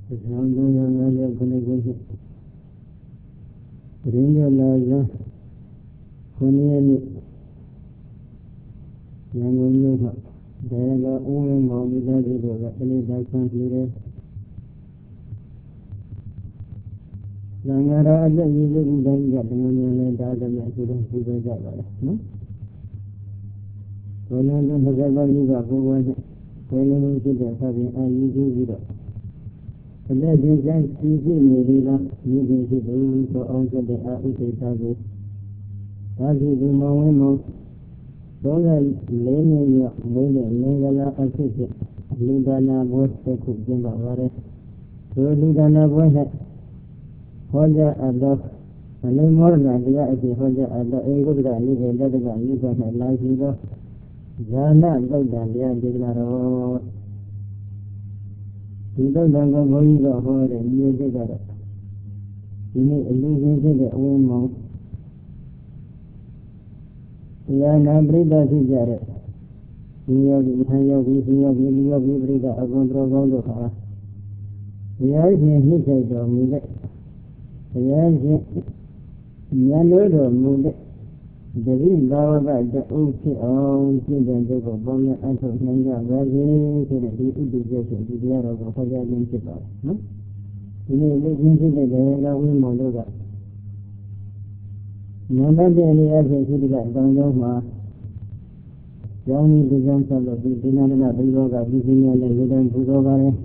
1350 ခုရင်းရလာဇန်9 ရက်နေ့ရန်ကုန်မြို့မှာဒါရကဦးဝင်းမောင်မိသားစုတို့ကတနေ့တိုင်းဆန်းပြတယ်။နိုင်ငံတော်အသက်ကြီးစုတိုင်းကတမန်တော်လည်းဒါသမျှသူတို့ပူဇော်ကြပါလေနော်။ဘုန်းတော်တို့20ပါးကြီးကဘုရားနဲ့ဘယ်လိုမျိုးဖြစ်တဲ့အခါပြင်အာရုံပြုပြီးတော့အလက်ချင်းချင်းစီနေပြီလားဒီဒီဖြစ်လို့ဆိုအောင်စတဲ့အာဥဒိတာကိုဒါကြည့်ဒီမောင်ဝင်းမောင်34နှစ်မြောက်မွေးတဲ့မင်္ဂလာအဖြစ်ဖြင့်လူဒါနာဘွဲတစ်ခုကျင်းပပါရယ်ဒီလူဒါနာဘွဲနဲ့ဟောကြားအပ်သောအလုံးမောရဏတရားအဖြစ်ဟောကြားအပ်သောအေဂုတ္တရနိဗ္ဗာန်တတ္တကနိဗ္ဗာန်၌လာရှိသောဇာနသုတ်တံတရားဒေသနာတော်ဒီသုတ်တံကိုဘုန်းကြီးကဟောတဲ့ညီအစ်ကတော့ဒီနေ့အလူရှင်ဖြစ်တဲ့အဝင်းမောင်တရားနာပရိသတ်ဖြစ်ကြတဲ့ဒီယောဂီဟန်ယောဂီဒီယောဂီလူယောဂီပရိသတ်အကုန်တော်ကောင်းတို့ဟာတရားရှင်နှိမ့်ဆိုင်တော်မူတဲ့တရားရှင်ဉာဏ်လို့တော်မူတဲ့တတိဘာဝကတူဖြစ်အောင်ရှင်းတဲ့ပုဂ္ဂိုလ်ပေါင်းများအထောက်နိုင်ကြပါစေဆိုတဲ့ဒီဥဒိကျရှင်ဒီတရားတော်ကိုဟောကြားခြင်းဖြစ်ပါတယ်နော်ဒီနေ့လူချင်းဖြစ်တဲ့တရားကဝိမောင်တို့ကနံပါတ်1အနေအချင်းရှိတဲ့တောင်းကြောင်းမှာကျောင်းကြီးဒီကြောင်းဆက်လို့ဒီနာနာဘိဘောကပြည်စည်းများနဲ့လူတိုင်းပူဇော်ပါတယ်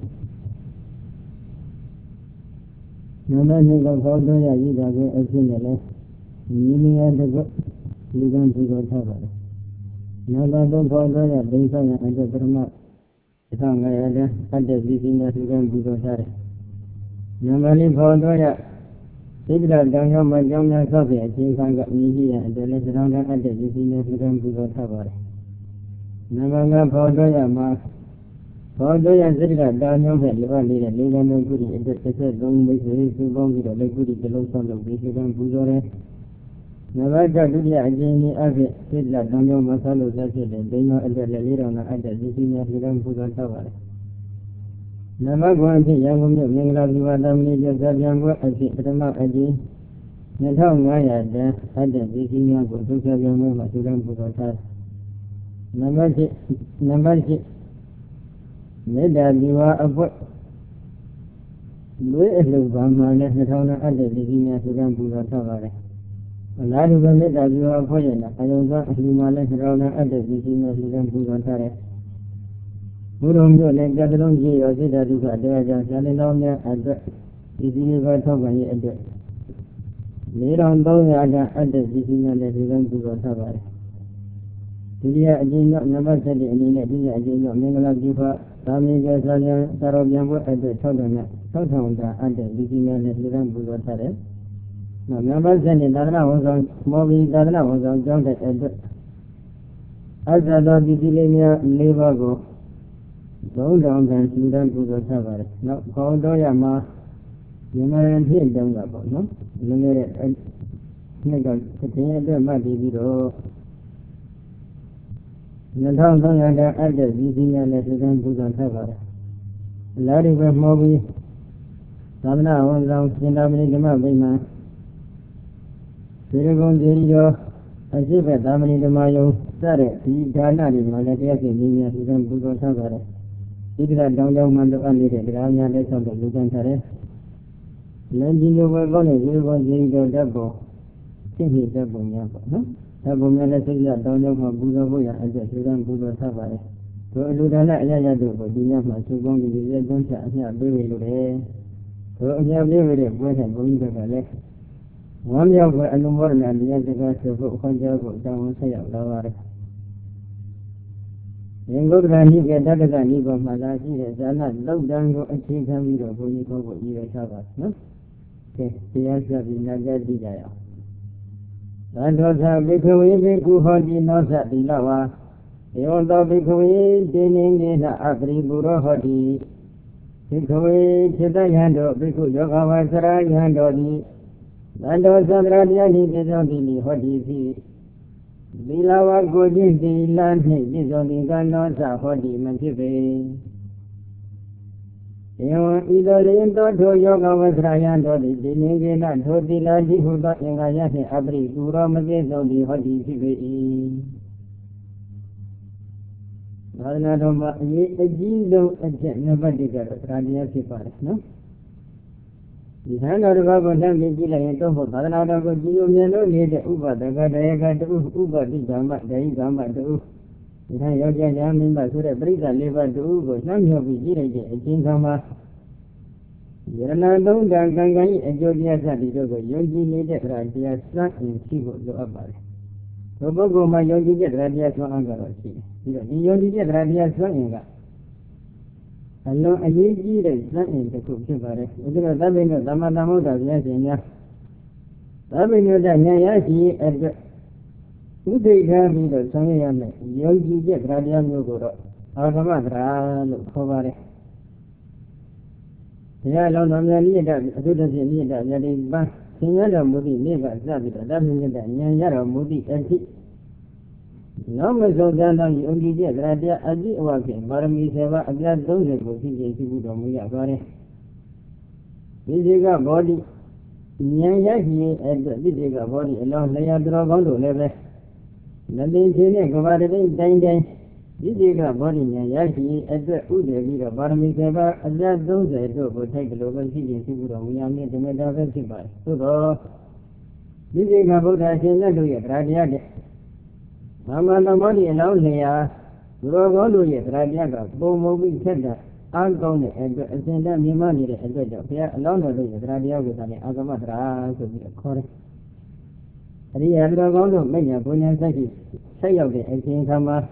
နံပါတ်2ကခေါ်တော်ရည်တာကိုအဖြစ်နဲ့လဲညီမရတဲ့ကလူတိုင်းပူဇော်ထားပါတယ်နံပါတ်3ခေါ်တော်ရဒိဋ္ဌိယအတ္တပရမ1500တဲ့အတ္တပြည်စည်းများလူတိုင်းပူဇော်ထားတယ်နံပါတ်4ခေါ်တော်ရသိက္ခာတောင်ရောက်မှကျောင်းများဆောက်ပြီးအချိန်ခါကမြည်ကြည့်ရတဲ့လည်းသံဃာအပ်တဲ့ဒီနေ့ပြုလုပ်ပူဇော်ထားပါတယ်။နံပါတ်5ဖော်တော်ရမှာဖော်တော်ရသိက္ခာတောင်ရောက်တဲ့လောကလေးတဲ့လေးကံတော်ကုသိုလ်အတွက်33မိတ်ဆွေစုပေါင်းပြီးတော့လက်ကုသိုလ်တစ်လုံးဆောက်လုပ်ပြီးပြုလုပ်ပူဇော်တယ်။နံပါတ်6ဒုတိယအကျဉ်းကြီးအဖြစ်သိက္ခာတောင်ရောက်မှဆောက်လုပ်ဆက်ဖြစ်တဲ့ဒိန်းတော်အတွက်လည်း4000နာအပ်တဲ့ဒီနေ့ပြုလုပ်ပူဇော်ထားပါတယ်။နံပါတ်9အဖြစ်ရန်ကုန်မြို့မင်္ဂလာဇီဝသမဏေကျဇာပြန်ပွဲအဖြစ်ပထမအကြိမ်2500တန်းအပ်တဲ့ဒီကြီးများကိုသုခပြန်ပွဲမှာသူတော်ပူဇော်ထားတယ်။နံပါတ်10မေတ္တာဒီဝါအဖွဲ့လွေးအလှဘာမှလည်း2000တန်းအပ်တဲ့ဒီကြီးများသူတော်ပူဇော်ထားပါတယ်။အလားတူပဲမေတ္တာဒီဝါအဖွဲ့ရဲ့အယုံသောအလှမှလည်း2000တန်းအပ်တဲ့ဒီကြီးများသူတော်ပူဇော်ထားတယ်။ဘုရုံမြို့နဲ့ကြတဲ့လုံးကြီးရောစိတ္တဒုက္ခတရားကြောင့်ဇာတိတော်များအတွက်ဒီစီကထောက်ပံ့ရေးအတွက်4300တန်းအပ်တဲ့ဒီစီများနဲ့ဒီကံပူဇော်ထားပါတယ်။ဒုတိယအကျဉ်းကနံပါတ်7အနေနဲ့ဒုတိယအကျဉ်းကမင်္ဂလာပြုဖသာမေကဆာလျံသာတော်ပြန်ပွဲအတွက်6000တန်းအပ်တဲ့ဒီစီများနဲ့ဒီကံပူဇော်ထားတယ်။နံပါတ်7သာသနာဝန်ဆောင်မောဘီသာသနာဝန်ဆောင်ကျောင်းတဲ့အတွက်အစ္ဆတော်ဒီစီလေးများ၄ပါးကို3000ခန့်လူတန်းပူဇော်ထားပါတယ်။နောက်ခေါ်တော်ရမှာမြန်မာရန်ဖြစ်တုန်းကပေါ့နော်။နည်းနည်းတဲ့နှစ်ကတင်းအတွက်မှတ်ပြီးတော့2300တန်းအပ်တဲ့ဒီစီများနဲ့လူတန်းပူဇော်ထားပါတယ်။အလားတူပဲမောပြီးသာသနာဝန်ဆောင်စင်တာမဏိဓမ္မဗိမာန်ဒီရကုံဒီရောအရှိဘသာမဏိဓမ္မယုံစတဲ့ဒီဒါနတွေမှာလည်းတရားစီရင်များလူတန်းပူဇော်ထားပါတယ်။ဒီကတောင်ကြောင်းမှလိုအပ်နေတဲ့တရားများလက်ဆောင်တို့လူကန်ထားတယ်။လက်ကြီးလိုပဲကောင်းတဲ့ဒီကောဒီတော်တတ်ပေါ်သိနေတတ်ပုံများပေါ့နော်။ဒါပုံများလည်းစိတ်ကတောင်ကြောင်းမှပူဇော်ဖို့ရအတွက်လူကန်ပူဇော်ထားပါတယ်။တို့အလူဒါနအရရတို့ကိုဒီညမှာစုပေါင်းပြီးရက်သွန်းချအမျှပေးလို့ရတယ်။တို့အမျှပေးရတဲ့ပွဲတဲ့ဘုန်းကြီးတွေကလည်းဝမ်းမြောက်ပွဲအလုံးမောရဏတရားစကားဆိုဖို့ခေါင်းကြားဖို့တောင်းဝန်ဆက်ရောက်လာပါတယ်။ရင်ဂုတ္တရာနိကေတတ္တကနိဗ္ဗာန်မှာလာရှိတဲ့ဇာနလောက်တန်းကိုအခြေခံပြီးတော့ဘုန်းကြီးခေါ်ဖို့ရည်ရွယ်ထားပါနော်။ကဲတရားစပြီးနာကြားကြည့်ကြရအောင်။သံဃောသဘိက္ခဝေဘိက္ခုဟောတိနောသတိလဝါဧဝံသောဘိက္ခဝေတေနိနေနအပရိပုရောဟောတိဘိက္ခဝေจิตယံတို့ဘိက္ခုယောဂဝါစရာယံတို့သည်သံတော်သံဃာတရားဤပြေဆုံးသည်ဟောတိဖြစ်သီလဝကိုခြင်းသီလနှင့်ပြည့်စုံသည့်ကံတော်စဟောတိမဖြစ်ပေ Ewan idolin to yoga vasrayan to the Ningina to the Ladi who got in Gayati Abri, Uramazi, so the Hodi Tibi. Ranadoma, a Jizo, a nobody got a Radia Sipar, no? The hand of the Babu then be Gila and Tomo, Ranada go Gio, no need the Uber, the Gada, the Uber, the Gamba, the Gamba, the U. The Yoga Yamin by Sura Brisa, Liver, the Uber, none of the Gila, a Jinkama. Yanadon Gangai and Jodia Sadigo, Yogi needed Radia Sun in Sigo Abad. Tobogo, my Yogi get Radia Swangarashi. Yogi get Radia Swanga. Alone a Yogi is not in the Kukibare. It was having a Damadamo of Yasina. Having you that Yayashi and the Uday Gami, the Sanyame, Yogi get Radia Yogoro. Agamatra, Kovare. Ya long long ni da do da ni da ya de ba sin ya da mu di ne ba za bi da da ni da nya ya da mu di an ti no me so da na yi on di je da da a ji wa ke barami se ba a ya 30 ko shi ke shi bu do mu ya ba re di je ga body nya ya shi e di je ga body a long le ya dro gong do le be na din che ne ko ba de dai dai This is a body, Yashi, at the Uda, Barmi Seva, and that those I do will take a local city in Siguro, we are near the Meda Festival. So, this is a boat I can do it, Radiaga. Mama, the body allows here, Rogo, Radiaga, Bomo, we said that. I'll go and send them your money at the job. Here, alone with Radiaga and Agamatra to be a correct. The other go to many a Punya say of the 18 summer.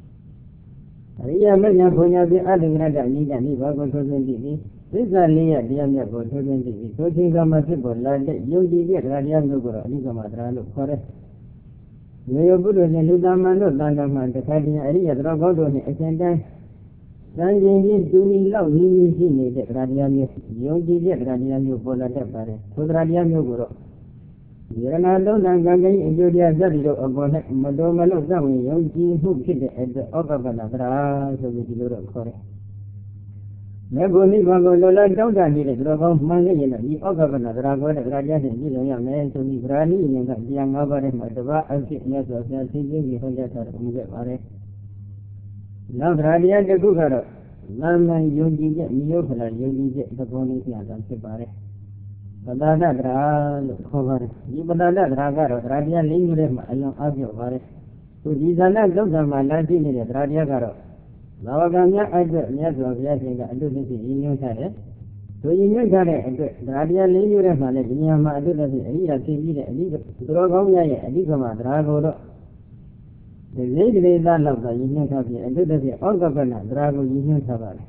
Ria Mena Punya be adding another need and if I go to 20. This is a layer, dear Mako to 20. So think of my people like that. You get Radian Lugura, Nigamatra, look correct. You put in the Ludaman, Landaman, the Caddy area, Dragodo, and then Sanjay is doing love, he is in it, Radian, you get Radian Yupola, so Radian Yuguro. Yanado Nangai and Julia Zadido upon Madoma Lozami, Yogi, who kid at the Okavanatra, so we do it correct. Never leave Lola don't need it, Dragon Money in the Okavanatra, Rajas and Gillian man to be Brani and the young over and Madova, and fitness of their thinking, you forget her from the Vare. Now Radia the Gugara, Lama Yogi get Neopala, Yogi get the pony and Separe. Badada Dra, cover. You Badada Draga, Radia Linguem, along Avio Vare. So these are not those of my landing in the Radia Garo. Lavagana, I do, yes, of Yasin, I do this in your head. So in your head, Radia Linguem, and the Yama, do the Ria TV, Drogonia, Adigama, Drago. The lady is that of the Union Cabinet, and do the Ogavana, Drago Union Cabinet.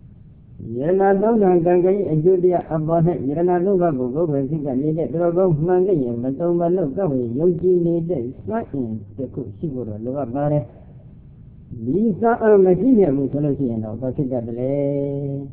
Yanado Nangai and Julia Abona, Yanado go and think I needed Drogo Mangai, and Matoma Logawi, Yogi needed snacking the Kushibura Lovabare. These are a material solution of particularly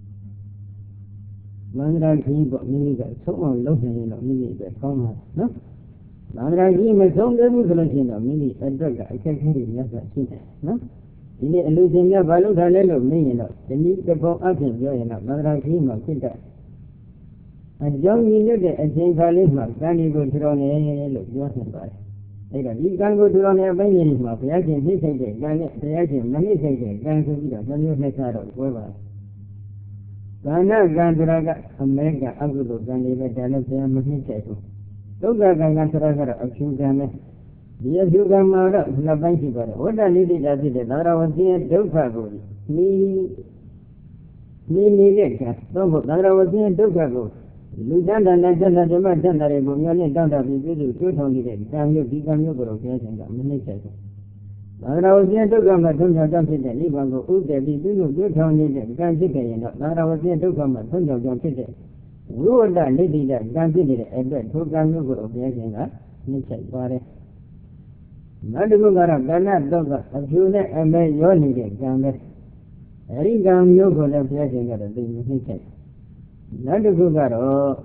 Mandra King got Miniga, so on looking at Mini the Congress, no? Mandra King is on the solution of Mini and Drug, I can hear it, no? In the illusion of Valutalo, the need to go up and join up, Mandra King of Kita. And young Minute and Saint Valisma, can you go to on a look, Johnson by. You can go to on a baby, my reaction, he said, reaction, many say, can to be a new method of whoever. Gana Ganduraga, America, Agudo, Gandhi, Dallas, Machine Tattoo. Toga Ganduraga of Shugame. Dear Shugama, La Banki, what I needed as it is, I was here, Dokago. Me needed, don't go, I was here, Dokago. Lieutenant and Lieutenant, the Mercenary, Bumian, down to be busy, 200, can you become your broken and I was here to come at Tunja Jumping and Libango, who they be good on it, can't take it. I was here to come at Tunja Jumping. You were that lady that can't take it, and then who can you go to the agenda? Niche, Pare. Madugara, Gana, Doga, a few and may your needed, Gamma. Erigam, you go to the agenda, the Niche. Nadugara.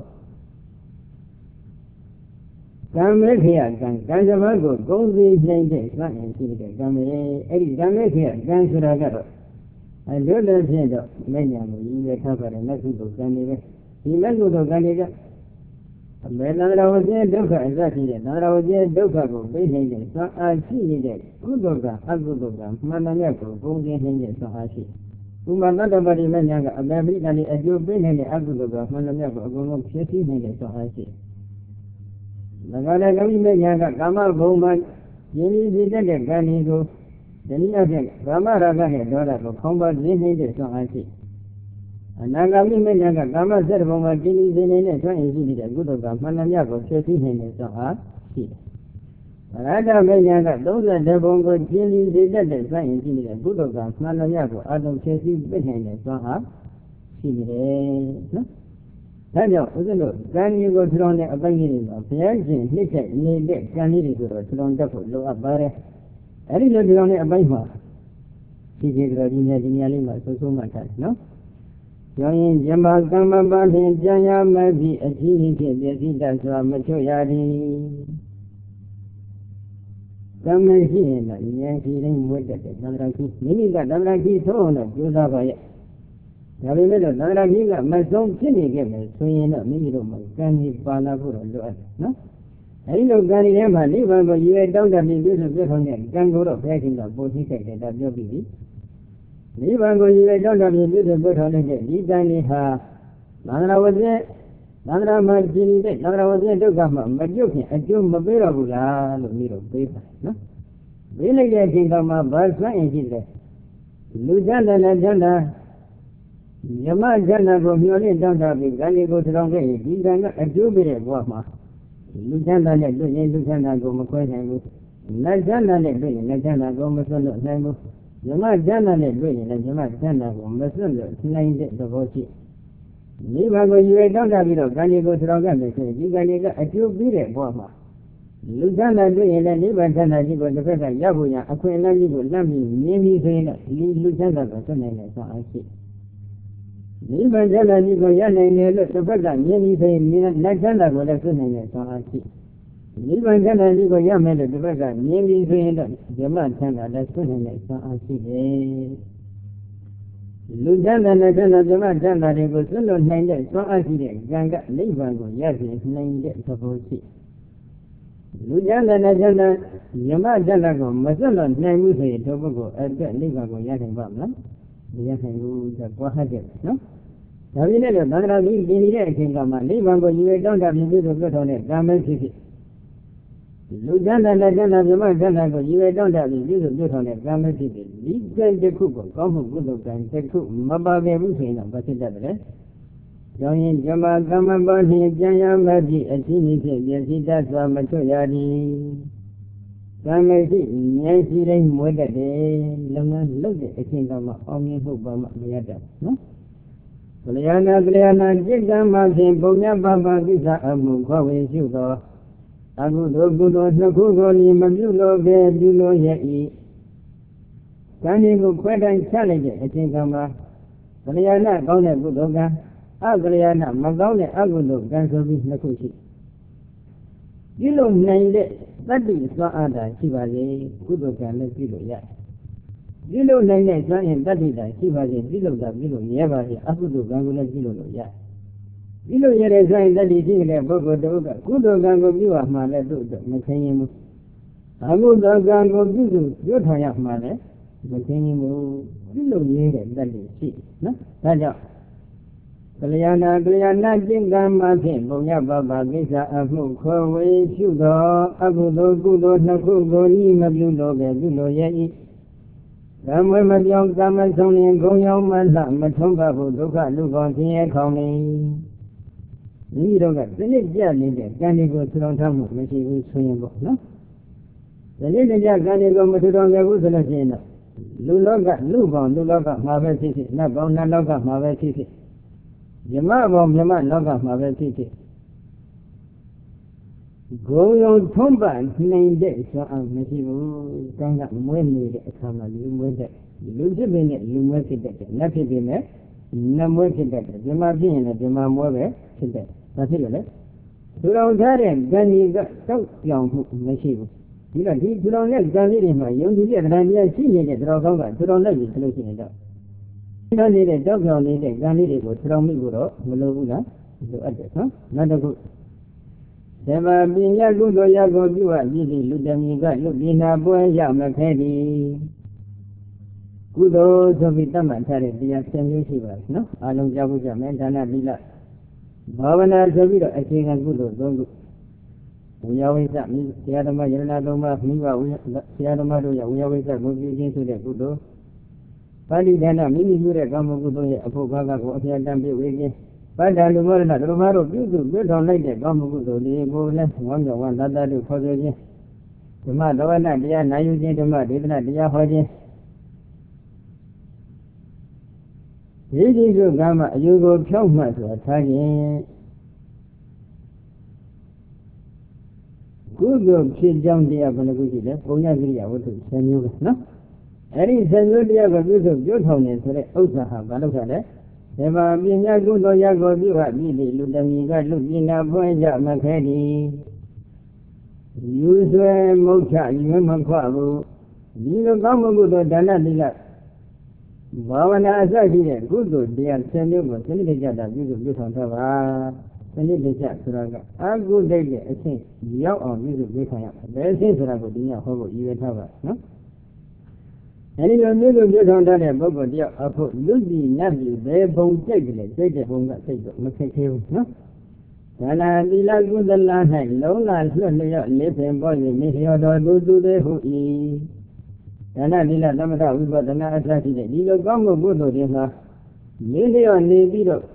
Come here, Ganjamago, go these names, not in Silicon. Come here, Eddie, come here, Gansuraga. လွတ်လပ်ဖြစ်တော့မညာကိုရည်ရထားပါတယ်လက်ကုသိုလ်ကံတွေပဲဒီလက်ကုသိုလ်ကံတွေကအမေသန္တရာဝဇ္ဇဒုက္ခအစရှိတဲ့သန္တရာဝဇ္ဇဒုက္ခကိုသိနေတဲ့စွမ်းအားရှိနေတဲ့ကုသိုလ်ကအကုသိုလ်ကမှန်တယ်ကိုပုံပြနေတဲ့စွမ်းအားရှိဥမာတတ္တပတိမညာကအမေပိတန်ဒီအကျိုးပေးနေတဲ့အကုသိုလ်ကမှန်တယ်ကိုအကုန်လုံးဖြည့်ဆည်းနေတဲ့စွမ်းအားရှိဒါကလည်းကမိမညာကကာမဘုံမှာယဉ်ကျေးတဲ့ကံတွေကိုဒီနည်းအားဖြင့်ကာမရာဂနဲ့ဒေါသကိုခေါင်းပါရင်းနေတဲ့စွမ်းအားရှိအနာဂမိမညာကကာမစက်ဘုံမှာကိလေသာနေတဲ့စွမ်းအင်ရှိနေတဲ့ကုသိုလ်ကမှန်တယ်ကိုဖြည့်ဆည်းနေတဲ့စွမ်းအားရှိရတ္တမညာက30ဘုံကိုကျင်းပြီးစေတတ်တဲ့စွမ်းအင်ရှိနေတဲ့ကုသိုလ်ကမှန်တယ်ကိုအလုံးဖြည့်ဆည်းပြနေတဲ့စွမ်းအားရှိနေတယ်နော်ဒါကြောင့်ဥစ္စလို့ကံကြီးကိုထူထောင်တဲ့အပိုင်းကြီးတွေမှာဘုရားရှင်နှိမ့်ဆက်နေတဲ့ကံလေးတွေဆိုတော့ထူထောင်တတ်ဖို့လိုအပ်ပါတယ်အဲ့ဒီလိုထူထောင်တဲ့အပိုင်းမှာဒီကျေတော်ကြီးနဲ့ဒီနေရာလေးမှာစိုးစိုးမှတ်ထားတယ်နော်ကျောင်းရင်ဇမကမ္မပါဖြင့်ကြံရမဲ့ပြီးအကြီးကြီးဖြင့်ပြည့်စည်တတ်စွာမချွတ်ရသည်ကံမရှိရင်တော့ဉာဏ်ရှိတိုင်းမွတ်တတ်တဲ့သံဃာကြီးမိမိကသံဃာကြီးသုံးအောင်တော့ကြိုးစားပါရဲ့ဒါပေမဲ့လို့သံဃာကြီးကမဆုံးဖြစ်နေခဲ့မယ်ဆိုရင်တော့မိမိတို့မှာကံကြီးပါလာဖို့တော့လိုအပ်တယ်နော်အဲဒီလိုကံကြီးထဲမှာနိဗ္ဗာန်ကိုရည်ရွယ်တောင်းတပြီးပြည့်စုံပြည့်စုံတဲ့ကံကိုတော့ဘုရားရှင်ကပို့ထိခိုက်တယ်ဒါပြောပြီးပြီနိဗ္ဗာန်ကိုရည်ရွယ်တောင်းတပြီးပြည့်စုံပြည့်စုံတဲ့ဒီကံကြီးဟာသန္တရာဝဇ္ဇသန္တရာမှာကျင်နေတဲ့သန္တရာဝဇ္ဇဒုက္ခမှာမပြုတ်ခင်အကျိုးမပေးတော့ဘူးလားလို့မိတော့ပေးပါနော်ပေးလိုက်တဲ့အချိန်ကမှဘာစွမ်းရင်ရှိတယ်လူချမ်းသာနဲ့ချမ်းသာယမဇဏကိုမျှော်လင့်တောင်းတပြီးကံကြီးကိုထထောင်ခဲ့ရင်ဒီကံကအကျိုးပေးတဲ့ဘဝမှာလူချမ်းသာနဲ့တွေ့ရင်လူချမ်းသာကိုမခွဲနိုင်ဘူးလက်ချမ်းသာနဲ့တွေ့ရင်လက်ချမ်းသာကိုမဆွတ်လွတ်နိုင်ဘူးယမချမ်းသာနဲ့တွေ့ရင်လည်းယမချမ်းသာကိုမဆွတ်လွတ်နိုင်တဲ့သဘောရှိနိဗ္ဗာန်ကိုရည်ရွယ်တောင်းတပြီးတော့ကံကြီးကိုထထောင်ခဲ့မယ်ဆိုရင်ဒီကံကြီးကအကျိုးပေးတဲ့ဘဝမှာလူချမ်းသာတွေ့ရင်လည်းနိဗ္ဗာန်ချမ်းသာကြီးကိုတစ်ဖက်ကရဖို့ရအခွင့်အလမ်းကြီးကိုလမ်းပြီးမြင်ပြီးဆိုရင်တော့ဒီလူချမ်းသာကိုဆွတ်နိုင်တဲ့ဆွမ်းအားရှိနိဗ္ဗာန်ချမ်းသာကြီးကိုရနိုင်တယ်လို့တစ်ဖက်ကမြင်ပြီးဆိုရင်လက်ချမ်းသာကိုလည်းဆွတ်နိုင်တဲ့ဆွမ်းအားရှိနိဗ္ဗာန်ချမ်းသာကြီးကိုရမယ်လို့တစ်ဖက်ကမြင်ပြီးဆိုရင်တော့ဓမ္မချမ်းသာလည်းဆွတ်နိုင်တဲ့ဆွမ်းအားရှိတယ်လူချမ်းသာနဲ့ချမ်းသာဓမ္မချမ်းသာတွေကိုဆွတ်လွတ်နိုင်တဲ့ဆွမ်းအားရှိတဲ့ကံကနိဗ္ဗာန်ကိုရစေနိုင်တဲ့သဘောရှိလူချမ်းသာနဲ့ချမ်းသာဓမ္မချမ်းသာကိုမဆွတ်လွတ်နိုင်ဘူးဆိုရင်ဒီပုဂ္ဂိုလ်အတွက်နိဗ္ဗာန်ကိုရနိုင်ပါမလားမရနိုင်ဘူးဆိုတော့ဟတ်တယ်နော်ဒါပြည့်နဲ့တော့သံဃာကြီးပြင်နေတဲ့အချိန်ကမှနိဗ္ဗာန်ကိုရည်ရွယ်တောင်းတပြီးပြည့်စုံပြတ်တော်တဲ့ကံမဲဖြစ်ဖြစ်လူချမ်းသာနဲ့ချမ်းသာဓမ္မချမ်းသာကိုရည်ရွယ်တောင်းတပြီးပြည့်စုံပြတ်တော်တဲ့ကံမဲဖြစ်ဖြစ်ဒီကံတစ်ခုကိုကောင်းမှုကုသိုလ်ကံတစ်ခုမပါခဲ့ဘူးဆိုရင်တော့ဘာဖြစ်တတ်တယ်ကျောင်းရင်ဇမကမ္မပါဖြင့်ကြံရမဲ့ပြီးအချင်းချင်းဖြင့်ပြည့်စည်တတ်စွာမချွတ်ရသည်ကံမရှိဉာဏ်ရှိတိုင်းမွေးတတ်တယ်လုပ်ငန်းလုပ်တဲ့အချိန်ကမှအောင်မြင်ဖို့ဘာမှမရတတ်နော်ကလျာဏจิตကံမှာဖြင့်ပုံညပပကိစ္စအမှုခေါ်ဝေရှုသောအကုသိုလ်ကုသိုလ်နှစ်ခုကိုလီမပြုလို့ပဲပြုလို့ရ၏ကံဒီကိုခွဲတိုင်းချလိုက်တဲ့အချိန်ကမှကလျာဏကောင်းတဲ့ကုသိုလ်ကံအကလျာဏမကောင်းတဲ့အကုသိုလ်ကံဆိုပြီးနှစ်ခုရှိပြုလို့နိုင်တဲ့တတ္တိစွမ်းအားသာရှိပါလေကုသိုလ်ကံလည်းပြုလို့ရပြုလို့နိုင်တဲ့စွမ်းရင်တတ္တိသာရှိပါလေပြုလို့တာပြုလို့ရပါလေအကုသိုလ်ကံကိုလည်းပြုလို့ရပြုလို့ရတဲ့စွမ်းရင်တတ္တိရှိတဲ့ပုဂ္ဂိုလ်တို့ကကုသိုလ်ကံကိုပြုရမှာလည်းသူ့အတွက်မသိရင်ဘူးအကုသိုလ်ကံကိုပြုစုပြုထောင်ရမှာလည်းမသိရင်ဘူးပြုလို့ရတဲ့တတ္တိရှိနော်ဒါကြောင့်ကလျာဏကျင့်ကံမှာဖြင့်ပုံညပပကိစ္စအမှုခေါ်ဝေရှုသောအကုသိုလ်ကုသိုလ်နှစ်ခုကိုဤမပြုလို့ပဲပြုလို့ရ၏ကံမွေမပြောင်းကံမဆုံးရင်ဂုံရောက်မှလှမထုံးပါဘူးဒုက္ခလူကောင်းခြင်းရခေါင်နေဒီတော့ကစနစ်ကြနေတဲ့ကံတွေကိုထူထောင်ထားမှုမရှိဘူးဆိုရင်ပေါ့နော်စနစ်ကြကံတွေကိုမထူထောင်ခဲ့ဘူးဆိုလို့ရှိရင်တော့လူလောကလူပေါင်းလူလောကမှာပဲဖြစ်ဖြစ်နတ်ပေါင်းနတ်လောကမှာပဲဖြစ်ဖြစ်မြမဘောမြမလောကမှာပဲဖြစ်ဖြစ်ဂုံယုံထုံးပနိုင်တဲ့စွမ်းအားမရှိဘူး။ကောင်းကမွေးနေတဲ့အခါမှာလူမွေးတဲ့လူဖြစ်ပေနဲ့လူမွေးဖြစ်တဲ့နတ်ဖြစ်ပေနဲ့နတ်မွေးဖြစ်တဲ့မြမဖြစ်ရင်လည်းမြမမွေးပဲဖြစ်တဲ့ဒါဖြစ်လို့လေသူတော်ထားတဲ့ကံကြီးကတောက်ပြောင်မှုမရှိဘူး။ဒီတော့ဒီသူတော်နဲ့ကံလေးတွေမှာယုံကြည်တဲ့တရားရှိနေတဲ့တော်ကောင်းကသူတော်နဲ့ပြီဆိုလို့ရှိရင်တော့ပြောနေတဲ့တောက်ပြောင်နေတဲ့ကံလေးတွေကိုထထောင်မိဖို့တော့မလိုဘူးလားလိုအပ်တယ်နော်နောက်တစ်ခုဇေဘပညာကုသိုလ်ရကိုပြုအပ်ပြီးသည်လူတမီကလူပညာပွဲရမခဲသည်ကုသိုလ်ဆိုပြီးတတ်မှတ်ထားတဲ့တရား10မျိုးရှိပါတယ်နော်အလုံးကြားဖို့ကြမယ်ဒါနသီလဘာဝနာဆိုပြီးတော့အခြေခံကုသိုလ်3ခုဝိယဝိသမိဆရာဓမ္မယရဏ3ပါးမိဘဆရာဓမ္မတို့ရဲ့ဝိယဝိသကိုပြုခြင်းဆိုတဲ့ကုသိုလ်ပါဠိဒါနမိမိပြုတဲ့ကာမကုသိုလ်ရဲ့အဖို့ဘာကကိုအပြည့်တမ်းပြည့်ဝခြင်းပတ္တလူမောရဏဓမ္မတို့ပြုစုပြုထောင်လိုက်တဲ့ကာမကုသိုလ်တွေကိုလည်းဝမ်းမြောက်ဝမ်းသာသာတို့ခေါ်ဆိုခြင်းဓမ္မတော်ဝနာတရားနာယူခြင်းဓမ္မဒေသနာတရားဟောခြင်းဒီလိုကမှအယူကိုဖြောက်မှတ်ဆိုတာထားခြင်းကုသိုလ်ဖြစ်ကြောင်းတရားဘယ်နှခုရှိလဲပုံညကိရိယာဝတ္ထု10မျိုးပဲနော်အဲ့ဒီ10မျိုးတရားကိုပြုစုပြုထောင်နေဆိုတဲ့ဥစ္စာဟာဘာလို့ခါလဲဒီမှာပညာကုသိုလ်ရကိုပြုအပ်ပြီးပြီလူတမီကလူပညာဖွင့်ကြမခဲသည်ယူဆွဲမုတ်ချယူမခွဘူးဒီလိုကောင်းမှုကုသိုလ်ဒါနသီလဘာဝနာအစရှိတဲ့ကုသိုလ်တရား10မျိုးကိုစနစ်တကျတာပြုစုပြုထောင်ထားပါစနစ်တကျဆိုတာကအကုသိုလ်ရဲ့အဆင့်ရောက်အောင်ပြုစုပြုထောင်ရမယ်ဘယ်အဆင့်ဆိုတာကိုဒီညဟောဖို့ရည်ရွယ်ထားပါနော်အဲဒီလိုမျိုးလိုပြုထောင်ထားတဲ့ပုဂ္ဂိုလ်တယောက်အဖို့လူကြီးနတ်ကြီးဘယ်ဘုံကြိတ်ကြလဲကြိတ်တဲ့ဘုံကစိတ်တော့မဖြစ်သေးဘူးနော်ဒါနာသီလကုသလ၌လုံးလာလွတ်လျော့လေးပင်ပေါ်၍မိလျော်တော်သူသေးဟု၏ဒါနသီလသမထဝိပဿနာအစရှိတဲ့ဒီလိုကောင်းမှုကုသိုလ်တွေမှာမိလျော့နေပြီးတော့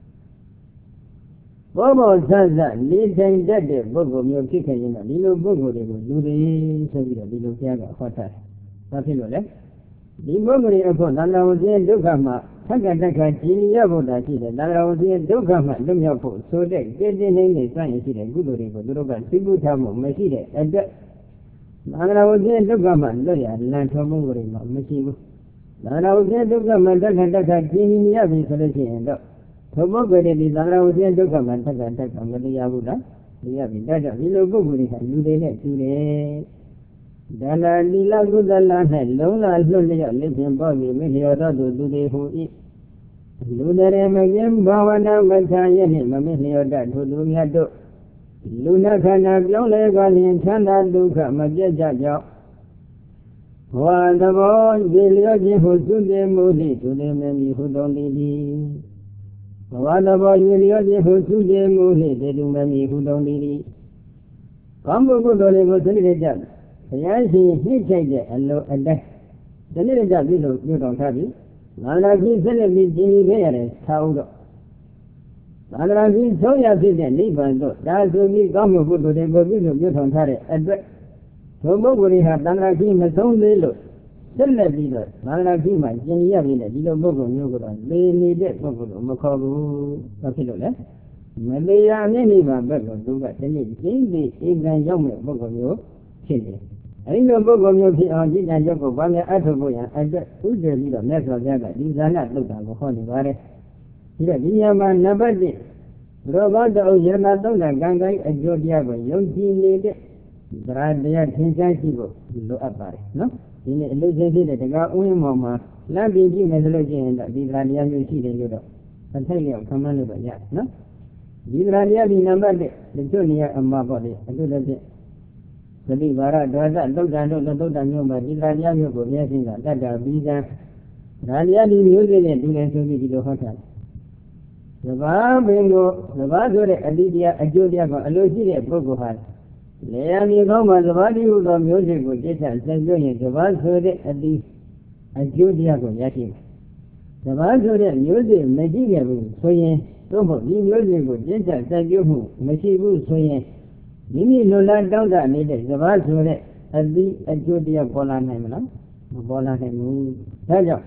ဘောဘောဆန်းဆန်းနေထိုင်တတ်တဲ့ပုဂ္ဂိုလ်မျိုးဖြစ်ခဲ့ရင်တော့ဒီလိုပုဂ္ဂိုလ်တွေကိုလူတွေဆိုပြီးတော့ဒီလိုကြားကဟောထားတယ်။ဘာဖြစ်လို့လဲ။ဒီပုဂ္ဂိုလ်တွေအဖို့သန္တာဝဇင်းဒုက္ခမှာသက္ကတက္ခကြည်ရဖို့တာရှိတယ်။သန္တာဝဇင်းဒုက္ခမှာလွတ်မြောက်ဖို့ဆိုတဲ့တည်တည်နေနေစရင်ရှိတဲ့ကုသိုလ်တွေကိုသူတို့ကသိပုထားမှုမရှိတဲ့အတွက်သန္တာဝဇင်းဒုက္ခမှာလွတ်ရလန်ထောမှုတွေမှာမရှိဘူး။သန္တာဝဇင်းဒုက္ခမှာသက္ကတက္ခကြည်ရပြီဆိုလို့ရှိရင်တော့ဘုပုဂ္ဂိုလ်တွေဒီသံဃာဝဇ္ဇဒုက္ခမှာတက္ကတက္ကမတရားဘူးလားတရားပြီဒါကြောင့်ဒီလိုပုဂ္ဂိုလ်တွေကလူတွေနဲ့တူတယ်ဒါနာလီလကုသလ၌လုံးလာလွတ်လျော့လက်ဖြင့်ပေါ့ပြီးမိလျော်တော်သူတွေဟူ၏လူတွေမကင်းဘာဝနာမထာရဲ့နှင့်မမိလျော်တတ်ထိုလူများတို့လူနာခန္ဓာပြောင်းလဲကလျင်ချမ်းသာဒုက္ခမပြတ်ကြကြောင်းဘဝသဘောရေလျော့ခြင်းဟုသုတေမှုလိသူတွေမမီဟုတော်လီသည်ဘဝတဘောရေလျော့ခြင်းဟုသုတေမှုလိတေတုမမီဟုတော်လီသည်ကောင်းမှုကုသိုလ်တွေကိုစနစ်တကျဘုရားရှင်နှိမ့်ချိုက်တဲ့အလိုအတိုင်းစနစ်တကျပြုလို့ပြုတော်ထားပြီးသာသနာ့ကြီးဆက်လက်ပြီးကျင့်ခဲ့ရတဲ့သာဥတော်သာသနာ့ကြီးဆုံးရဖြစ်တဲ့နိဗ္ဗာန်တို့ဒါဆိုပြီးကောင်းမှုကုသိုလ်တွေကိုပြုလို့ပြုတော်ထားတဲ့အတွက်ဘုပုဂ္ဂိုလ်တွေဟာသာသနာ့ကြီးမဆုံးသေးလို့ဆက်လက်ပြီးတော့သာသနာ့ကြီးမှာကျင့်ရပြီးတဲ့ဒီလိုပုဂ္ဂိုလ်မျိုးကတော့လေနေတဲ့ပုဂ္ဂိုလ်လို့မခေါ်ဘူးဘာဖြစ်လို့လဲမသေးရအမြင့်နိဗ္ဗာန်ဘက်ကိုသူကဒီနေ့ကျင့်ပြီးဧကံရောက်မဲ့ပုဂ္ဂိုလ်မျိုးဖြစ်တယ်အဲဒီလိုပုဂ္ဂိုလ်မျိုးဖြစ်အောင်ကျင့်ကြံကြဖို့ဘာများအထုပ်ဖို့ရန်အတွက်ဥဒ္ဒေပြီးတော့မြတ်စွာဘုရားကဒီဇာနာတုတ်တာကိုဟောနေပါတယ်ဒီတော့ဒီညမှာနံပါတ်1ရောဘတော်ယရဏသုံးတာကံကိုင်းအကျိုးတရားကိုယုံကြည်နေတဲ့သရတရားသင်္ချာရှိဖို့လိုအပ်ပါတယ်နော်ဒီနေ့အလို့ချင်းဖြစ်တဲ့တကားဥယျာဉ်ပေါ်မှာလမ်းပြင်ကြည့်မယ်ဆိုလို့ရှိရင်တော့ဒီသရတရားမျိုးရှိတယ်လို့တော့အထိုက်လျောက်ခံမှန်းလို့တော့ရတယ်နော်ဒီသရတရားဒီနံပါတ်1တချို့နေရာအမှားပေါ့လေအထူးသဖြင့်သတိပါရဒေါသသုတ်တန်တို့သုတ်တန်မျိုးမှာဒီသရတရားမျိုးကိုမျက်စိကတတ်တာပြီးသားသရတရားဒီမျိုးတွေနဲ့ဒီလည်းဆိုပြီးဒီလိုဟောထားတယ်သဘာပင်ကိုသဘာဆိုတဲ့အတ္တိတရားအကျိုးတရားကိုအလိုရှိတဲ့ပုဂ္ဂိုလ်ဟာလေယာဉ်မြေကောင်းမှာသဘာတိဟုသောမျိုးစိတ်ကိုသိချဆက်ပြောရင်သဘာဆိုတဲ့အတ္တိအကျိုးတရားကိုရရှိမယ်သဘာဆိုတဲ့မျိုးစိတ်မရှိခဲ့ဘူးဆိုရင်သို့မဟုတ်ဒီမျိုးစိတ်ကိုသိချဆက်ပြောမှုမရှိဘူးဆိုရင်မိမိလိုလားတောင်းတနေတဲ့သဘာဆိုတဲ့အတ္တိအကျိုးတရားပေါ်လာနိုင်မလားမပေါ်လာနိုင်ဘူးဒါကြောင့်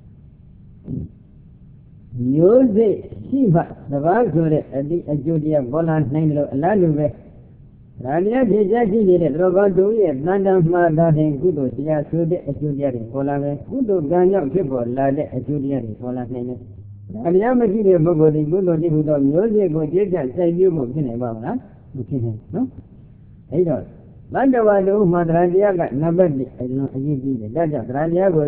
မျိုးစိတ်ရှိမှသဘာဆိုတဲ့အတ္တိအကျိုးတရားပေါ်လာနိုင်လို့အလားတူပဲဒါတရားဖြစ်ချက်ရှိနေတဲ့တော်ကောင်းတို့ရဲ့တန်တမှားတာတဲ့ကုသိုလ်တရားဆိုတဲ့အကျိုးတရားတွေပေါ်လာမယ်ကုသိုလ်ကံကြောင့်ဖြစ်ပေါ်လာတဲ့အကျိုးတရားတွေပေါ်လာနိုင်တယ်ဒါတရားမရှိတဲ့ပုဂ္ဂိုလ်ဒီကုသိုလ်တိဟုသောမျိုးစိတ်ကိုသိချက်စိုက်ပြုမှုဖြစ်နိုင်ပါမလားမဖြစ်နိုင်နော်အဲ့တော့တတ္တဝါတို့မှာတရားကနံပါတ်1အလွန်အရေးကြီးတယ်ဒါကြောင့်တရားကို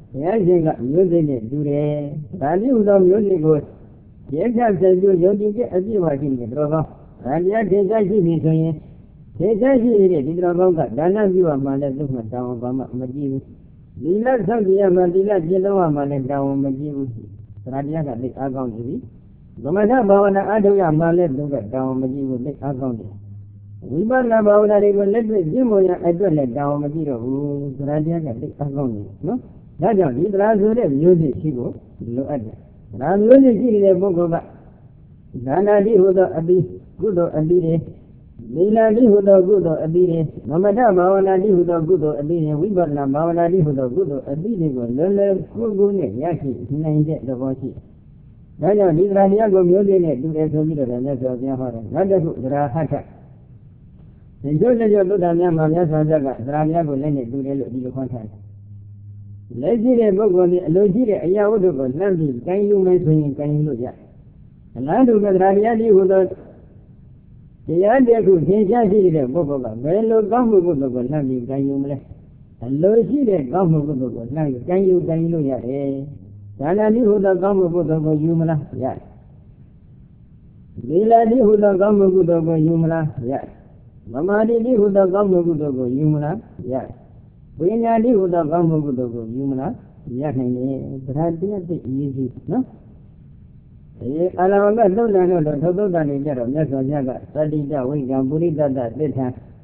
ရှင်ကမျိုးစိနဲ့တူတယ်ဒါလေးဟူသောမျိုးစိကိုရဲဖြတ်စေပြုယုံကြည်ခြင်းအပြည့်အဝရှိနေတော်ကောင်းဒါတရားထင်ရှားရှိပြီဆိုရင်ထင်ရှားရှိတဲ့ဒီတော်ကောင်းကဒါနပြုရမှလည်းသူ့မှာတောင်းဘာမှမကြည့်ဘူးဒီလက်ဆောက်ကြည့်ရမှဒီလက်ကျင့်လို့ရမှလည်းတောင်းမကြည့်ဘူးဒါတရားကသိအားကောင်းနေပြီသမထဘာဝနာအထုရမှလည်းသူကတောင်းမကြည့်ဘူးသိအားကောင်းတယ်ဝိပဿနာဘာဝနာတွေကိုလက်တွေ့ကျင့်ဖို့ရအတွက်လည်းတောင်းမကြည့်တော့ဘူးဒါတရားကသိအားကောင်းနေနော်ဒါကြောင့်ဒီတရားဆိုတဲ့မျိုးစိရှိဖို့လိုအပ်တယ်ဒါမျိုးစိရှိတဲ့ပုဂ္ဂိုလ်ကဒါနာတိဟူသောအပြီးကုသိုလ်အပြီးတွေသီလတိဟူသောကုသိုလ်အပြီးတွေသမထဘာဝနာတိဟူသောကုသိုလ်အပြီးတွေဝိပဿနာဘာဝနာတိဟူသောကုသိုလ်အပြီးတွေကိုလွယ်လွယ်ကူကူနဲ့ရရှိနိုင်တဲ့သဘောရှိဒါကြောင့်ဒီတရားတရားကိုမျိုးစိနဲ့တူတယ်ဆိုပြီးတော့လည်းမြတ်စွာဘုရားဟောတယ်နောက်တစ်ခုသရဟထဒီကျိုးလက်ကျိုးသုတ္တများမှာမြတ်စွာဘုရားကသရများကိုလည်းနဲ့တူတယ်လို့ဒီလိုခေါ်ထားတယ်လက်ရှိတဲ့ပုဂ္ဂိုလ်ဒီအလိုရှိတဲ့အရာဝတ္ထုကိုလှမ်းပြီးကိုင်းယူမယ်ဆိုရင်ကိုင်းယူလို့ရတယ်အလားတူပဲတရားဒီဟူသောတရားတစ်ခုသင်ရှားရှိတဲ့ပုဂ္ဂိုလ်ကဘယ်လိုကောင်းမှုကုသိုလ်ကိုလှမ်းပြီးကိုင်းယူမလဲအလိုရှိတဲ့ကောင်းမှုကုသိုလ်ကိုလှမ်းပြီးကိုင်းယူလို့ရတယ်ဒါနဒီဟူသောကောင်းမှုကုသိုလ်ကိုယူမလားရတယ်သီလဒီဟူသောကောင်းမှုကုသိုလ်ကိုယူမလားရတယ်မမာတိဒီဟူသောကောင်းမှုကုသိုလ်ကိုယူမလားရတယ်ဝိညာဉ်ဒီဟူသောကောင်းမှုကုသိုလ်ကိုယူမလားရနိုင်တယ်တရားတရားသိအရေးကြီးနော်ဒီအလဝကသုတ်တန်တို့သုတ်တန်တွေကြတော့မြတ်စွာဘုရားကသတိတဝိကံပုရိသတ္တသစ္စာ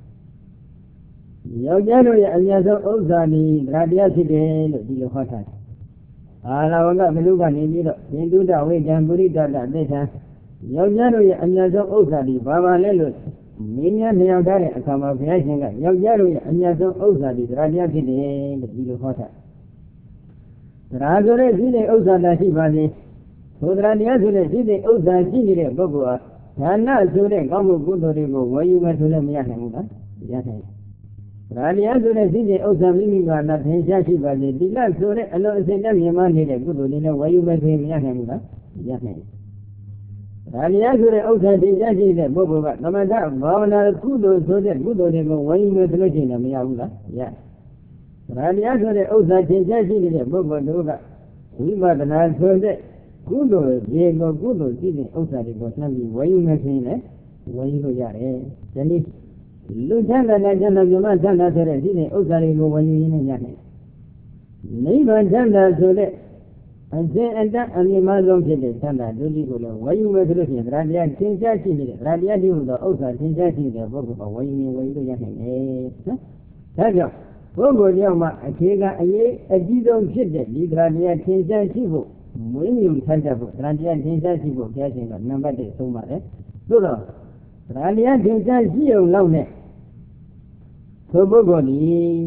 ယောက်ျားတို့ရဲ့အမြတ်ဆုံးဥစ္စာဒီတရားတရားဖြစ်တယ်လို့ဒီလိုဟောထားတယ်အာလဝကဘလူကနေပြီးတော့သင်္တုတဝိကံပုရိသတ္တသစ္စာယောက်ျားတို့ရဲ့အမြတ်ဆုံးဥစ္စာဒီဘာလဲလို့မင်းများလျောက်ထားတဲ့အခါမှာဘုရားရှင်ကယောက်ျားတို့ရဲ့အမြတ်ဆုံးဥစ္စာဒီတရားတရားဖြစ်တယ်လို့ဒီလိုဟောထားတရားဆိုတဲ့ဒီတဲ့ဥစ္စာတာရှိပါလေဘုရားတရားဆိုတဲ့ဒီတဲ့ဥစ္စာရှိနေတဲ့ပုဂ္ဂိုလ်ဟာဒါနဆိုတဲ့ကောင်းမှုကုသိုလ်တွေကိုဝယ်ယူမယ်ဆိုလည်းမရနိုင်ဘူးလားရနိုင်တယ်တရားတရားဆိုတဲ့ဒီတဲ့ဥစ္စာမိမိကလည်းသင်ရှားရှိပါလေဒီလဆိုတဲ့အလိုအစင်နဲ့မြင်မနေတဲ့ကုသိုလ်တွေနဲ့ဝယ်ယူမယ်ဆိုရင်မရနိုင်ဘူးလားရနိုင်တယ်ဒါတရားဆိုတဲ့ဥစ္စာသင်ရှားရှိတဲ့ပုဂ္ဂိုလ်ကသမထဘာဝနာကုသိုလ်ဆိုတဲ့ကုသိုလ်တွေကိုဝယ်ယူမယ်ဆိုလို့ရှိရင်မရဘူးလားရဒါတရားဆိုတဲ့ဥစ္စာသင်ရှားရှိတဲ့ပုဂ္ဂိုလ်တို့ကဝိပဿနာဆိုတဲ့ကုသိုလ်ရေကိုကုသိုလ်ရှိတဲ့ဥစ္စာတွေကိုနှံပြီးဝယ်ယူမယ်ဆိုရင်လည်းဝယ်ယူလို့ရတယ်။ဒီနည်းလူချမ်းသာတဲ့ချမ်းသာမြတ်ချမ်းသာဆိုတဲ့ဒီနေ့ဥစ္စာတွေကိုဝယ်ယူရင်းနဲ့ရတယ်။နိဗ္ဗာန်ချမ်းသာဆိုတဲ့အစဉ်အတတ်အမြင့်ဆုံးဖြစ်တဲ့ချမ်းသာဒုတိကိုလည်းဝယ်ယူမယ်ဆိုလို့ရှိရင်တရားတရားသင်ရှားရှိနေတဲ့တရားတရားဒီဟူသောဥစ္စာသင်ရှားရှိတဲ့ပုဂ္ဂိုလ်ကဝယ်ယူလို့ရနိုင်တယ်နော်။ဒါကြောင့်ပုဂ္ဂိုလ်ကြောင့်မှအခြေခံအရေးအကြီးဆုံးဖြစ်တဲ့ဒီတရားတရားသင်ရှားရှိဖို့မွေးမြူထိုက်တဲ့ဖို့တရားတရားသင်ရှားရှိဖို့ဘုရားရှင်ကနံပါတ်1ဆုံးပါတယ်သို့တော့တရားတရားသင်ရှားရှိအောင်လောက်နဲ့သို့ပုဂ္ဂိုလ်ဒီ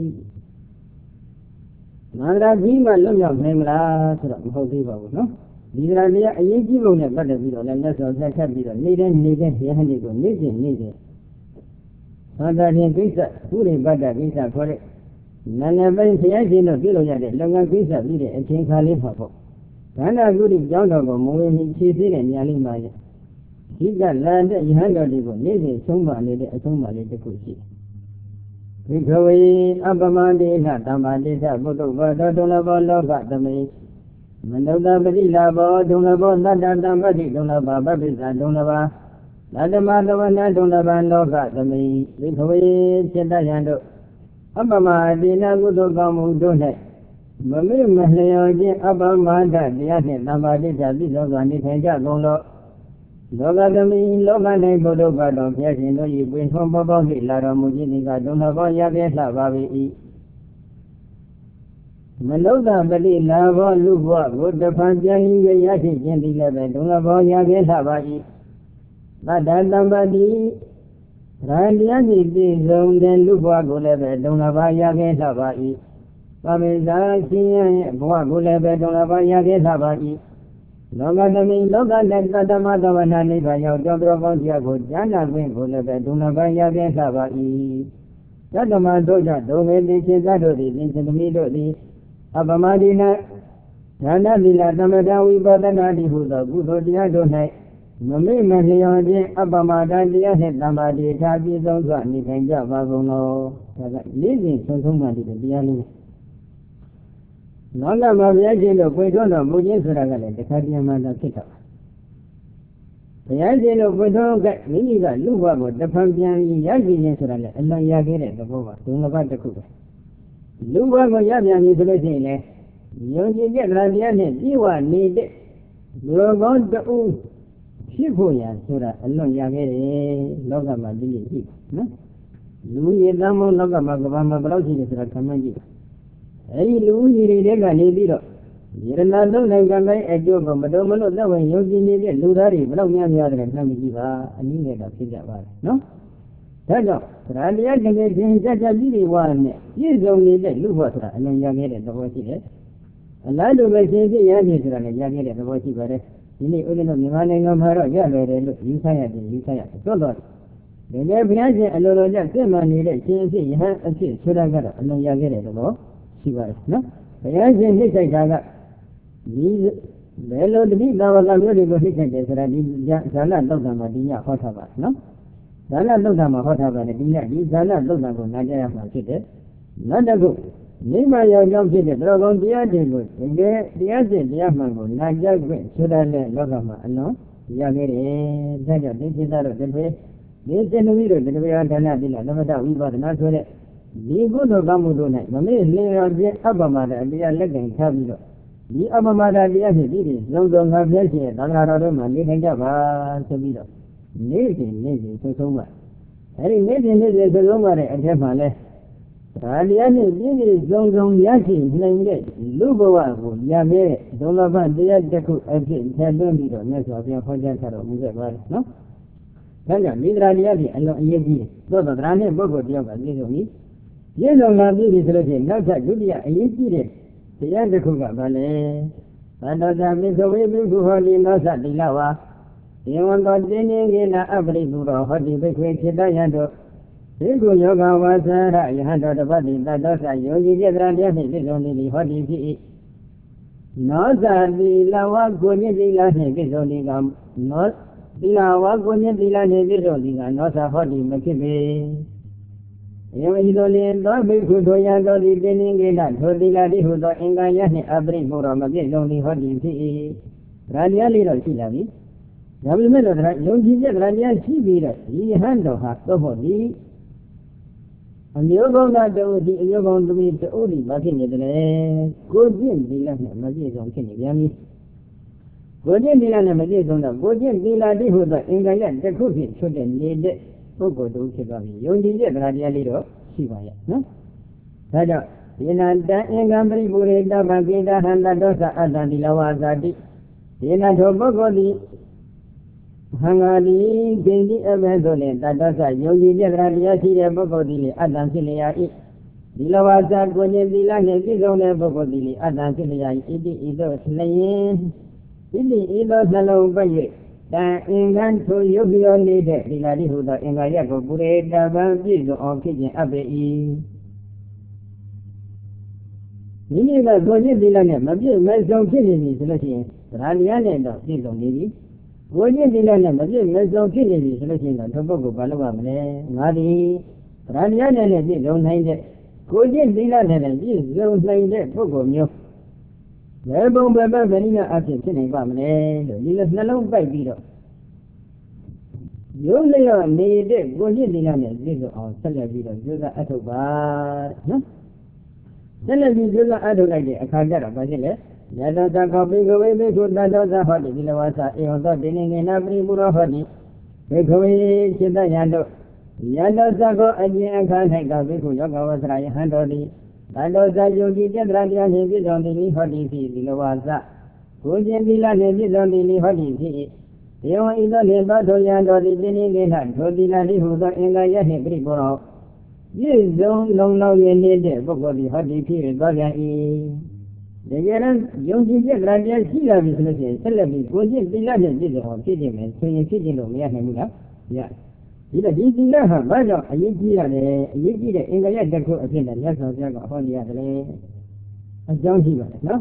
မန္တရာကြီးမှလွတ်မြောက်နိုင်မလားဆိုတော့မဟုတ်သေးပါဘူးနော်ဒီတရားတရားအရေးကြီးပုံနဲ့ပတ်သက်ပြီးတော့လည်းမြတ်စွာဘုရားထပ်ပြီးတော့နေတဲ့တရားတွေကိုနေ့စဉ်ဘာသာရင်ကိစ္စဥရိပတ္တကိစ္စခေါ်တဲ့နာနာပိုင်းဘုရားရှင်တို့ပြုလုပ်ရတဲ့လုပ်ငန်းကိစ္စပြီးတဲ့အချိန်ခါလေးမှာပေါ့ဒါနကုတိကျောင်းတော်ကိုမဝင်မီဖြည့်သေးတဲ့ညာလေးမှာဒီကလာတဲ့ယဟန်တော်တွေကိုနေ့စဉ်ဆုံးမနေတဲ့အဆုံးမလေးတစ်ခုရှိဘိခဝေအပ္ပမတေနသမ္မာတိသဘုဒ္ဓဘောဒုလဘောလောကသမိမနုဿပတိလာဘောဒုလဘောသတ္တတံပတိဒုလဘာပပိသဒုလဘာသတ္တမသဝနဒုလဘာလောကသမိဘိခဝေစေတယံတို့အပ္ပမတေနကုသိုလ်ကောင်းမှုတို့၌မမေ့မလျော်ခြင်းအပ္ပမဒတရားနှင့်သမ္မာတိဋ္ဌိသိသောစွာနေထိုင်ကြကုန်လောလောကသမီးလောက၌ဘုဒ္ဓဘာတော်ဘုရားရှင်တို့၏ပွင့်ထွန်းပေါ်ပေါက်၍လာတော်မူခြင်းဒီကဒုလဘောရပြည့်လှပါ၏မနုဿပတိလာဘောလူဘဝကိုတဖန်ပြန်၍ရရှိခြင်းဒီလည်းပဲဒုလဘောရပြည့်လှပါ၏သတ္တတံပတိရာတရားစီပြည့်စုံတဲ့လူဘဝကိုလည်းပဲဒုလဘောရပြည့်လှပါ၏သဗ္ဗေသာရှင်ရဲ့ဘဝကိုလည်းပဲဒုလဘောရပြည့်လှပါ၏လောကသမီးလောက၌တတ္တမသဝနာနိဗ္ဗာန်ရောက်တော်တော်ကောင်းတရားကိုဉာဏ်နာခွင့်ကိုလည်းပဲဒုလဘောရပြည့်လှပါ၏တတ္တမတို့ကြောင့်ဒုမေတိစေသတို့သည်သင်္ချသမီးတို့သည်အပ္ပမဒီနာဒါနသီလသမထဝိပဿနာတိဟုသောကုသိုလ်တရားတို့၌မမေ့မလျော်ခြင်းအပ္ပမဒါတရားနှင့်သမ္မာတိထာပြည့်စုံစွာနေထိုင်ကြပါကုန်လောဒါကလေးစဉ်ဆုံးမှတည်းတရားလေးလောကမှာဘုရားရှင်တို့ပွင့်ထွန်းတော်မူခြင်းဆိုတာကလည်းတခါတည်းမှသာဖြစ်တော့ဘုရားရှင်တို့ပွင့်ထွန်းကမိမိကလူဘဝကိုတဖန်ပြန်ရရှိခြင်းဆိုတာလည်းအလွန်ရခဲ့တဲ့သဘောပါဒုံလဘတစ်ခုပဲလူဘဝကိုရပြန်ပြီဆိုလို့ရှိရင်လည်းယုံကြည်တဲ့တရားနဲ့ပြည့်ဝနေတဲ့လူကောင်းတူဖြစ်ဖို့ရဆိုတာအလွန်ရခဲ့တယ်လောကမှာဒီလိုရှိနော်လူရည်သားမောလောကမှာကဘာမှာဘယ်လောက်ရှိတယ်ဆိုတာခမှန်းကြည့်အဲဒီလူကြီးတွေကနေပြီးတော့ယရနာလုံးနိုင်ကံတိုင်းအကျိုးကိုမတော်မလို့သက်ဝင်ယုံကြည်နေတဲ့လူသားတွေဘယ်လောက်များများတယ်နှမ်းကြည့်ပါအနည်းငယ်တော့ဖြစ်ကြပါလားနော်ဒါကြောင့်သရတရားတကယ်ချင်းကြကြပြီးတွေဝါနဲ့ပြည့်စုံနေတဲ့လူဘဝဆိုတာအလွန်ရခဲ့တဲ့သဘောရှိတယ်အလားတူပဲရှင်ဖြစ်ရခြင်းဆိုတာလည်းရခဲ့တဲ့သဘောရှိပါတယ်ဒီနေ့ဦးဇင်းတို့မြန်မာနိုင်ငံမှာတော့ရလွယ်တယ်လို့ယူဆရတယ်တော့တော့ဒီနေ့ဘုရားရှင်အလိုလိုကြစစ်မှန်နေတဲ့ရှင်အဖြစ်ယဟန်အဖြစ်ဆိုတာကတော့အလွန်ရခဲ့တဲ့သဘောရှိပါတယ်နော်ဘုရားရှင်နှိမ့်ဆိုင်တာကဒီဘယ်လိုတတိသာဝကမျိုးတွေကိုနှိမ့်ဆိုင်တယ်ဆိုတာဒီဇာလသုတ်တံမှာဒီညဟောထားပါနော်ဇာလသုတ်တံမှာဟောထားပါတယ်ဒီညဒီဇာလသုတ်တံကိုနားကြရမှာဖြစ်တယ်နောက်တစ်ခုမိမရောက်ကြောင်းဖြစ်တဲ့တော်ကောင်းတရားတွေကိုတကယ်တရားစစ်တရားမှန်ကိုနာကြခွင့်ဆိုတာလည်းလောကမှာအလွန်ရခဲ့တယ်ဒါကြောင့်ဒီစိတ်သားတို့တပည့်ဒီစေနဝိတို့တပည့်ဒါနတိလသမထဝိပဿနာဆိုတဲ့ဒီကုသိုလ်ကောင်းမှုတို့၌မမေ့လျော်ခြင်းအပ္ပမဒတရားလက်ကင်ထားပြီးတော့ဒီအပ္ပမဒတရားဖြစ်ပြီးသုံးငါပြည့်ရဲ့သံဃာတော်တို့မှာနေထိုင်ကြပါဆိုပြီးတော့နေ့စဉ်ဆုံးပါအဲဒီနေ့စဉ်ဆုံးပါတဲ့အထက်မှာလဲဒါတရားနဲ့ပြည့်စုံရရှိနိုင်တဲ့လူဘဝကိုရမဲတဲ့ဒုလဘတရားတစ်ခုအဖြစ်ထည့်သွင်းပြီးတော့မြတ်စွာဘုရားဟောကြားထားတော်မူခဲ့ပါတယ်နော်ဒါကြောင့်မိဒရာတရားဖြင့်အလွန်အရေးကြီးသို့သောတရားနဲ့ပုဂ္ဂိုလ်တယောက်ကပြည့်စုံပြီးပြည့်စုံလာပြီဆိုလို့ရှိရင်နောက်ထပ်ဒုတိယအရေးကြီးတဲ့တရားတစ်ခုကဘာလဲသတ္တဇာပိသဝေဘိက္ခုဟောတိနောသတိလဝါဧဝံသောတင်းင်းကိနာအပရိပုရောဟောတိဘိက္ခေจิตယံတို့ဒီကုယောဂဝါသရယဟတောတပတိတတောသယောဂီပြတ္တရာတရားဖြင့်ပြည့်စုံနေသည်ဟောတိဖြစ်၏နောသတိလဝါကိုမြင့်သီလနှင့်ပြည့်စုံသည်ကနောသီလဝါကိုမြင့်သီလနှင့်ပြည့်စုံသည်ကနောသဟောတိမဖြစ်ပေယဝိသောလင်သောဘိက္ခုတို့ရသောသည်တင်းင်းကိနထိုသီလတိဟုသောအင်္ဂါယနှင့်အပရိပုရောမပြည့်စုံသည်ဟောတိဖြစ်၏ဒါတရားလေးတော့ရှိလာပြီဒါပေမဲ့တော့ယုံကြည်တဲ့တရားရှိပြီးတော့ဒီဟန်တော်ဟာသို့မဟုတ်ဒီအမျိုးကောင်းသားတို့ဒီအမျိုးကောင်းသမီးတို့ဒီမဖြစ်နေတယ်ကိုကျင့်သီလနဲ့မပြည့်စုံဖြစ်နေပြန်ပြီကိုကျင့်သီလနဲ့မပြည့်စုံတော့ကိုကျင့်သီလတိဟုသောအင်္ဂါယတစ်ခုဖြင့်ချွတ်တဲ့နေတဲ့ပုဂ္ဂိုလ်တို့ဖြစ်သွားပြီယုံကြည်တဲ့တရားလေးတော့ရှိပါရဲ့နော်ဒါကြောင့်ဒီနာတံအင်္ဂံပရိပုရိတဗံကိတဟန္တတောသအတ္တတိလဝါဇာတိဒီနာသောပုဂ္ဂိုလ်သည်ဟံဃာတိဂိဉ္တိအဘဲဆိုလည်းတတ္တသယုံကြည်တဲ့တရားရှိတဲ့ပုဂ္ဂိုလ်သည်လေအတ္တဖြစ်လျာ၏ဒီလဝါစာကိုဉ္သီလနှင့်ပြည့်စုံတဲ့ပုဂ္ဂိုလ်သည်လေအတ္တဖြစ်လျာ၏ဣတိဤသို့လျင်ဣတိဤသို့နှလုံးပိတ်၍တံအင်္ဂံထိုယုတ်ပြောနေတဲ့ဒီလာတိဟုသောအင်္ဂါရက်ကိုပုရိတဗံပြည့်စုံအောင်ဖြစ်ခြင်းအပ်ပေ၏မိမိကကိုဉ္သီလနဲ့မပြည့်မစုံဖြစ်နေပြီဆိုလို့ရှိရင်တရားတရားနဲ့တော့ပြည့်စုံနေပြီကိုကျင့်သီလနဲ့မပြည့်မစုံဖြစ်နေပြီဆိုလို့ရှိရင်တော့ဒီပုဂ္ဂိုလ်ဘာလုပ်ရမလဲငါဒီဗရဏတရားနဲ့ပြည့်စုံနိုင်တဲ့ကိုကျင့်သီလနဲ့ပြည့်စုံနိုင်တဲ့ပုဂ္ဂိုလ်မျိုးဘယ်ပုံဘယ်ပတ်ဗဏိနာအဖြစ်ဖြစ်နိုင်ပါမလဲလို့ဒီလိုနှလုံးပိုက်ပြီးတော့ရုပ်လျော့နေတဲ့ကိုကျင့်သီလနဲ့ပြည့်စုံအောင်ဆက်လက်ပြီးတော့ကျိုးစားအထုတ်ပါနော်ဆက်လက်ပြီးကျိုးစားအထုတ်လိုက်တဲ့အခါကျတော့ဘာဖြစ်လဲယတသခောပိကဝေဘိက္ခုတတောသဟောတိဒီလဝါစာဧဝံသောတင်းင်းကိနာပရိပုရောဟောတိဘိက္ခဝေจิตယံတို့ယတောသခောအကျဉ်အခါ၌ကဘိက္ခုယောဂဝဆရာယဟန်တော်တိတတောသယုံကြည်ပြတ္တရာတရားနှင့်ပြည့်စုံသည်ဟောတိဖြစ်ဒီလဝါစာကိုကျင့်သီလနှင့်ပြည့်စုံသည်ဟောတိဖြစ်ဒေဝဤသို့လင်သောထိုယံတော်သည်တင်းင်းကိနာထိုသီလတိဟုသောအင်္ဂါယနှင့်ပရိပုရောပြည့်စုံလုံလောက်ရနေတဲ့ပုဂ္ဂိုလ်သည်ဟောတိဖြစ်သောပြန်၏တကယ်တော့ယုံကြည်တဲ့တရားရှိလာပြီဆိုလို့ရှိရင်ဆက်လက်ပြီးကိုကျင့်သီလနဲ့ပြည့်စုံအောင်ဖြစ်ခြင်းမယ်ဆိုရင်ဖြစ်ခြင်းလို့မရနိုင်ဘူးလားရဒီတော့ဒီသီလဟာဘာကြောင့်အရေးကြီးရတယ်အရေးကြီးတဲ့အင်္ဂါရတစ်ခုအဖြစ်နဲ့မြတ်စွာဘုရားကဟောနေရတယ်အကြောင်းရှိပါတယ်နော်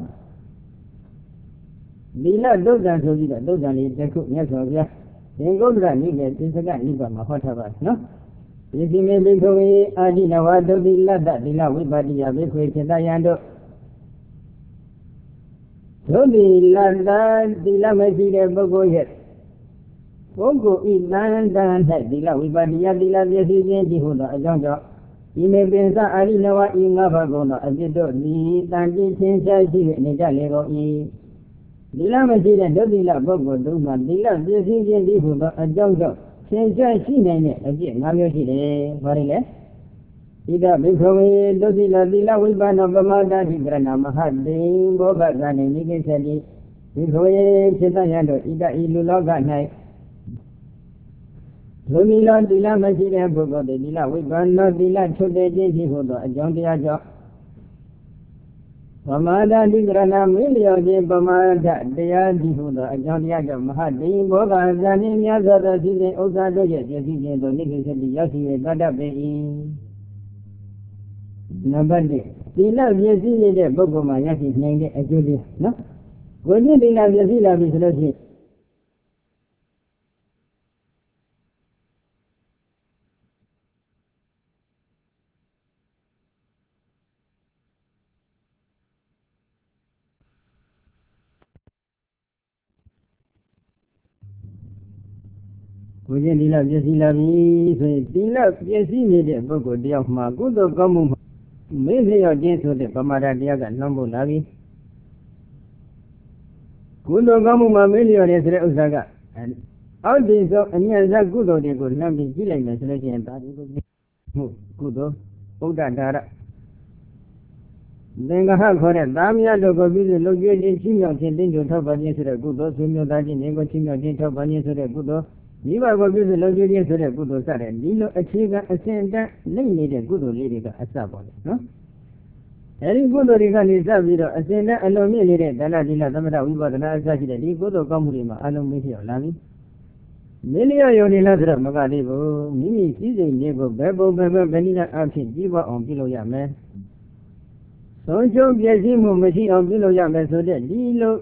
သီလဒုက္ခဆိုပြီးတော့ဒုက္ခလေးတစ်ခုမြတ်စွာဘုရားသင်္ကုတ္တရနိကေသစ္စကနိဗ္ဗာန်မှာဟောထားပါတယ်နော်ဒီစီမေဘိက္ခဝေအာတိနဝဒုတိလတ္တသီလဝိပတ္တိယဘိက္ခွေจิตယံတို့တို့ဒီလတ္တသီလမရှိတဲ့ပုဂ္ဂိုလ်ရဲ့ပုဂ္ဂိုလ်ဤတန်တန်၌သီလဝိပါဒိယသီလပစ္စည်းခြင်းဒီဟုသောအကြောင်းကြောင့်ဤမေပင်စအာရိနဝဤငါးပါးကုန်သောအပြစ်တို့သည်တန်တိချင်းရှားရှိ၍နေကြလေကုန်၏သီလမရှိတဲ့ဒုသီလပုဂ္ဂိုလ်တို့မှာသီလပစ္စည်းခြင်းဒီဟုသောအကြောင်းကြောင့်ချင်းရှားရှိနိုင်တဲ့အပြစ်၅မျိုးရှိတယ်။ဘာတွေလဲ။ဣဒဘိက္ခဝေဒုသီလသီလဝိပါဒပမဒတိကရဏမဟတိဘောဂဇာနေနိကိစ္စတိဘိက္ခဝေဖြစ်တတ်ရသောဣဒဤလူလောက၌လူမီလောသီလမရှိတဲ့ပုဂ္ဂိုလ်သည်သီလဝိပါဒသီလချုပ်တဲ့ခြင်းရှိဟုသောအကြောင်းတရားကြောင့်ပမာဒတိကရဏမင်းလျော်ခြင်းပမာဒတရားဒီဟုသောအကြောင်းတရားကြောင့်မဟာတိဘောဂဇာနေမြတ်စွာသောစီစဉ်ဥစ္စာတို့ရဲ့ပြည့်စည်ခြင်းသို့နိကိစ္စတိရောက်ရှိ၍တတ်တတ်ပေ၏နံပါတ်1သီလပြည့်စည်နေတဲ့ပုဂ္ဂိုလ်မှာရရှိနိုင်တဲ့အကျိုးလေးနော်ကိုယ်ချင်းသီလပြည့်စည်လာပြီဆိုလို့ရှိရင်ကိုချင်းသီလပြည့်စည်လာပြီဆိုရင်သီလပြည့်စည်နေတဲ့ပုဂ္ဂိုလ်တယောက်မှာကုသိုလ်ကောင်းမှုမေ့လျော့ခြင်းဆိုတဲ့ပမာဒတရားကနှောင်းဖို့လာပြီကုသိုလ်ကောင်းမှုမှာမေ့လျော့တယ်ဆိုတဲ့ဥစ္စာကအောက်ဒီဆုံးအမြတ်စားကုသိုလ်တွေကိုနှမ်းပြီးကြည့်လိုက်မယ်ဆိုလို့ရှိရင်ဒါဒီကိုမှုကုသိုလ်ဗုဒ္ဓဒါရသင်္ဃဟခေါ်တဲ့သားမြတ်တို့ကိုပြုစုလုပ်ကြွခြင်းချင်းမြောက်ခြင်းတင်းကြိုထောက်ပံ့ခြင်းဆိုတဲ့ကုသိုလ်ဆွေမျိုးသားချင်းတွေကိုချင်းမြောက်ခြင်းထောက်ပံ့ခြင်းဆိုတဲ့ကုသိုလ်မိဘကိုပြုစုလုပ်ကြွခြင်းဆိုတဲ့ကုသိုလ်စတဲ့ဒီလိုအခြေခံအစဉ်တန်းနိုင်နေတဲ့ကုသိုလ်လေးတွေကအစပေါ်တယ်နော်အဲဒီကုသိုလ်တွေကနေစပြီးတော့အစဉ်တန်းအလုံးမြင့်နေတဲ့ဒါနသီလသမထဝိပဿနာအစရှိတဲ့ဒီကုသိုလ်ကောင်းမှုတွေမှာအလုံးမေ့လျော့လာပြီမေ့လျော့ယုံနေလားဆိုတော့မကသေးဘူးမိမိစည်းစိမ်လေးကိုဘယ်ပုံဘယ်နည်းအဖြစ်ကြီးပွားအောင်ပြုလုပ်ရမယ်ဆုံးရှုံးပြည့်စည်မှုမရှိအောင်ပြုလုပ်ရမယ်ဆိုတဲ့ဒီလို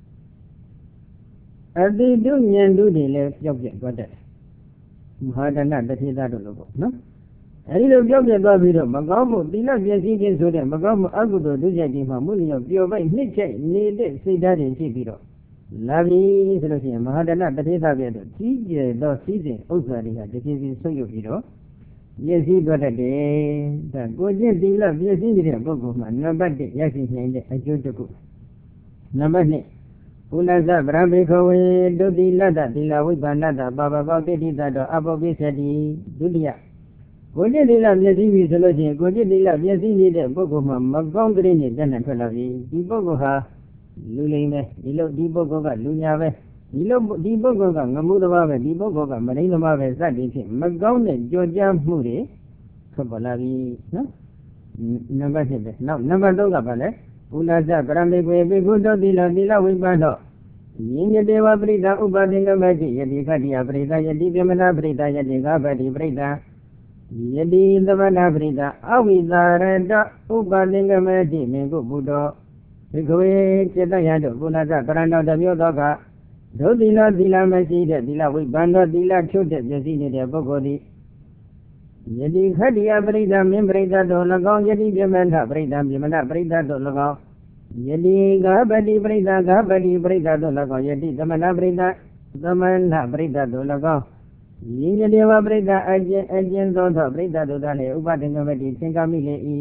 အတိတုဉာဏ်တို့တွေလည်းပျောက်ပြတ်သွားတတ်တယ်မဟာဒနာတထေသတို့လိုပေါ့နော်အဲဒီလိုပျောက်ပြတ်သွားပြီးတော့မကောင်းမှုသီလပြည့်စည်ခြင်းဆိုတဲ့မကောင်းမှုအကုသိုလ်ဒုစရိုက်တွေမှာမှုလျော့ပျော်ပိုက်နှိမ့်ချက်နေတဲ့စိတ်ဓာတ်တွေရှိပြီးတော့လာပြီဆိုလို့ရှိရင်မဟာဒနာတထေသပြည့်တော့ကြီးကျယ်သောစည်းစိမ်ဥစ္စာတွေကတဖြည်းဖြည်းဆုပ်ယုပ်ပြီးတော့ပြည့်စည်သွားတတ်တယ်ဒါကိုကျင့်သီလပြည့်စည်နေတဲ့ပုဂ္ဂိုလ်မှာနံပါတ်1ရရှိနိုင်တဲ့အကျိုးတစ်ခုနံပါတ်2ပုဏ္ဏဇဗရမေခဝေဒုတိလတ္တသီလဝိပါဏတ္တပါပပောတိတိတ္တအပောပိသတိဒုတိယကိုကျင့်သီလပြည့်စည်ပြီဆိုလို့ရှိရင်ကိုကျင့်သီလပြည့်စည်နေတဲ့ပုဂ္ဂိုလ်မှာမကောင်းတဲ့နဲ့တဏ္ဍထွက်လာပြီဒီပုဂ္ဂိုလ်ဟာလူလိမ်ပဲဒီပုဂ္ဂိုလ်ကလူညာပဲဒီပုဂ္ဂိုလ်ကငမှုသမားပဲဒီပုဂ္ဂိုလ်ကမရင်းသမားပဲစသည်ဖြင့်မကောင်းတဲ့ကြောကြားမှုတွေထွက်ပေါ်လာပြီနော်နံပါတ်7ပဲနောက်နံပါတ်3ကဘာလဲပုဏ္ဏဇပရမေကွေပိကုသောသီလဝိပါဒယင်းတေဝပရိသဥပသင်္ကမတိယတိခတ္တိယပရိသယတိပြမနာပရိသယတိကပတိပရိသယတိသမဏပရိသအဝိသာရတဥပသင်္ကမတိမေကုဘုဒ္ဓဒီကွေစေတယတို့ပုဏ္ဏဇပရဏောတမျိုးသောကဒုသီလမရှိတဲ့သီလဝိပန္နောသီလချုပ်တဲ့ပြည့်စည်နေတဲ့ပုဂ္ဂိုလ်သည်ယတိခတ္တိယပရိသမင်းပရိသတို့၎င်းယတိပြမနာပရိသပြမနာပရိသတို့၎င်းယတိဂပတိပရိသတို့၎င်းယတိသမဏပရိသပရိသတို့၎င်းယင်းတေဝပရိသအကျဉ်သောပရိသတို့သာလည်းဥပဒင်္ဂမတိသင်္ကမိလေ၏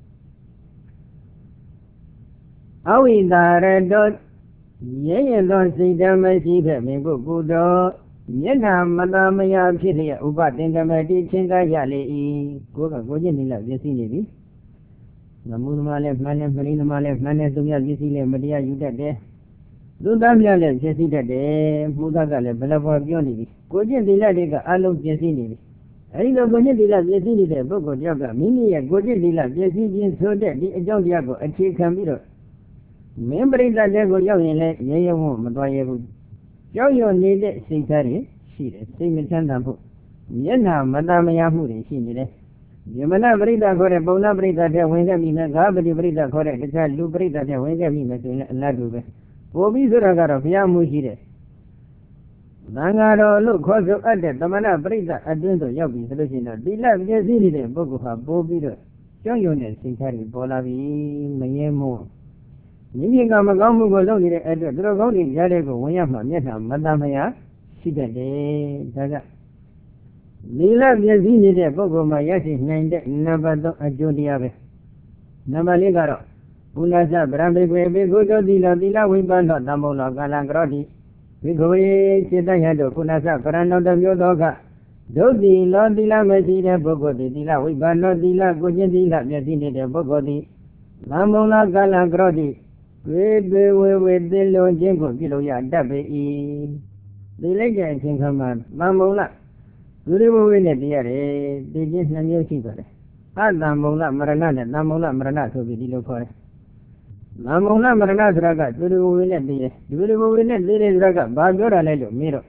အဝိသာရတောရဲရဲသောစိတ်ဓာတ်မရှိတဲ့မင်းကိုကုတော်မျက်နှာမသာမယာဖြစ်တဲ့ဥပသင်္ကမတိချင်းကားရလေ၏ကိုကျင့်နေလားပြည့်စည်နေပြီငမှုသမားလည်းမှန်တယ်မရင်းသမားလည်းမှန်တယ်သူများပြည့်စည်လည်းမတရားယူတတ်တယ်သူသားများလည်းပြည့်စည်တတ်တယ်ဘုရားကလည်းဘယ်လိုပြောနေပြီကိုကျင့်သီလတွေကအလုံးပြည့်စည်နေပြီအဲဒီလိုကိုကျင့်သီလပြည့်စည်နေတဲ့ပုဂ္ဂိုလ်တယောက်ကမိမိရဲ့ကိုကျင့်သီလပြည့်စည်ခြင်းဆိုတဲ့ဒီအကြောင်းတရားကိုအခြေခံပြီးတော့မင်းပရိသတ်တဲ့ကိုရောက်ရင်လည်းရဲရဲဝံ့မသွားရဘူးကြောက်ရွံ့နေတဲ့စိတ်ဓာတ်တွေရှိတယ်စိတ်မချမ်းသာမှုမျက်နှာမသာမယာမှုတွေရှိနေတယ်ယမနာပရိသတ်ခေါ်တဲ့ပုံနာပရိသတ်တဲ့ဝင်ခဲ့ပြီနဲ့ဂါပတိပရိသတ်ခေါ်တဲ့တခြားလူပရိသတ်တဲ့ဝင်ခဲ့ပြီနဲ့ဆိုရင်အလားတူပဲပို့ပြီးဆိုတာကတော့ဘုရားမှုရှိတယ်သံဃာတော်လို့ခေါ်ဆိုအပ်တဲ့သမဏပရိသတ်အတွင်းသို့ရောက်ပြီဆိုလို့ရှိရင်တော့သီလပြည့်စည်နေတဲ့ပုဂ္ဂိုလ်ဟာပို့ပြီးတော့ကြောက်ရွံ့တဲ့စိတ်ဓာတ်တွေပေါ်လာပြီမငြင်းမို့မိကမကောင်းမှုကိုလုပ်နေတဲ့အတွက်သူတို့ကောင်းတွေကြားတဲ့ကိုဝင်ရမှမျက်နှာမတမယရှိတတ်တယ်ဒါကလီလပြည့်စည်နေတဲ့ပုဂ္ဂိုလ်မှာရရှိနိုင်တဲ့နံပါတ်3အကျိုးတရားပဲနံပါတ်4ကတော့ပုဏ္ဏစဗရမေကွေဘေကုတောသီလဝိပန္နောတမောလောကာလံကရောတိဝိခောယေစေတယတောပုဏ္ဏစဗရဏောတမျိုးသောကဒုတိလောသီလမရှိတဲ့ပုဂ္ဂိုလ်သည်သီလဝိပန္နောသီလကိုကျင့်သီလပြည့်စည်နေတဲ့ပုဂ္ဂိုလ်သည်တမောလောကာလံကရောတိဝေသေလွန်ခြင်းကိုပြုလို့ရတတ်ပေ၏ဒီလိုက်တဲ့အချိန်ခါမှာတမောလသူရိဝေနဲ့တရားတယ်ဒီချင်း2မျိုးရှိပါတယ်အတမောလမရဏနဲ့တမောလမရဏဆိုပြီးဒီလိုခေါ်တယ်တမောလမရဏဆိုတာကသူရိဝေနဲ့တရားသူရိဝေနဲ့တရားဆိုတာကဘာပြောတာလဲလို့မေးတော့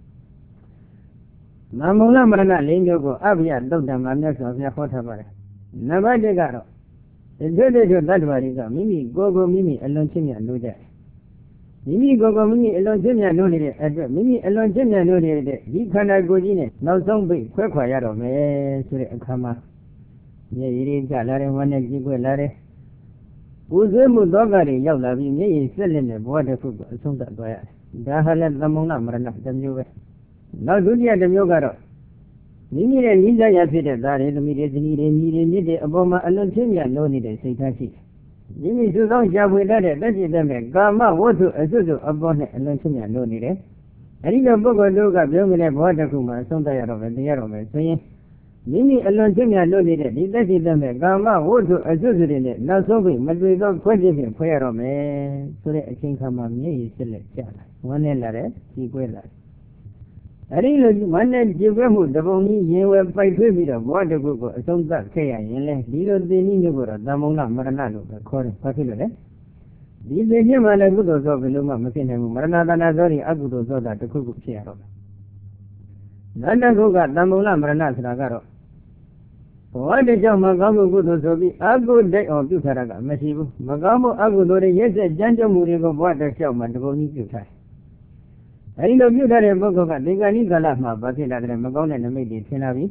တမောလမရဏ၄မျိုးကိုအဘိယသုတ်တံမှာမြတ်စွာဘုရားဟောထားပါတယ်နံပါတ်1ကတော့ဒီတို့တ္တဝါတွေကမိမိကိုယ်ကိုမိမိအလွန်ချင်းမြတ်လို့တဲ့မိမိကိုယ်ကိုမိမိအလွန်ချင်းမြတ်လို့နေတဲ့အတွက်မိမိအလွန်ချင်းမြတ်လို့နေတဲ့ဒီခန္ဓာကိုယ်ကြီးနဲ့နောက်ဆုံးပိတ်ခွဲခွာရတော့မယ်ဆိုတဲ့အခါမှာမျက်ရည်ကျလာတယ်ဝမ်းနဲ့ကြည်ကွက်လာတယ်ပူဆွေးမှုသောကတွေရောက်လာပြီးမျက်ရည်ဆက်လက်နဲ့ဘဝတစ်ခုကိုအဆုံးသတ်သွားရတယ်ဒါဟာလည်းသမုံလမရဏတစ်မျိုးပဲနောက်ဒုတိယတစ်မျိုးကတော့မိမိရဲ့နိစ္စရဖြစ်တဲ့သားတွေသမီးတွေဇနီးတွေညီတွေမြစ်တွေအပေါ်မှာအလွန်ချင်းမြတ်လို့နေတဲ့စိတ်ထားရှိမိမိစုဆောင်ရှားဖွေတတ်တဲ့တက်ရှိတဲ့မဲ့ကာမဝတ္ထုအစွတ်စွတ်အပေါ်နဲ့အလွန်ချင်းမြတ်လို့နေတယ်အဲဒီလိုပုဂ္ဂိုလ်တို့ကပြောမတဲ့ဘဝတစ်ခုမှာအဆုံးသတ်ရတော့မယ်တရားတော်မယ်ဆိုရင်မိမိအလွန်ချင်းမြတ်လို့နေတဲ့ဒီတက်ရှိတဲ့မဲ့ကာမဝတ္ထုအစွတ်စွတ်တွေနဲ့နောက်ဆုံးပြီးမတွေ့သောခွဲခြင်းဖြင့်ခွဲရတော့မယ်ဆိုတဲ့အချိန်ခါမှာမျက်ရည်စစ်လက်ကျလာဝမ်းနဲ့လာတယ်ကြီးကွဲလာတယ်အဲဒီလိုဝမ်းနဲ့ကြည်ကွဲမှုတပုံကြီးရင်ဝယ်ပိုက်ထွေးပြီးတော့ဘဝတစ်ခုကိုအဆုံးသတ်ခဲ့ရရင်လေဒီလိုသိနည်းမျိုးကိုတော့သမုံလမရဏလို့ပဲခေါ်တယ်ဘာဖြစ်လို့လဲဒီသိခြင်းမှလည်းကုသိုလ်သောဘယ်လိုမှမဖြစ်နိုင်ဘူးမရဏတဏ္ဍသောတွေအကုသိုလ်သောတာတစ်ခုခုဖြစ်ရတော့မယ်နောက်တစ်ခုကသမုံလမရဏဆိုတာကတော့ဘဝတစ်ကြောင့်မကောင်းမှုကုသိုလ်ဆိုပြီးအကုသိုလ်အောင်ပြုထားတာကမရှိဘူးမကောင်းမှုအကုသိုလ်တွေရက်ဆက်ကြမ်းကြုတ်မှုတွေကိုဘဝတစ်ကြောင့်မှတပုံကြီးပြုထားတယ်အဲဒီလိုပြုထားတဲ့ပုဂ္ဂိုလ်ကဒီကနေ့ကာလမှာဘာဖြစ်လာတယ်မကောင်းတဲ့နမိတ်တွေထင်လာပြီ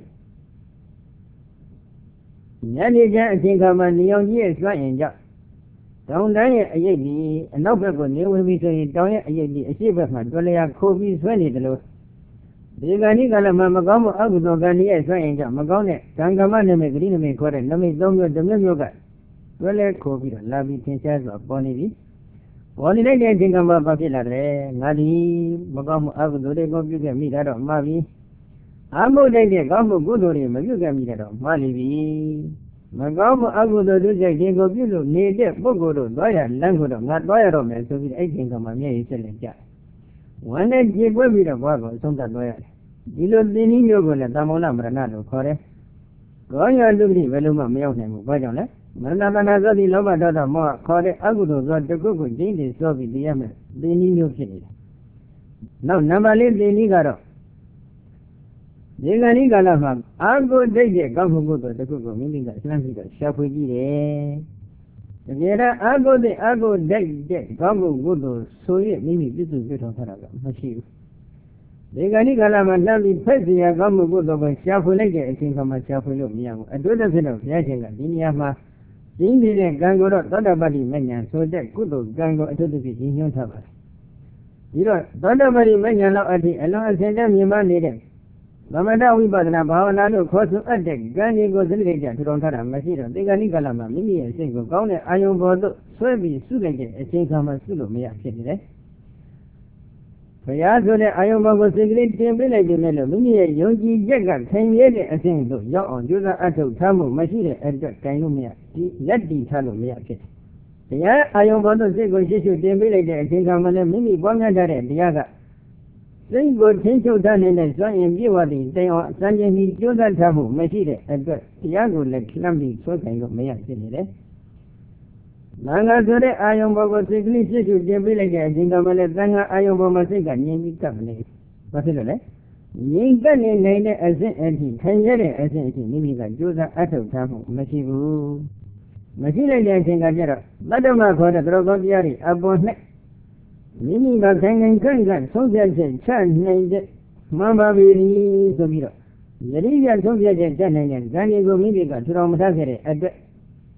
ညနေကျအချိန်ခါမှာနေအောင်ကြီးရဲ့စွန့်ရင်ကြောင့်တောင်တန်းရဲ့အရိပ်ကြီးအနောက်ဘက်ကိုနေဝင်ပြီးဆိုရင်တောင်ရဲ့အရိပ်ကြီးအရှိဘက်မှာတွလျာခိုးပြီးဆွဲနေတယ်လို့ဒီကနေ့ကာလမှာမကောင်းမှုအကုသိုလ်ကံရဲ့စွန့်ရင်ကြောင့်မကောင်းတဲ့ကံကမ္မနမိတ်ဂရိနမိတ်ခေါ်တဲ့နမိတ်၃မျိုးတစ်မျိုးကတွလဲခိုးပြီးတော့လာပြီးသင်ရှားစွာပေါ်နေပြီပေါ်နေတဲ့အချိန်ကမှဘာဖြစ်လာတယ်ငါဒီမကောင်းမှုအကုသိုလ်တွေကိုပြုခဲ့မိတာတော့မှားပြီအမှုတဲ့ကောင်းမှုကုသိုလ်တွေမပြုခဲ့မိတာတော့မှားလိပြီမကောင်းမှုအကုသိုလ်တို့စိတ်တွေကိုပြုလို့နေတဲ့ပုဂ္ဂိုလ်တို့သွားရလမ်းကိုတော့ငါသွားရတော့မယ်ဆိုပြီးအဲ့ဒီအချိန်ကမှမျက်ရည်ဆက်လက်ကြဝမ်းနဲ့ကြေကွဲပြီးတော့ဘဝကိုအဆုံးသတ်သွားရတယ်ဒီလိုသင်္နီးမျိုးကိုလည်းသမုံလမရဏလို့ခေါ်တယ်ကောင်းရလူတိဘယ်လိုမှမရောက်နိုင်ဘူးဘာကြောင့်လဲမရဏတဏ္ဍသောတိလောဘဒေါသမောဟခေါ်တဲ့အကုသိုလ်သောတကုတ်ကိုကျင်းတည်စောပြီးတရားမဲ့သင်္နီးမျိုးဖြစ်နေတယ်နောက်နံပါတ်4သင်္နီးကတော့ဒီကနေ့ကာလမှာအာဟုဒိတ်ရဲ့ကောင်းမှုကုသိုလ်တကုတ်ကိုမိမိကလှမ်းပြီးတော့ရှာဖွေကြည့်တယ်တကယ်တော့အာဟုဒိတ်တဲ့ကောင်းမှုကုသိုလ်ဆိုရမိမိပြည့်စုံပြည့်ထောင်ထားတာကမရှိဘူးဒီကနေ့ကာလမှာလှမ်းပြီးဖက်เสียကောင်းမှုကုသိုလ်ကိုရှာဖွေလိုက်တဲ့အချိန်ခါမှာရှာဖွေလို့မရဘူးအတွဲတစ်ဖြစ်တော့ဘုရားရှင်ကဒီနေရာမှာကျင်းတဲ့ကံကိုတော့သောတာပတိမဉ္ဇဉ်ဆိုတဲ့ကုသိုလ်ကံကိုအထုပ်ဖြစ်ညွှန်းထားပါတယ်ဒီတော့သောတာပတိမဉ္ဇဉ်လောက်အထိအလွန်အစင်တည်းမြင်မနေတဲ့သမထဝိပဿနာဘာဝနာလို့ခေါ်ဆိုအပ်တဲ့ကံတွေကိုသတိကြထူထောင်ထားတာမရှိတော့ဒီကနေ့ကာလမှာမိမိရဲ့စိတ်ကိုကောင်းတဲ့အာယုံပေါ်သို့ဆွဲပြီးစုလိုက်တဲ့အချိန်ခါမှာစုလို့မရဖြစ်နေတယ်ဘုရားဆိုတဲ့အာယုံပေါ်ကိုစိတ်ကလေးတင်ပေးလိုက်တယ်လို့မိမိရဲ့ယုံကြည်ချက်ကခိုင်မြဲတဲ့အစဉ်သို့ရောက်အောင်ကြိုးစားအထောက်ထားမှုမရှိတဲ့အတွက်ကြိုင်လို့မရဒီလက်တည်ထားလို့မရဖြစ်တယ်။တရားအာယုံပေါ်သို့စိတ်ကိုရှေ့ရှုတင်ပေးလိုက်တဲ့အချိန်ခါမှာလည်းမိမိပွားများထားတဲ့တရားကစိတ်ကိုထင်းချုပ်ထားနေတဲ့စွန့်ရင်ပြေဝသည်တိုင်အောင်စံကျင်ပြီးကြိုးစားထားမှုမရှိတဲ့အတွက်တရားကိုလည်းလှမ်းပြီးဆွဲကြိုင်လို့မရဖြစ်နေတယ်။နာငါဆိုတဲ့အာယုံပေါ်ကိုစိတ်ကလေးရှေ့ရှုတင်ပေးလိုက်တဲ့အချိန်ကမှလည်းသံဃာအာယုံပေါ်မှာစိတ်ကငြိမ်ပြီးကပ်နေ။ဘာဖြစ်လို့လဲ။ငြိမ်သက်နေနိုင်တဲ့အစဉ်အထိခံရတဲ့အစဉ်အထိမိမိကကြိုးစားအထောက်ထားမှုမရှိဘူး။မရှိလိုက်တဲ့အချိန်ကကျတော့တတ္တမခေါ်တဲ့သရောကောတရားတွေအပေါ်၌မိမိကခိုင်ခိုင်ခန့်ခန့်ဆုံးဖြတ်ချက်ချနိုင်တဲ့မှန်ပါပြီဆိုပြီးတော့ယတိပြဆုံးဖြတ်ချက်ချနိုင်တဲ့ဇာတိကိုမိမိကထူထောင်မထားခဲ့တဲ့အတွက်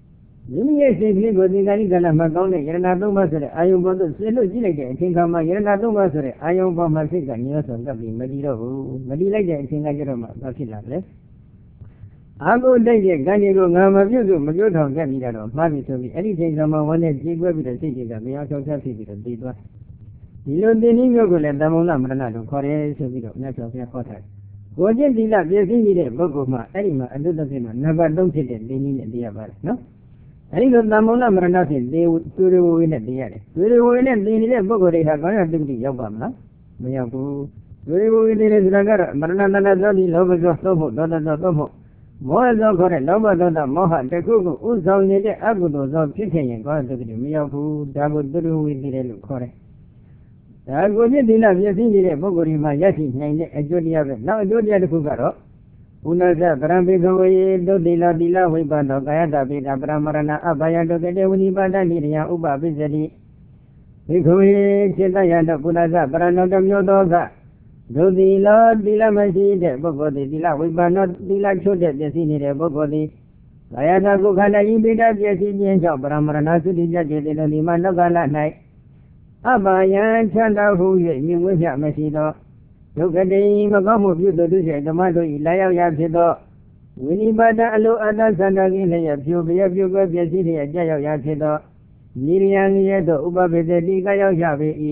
မိမိရဲ့စိတ်ကလေးကိုသင်္ခါရိကလမှာကောင်းတဲ့ယရဏသုံးပါးဆိုတဲ့အာယုံပေါ်သို့ဆွေလို့ကြည့်လိုက်တဲ့အချိန်ခါမှာယရဏသုံးပါးဆိုတဲ့အာယုံပေါ်မှာစိတ်ကညှောဆောင်ကပ်ပြီးမတည်တော့ဘူးမတည်လိုက်တဲ့အချိန်ကကျတော့မှဘာဖြစ်လာလဲအာဟုတိုက်တဲ့ကံတွေကိုငါမပြုတ်လို့မပြောထောင်ခဲ့ပြီးတော့မှားပြီဆိုပြီးအဲ့ဒီချိန်ခါမှာဝမ်းနဲ့ကြေကွဲပြီးတော့စိတ်တွေကမယောင်ချောက်ချဖြစ်ပြီးတော့တည်သွားဒီလိုသင်္နည်းမျိုးကိုလည်းတမုံလမရဏလို့ခေါ်တယ်ဆိုပြီးတော့မြတ်စွာဘုရားဟောထားတယ်ကိုကျင့်သီလပြည့်စည်နေတဲ့ပုဂ္ဂိုလ်မှာအဲ့ဒီမှာအတုတ္တဖြစ်မှာနံပါတ်3ဖြစ်တဲ့သင်္နည်းနဲ့တရားပါတယ်နော်အဲ့ဒီလိုတမုံလမရဏဖြင့်သွေရဝေနဲ့တရားတယ်သွေရဝေနဲ့သင်နေတဲ့ပုဂ္ဂိုလ်တွေဟာကောင်းရတုတိရောက်ပါမလားမရောက်ဘူးသွေရဝေနေတဲ့ဆိုတာကတော့မရဏတဏ္ဍသောတိလောဘသောသို့မဟုတ်ဒေါသသောသို့မဟုတ်မောဟသောခေါ်တဲ့လောဘဒေါသမောဟတခုခုဥဆောင်နေတဲ့အကုသိုလ်သောဖြစ်ခဲ့ရင်ကောင်းရတုတိမရောက်ဘူးဒါကိုသွေရဝေတည်တယ်လို့ခေါ်တယ်ဒါကိုပြည့်သီလပြည့်စည်နေတဲ့ပုဂ္ဂိုလ်တွေမှာရရှိနိုင်တဲ့အကျိုးတရားပဲနောက်အကျိုးတရားတစ်ခုကတော့ဥနာဇပရံဘေကဝေဒုတိလတိလဝိပန္နောကာယတပိတာပရမရဏအဘယတုကတေဝိပါဒနိရိယဥပပိစတိဘေကဝေစေတယတောပုဏ္ဏဇပရဏောတမျိုးသောကဒုတိလတိလမရှိတဲ့ပုဂ္ဂိုလ်သည်တိလဝိပန္နောတိလချို့တဲ့ပြည့်စည်နေတဲ့ပုဂ္ဂိုလ်သည်ကာယတကုခန္ဓာဤပိတာပြည့်စည်ခြင်းကြောင့်ပရမရဏသုတိပြည့်တဲ့ဒီမှာနောက်ကလ၌အဘယံချမ်းသာဟု၍မြင်ဝဲမြမရှိသောဒုက္ခတိမကောင်းမှုပြုသူတို့ရဲ့ဓမ္မတို့၏လာရောက်ရာဖြစ်သောဝိနိပါဒအလိုအတ္တသန္တာကိလျက်ဖြိုပြည့်ကွယ်ပြည့်စည်လျက်ကြောက်ရာဖြစ်သောနိရိယံရဲ့သို့ဥပပိသတိကရောက်ရပေ၏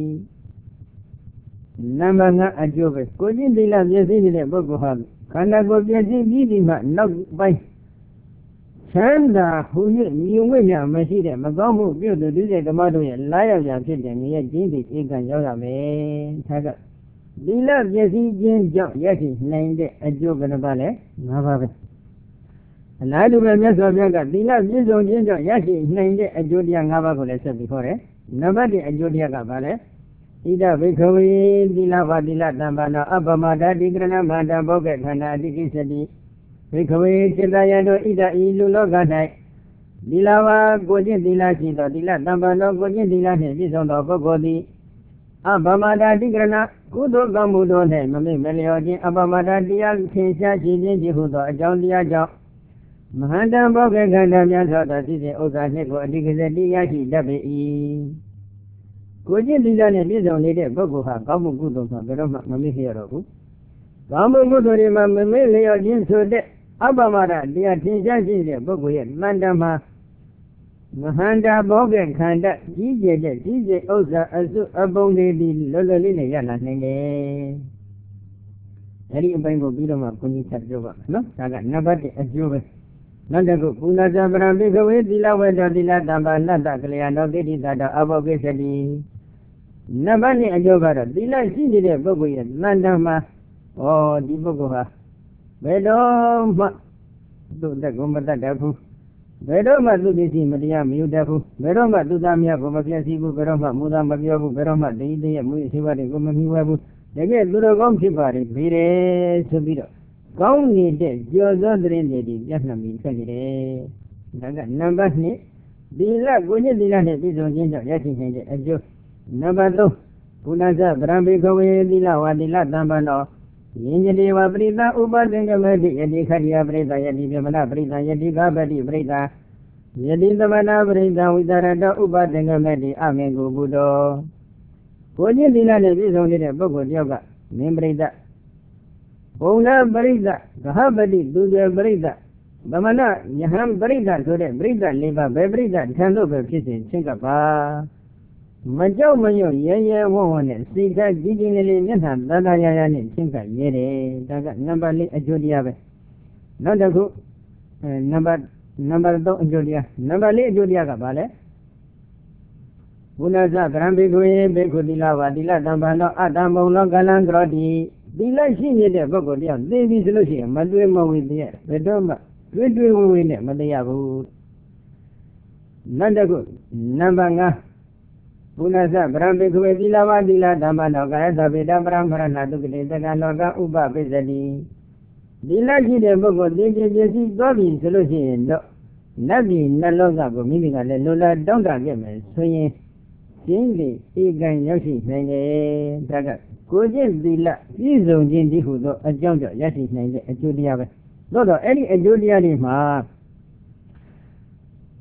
နံပါတ်5အကျိုးပဲကိုကျင့်သီလပြည့်စည်နေတဲ့ပုဂ္ဂိုလ်ဟာခန္ဓာကိုယ်ပြည့်စည်ပြီးဒီမှနောက်ပိုင်းချမ်းသာဟူ၍မြင်ဝဲမြမရှိတဲ့မကောင်းမှုပြုသူတို့ရဲ့ဓမ္မတို့ရဲ့လာရောက်ရာဖြစ်တဲ့မြင်ရဲ့ကျင့်သည့်ဧကံရောက်ရမယ်ဒါကသီလပြည့်စည်ခြင်းကြောင့်ရရှိနိုင်တဲ့အကျိုးကဏ္ဍပါလဲ5ပါးပဲအလားတူပဲမြတ်စွာဘုရားကသီလပြည့်စုံခြင်းကြောင့်ရရှိနိုင်တဲ့အကျိုးတရား5ပါးကိုလည်းဆက်ပြီးခေါ်တယ်နံပါတ်1အကျိုးတရားကဘာလဲဣဒဘိခဝေသီလဘာသီလတံပါဏအပမဒတိကရဏမန္တဘောဂခန္ဓာအတိကိစ္စတိဘိခဝေစေတယံတို့ဣဒဤလူလောက၌သီလဝါကိုကျင့်သီလရှိသောသီလတံပါဏကိုကျင့်သီလနှင့်ပြည့်စုံသောပုဂ္ဂိုလ်သည်အပမဒတိကရဏကုသိုလ်ကောင်းမှုတို့၌မမေ့မလျော့ခြင်းအပမဒတရားထင်ရှားရှိခြင်းဖြစ်ဟုသောအကြောင်းတရားကြောင့်မဟာတံဘောဂခန္ဓာများသောသောစိစဉ်ဥစ္စာနှင့်ကိုအတိကစတိရရှိတတ်ပေ၏ကိုကျင့်သီလနှင့်ပြည့်စုံနေတဲ့ပုဂ္ဂိုလ်ဟာကောင်းမှုကုသိုလ်မှာဘယ်တော့မှမမေ့လျော့တော့ဘူးကောင်းမှုကုသိုလ်တွေမှာမမေ့လျော့ခြင်းဆိုတဲ့အပမဒတရားထင်ရှားရှိတဲ့ပုဂ္ဂိုလ်ရဲ့တန်တမှာမဟာတံဘောဂခန္ဓာကြီးကျယ်တဲ့ကြီးကျယ်ဥစ္စာအစုအပုံတွေဒီလောလောလေးနဲ့ရလာနိုင်တယ်။အဲဒီအပိုင်းကိုပြီးတော့မှဘုန်းကြီးဆက်ပြောပါမယ်နော်။ဒါကနံပါတ်1အကျိုးပဲ။နောက်တစ်ခုပုဏ္ဏဇပရံဘိကဝေသီလဝေတောသီလတံပါဏတ္တကလျာဏောတိတိတတောအဘောကိစ္စတိနံပါတ်2အကျိုးကတော့သီလရှိနေတဲ့ပုဂ္ဂိုလ်ရဲ့တန်တမှာဒီပုဂ္ဂိုလ်ဟာဘယ်တော့မှသူ့တက်ကိုမတတ်တတ်ဘူးဘယ်တော့မှသူ့ပစ္စည်းမတရားမယူတတ်ဘူးဘယ်တော့မှသူသားများကိုမပြည့်စည်ဘူးဘယ်တော့မှမူသားမပြောဘူးဘယ်တော့မှတည်တည်ရဲ့မူရှိပါတွေကိုမမြင်ဝဲဘူးတကယ်သူတော်ကောင်းဖြစ်ပါလေပြီးတယ်ဆိုပြီးတော့ကောင်းနေတဲ့ကြော်သောသတင်းတွေဒီပြတ်နှံပြီးဆက်နေတယ်ဒါကနံပါတ်2သီလကိုညစ်သီလနဲ့ပြည့်စုံခြင်းကြောင့်ရရှိနိုင်တဲ့အကျိုးနံပါတ်3ဘုနာဇဗရံဘေခဝေသီလဝါသီလတံပန္နောယင်္ဇတိဝပရိသဥပသင်္ကမတိယတိခတ္တိယပရိသယတိပြမနာပရိသယတိကပတိပရိသယတိသမနာပရိသဝိသရတောဥပသင်္ကမတိအမေကုဘုဒ္ဓကိုကျင့်သီလနဲ့ပြည့်စုံနေတဲ့ပုဂ္ဂိုလ်တယောက်ကမင်းပရိသဘုံနာပရိသဂဟပတိသူတွေပရိသသမနာယဟံပရိသဆိုတဲ့ပရိသ၄ပါးပဲပရိသထံသို့ပဲဖြစ်စဉ်ချင်းကပါမကြောက်မရွံ့ရဲရဲဝံ့ဝံ့နဲ့စိတ်ဓာတ်ကြီးကြီးလေးလေးမျက်နှာသာသာရရနဲ့ချင်းကရဲတယ်ဒါကနံပါတ်4အကျိုးတရားပဲနောက်တစ်ခုနံပါတ်3အကျိုးတရားနံပါတ်4အကျိုးတရားကဘာလဲဘုနာဇဗရံဘေကွေဘေခုသီလဝါသီလတံပါဏောအတ္တမုံလောကလံကရောတိသီလရှိနေတဲ့ပုဂ္ဂိုလ်တရားသိပြီဆိုလို့ရှိရင်မတွေးမဝေသေးဘယ်တော့မှတွေးဝေနဲ့မတရားဘူးနောက်တစ်ခုနံပါတ်5ဘုနာဇဗရံဘေကွေသီလဝါသီလတံပါဏောကာယသဗေတပရမရဏတုကတိတကလောကဥပပိစတိသီလရှိတဲ့ပုဂ္ဂိုလ်သိပြည့်စည်သွားပြီဆိုလို့ရှိရင်တော့နတ်ပြည်နတ်လောကကိုမိမိကလည်းလိုလားတောင်းတခဲ့မယ်ဆိုရင်ကျင်းလေဧကံရောက်ရှိနိုင်တယ်ဒါကကိုကျင့်သီလပြည့်စုံခြင်းဒီဟုသောအကြောင်းကြောင့်ရရှိနိုင်တဲ့အကျိုးတရားပဲသို့တော့အဲ့ဒီအကျိုးတရားတွေမှာ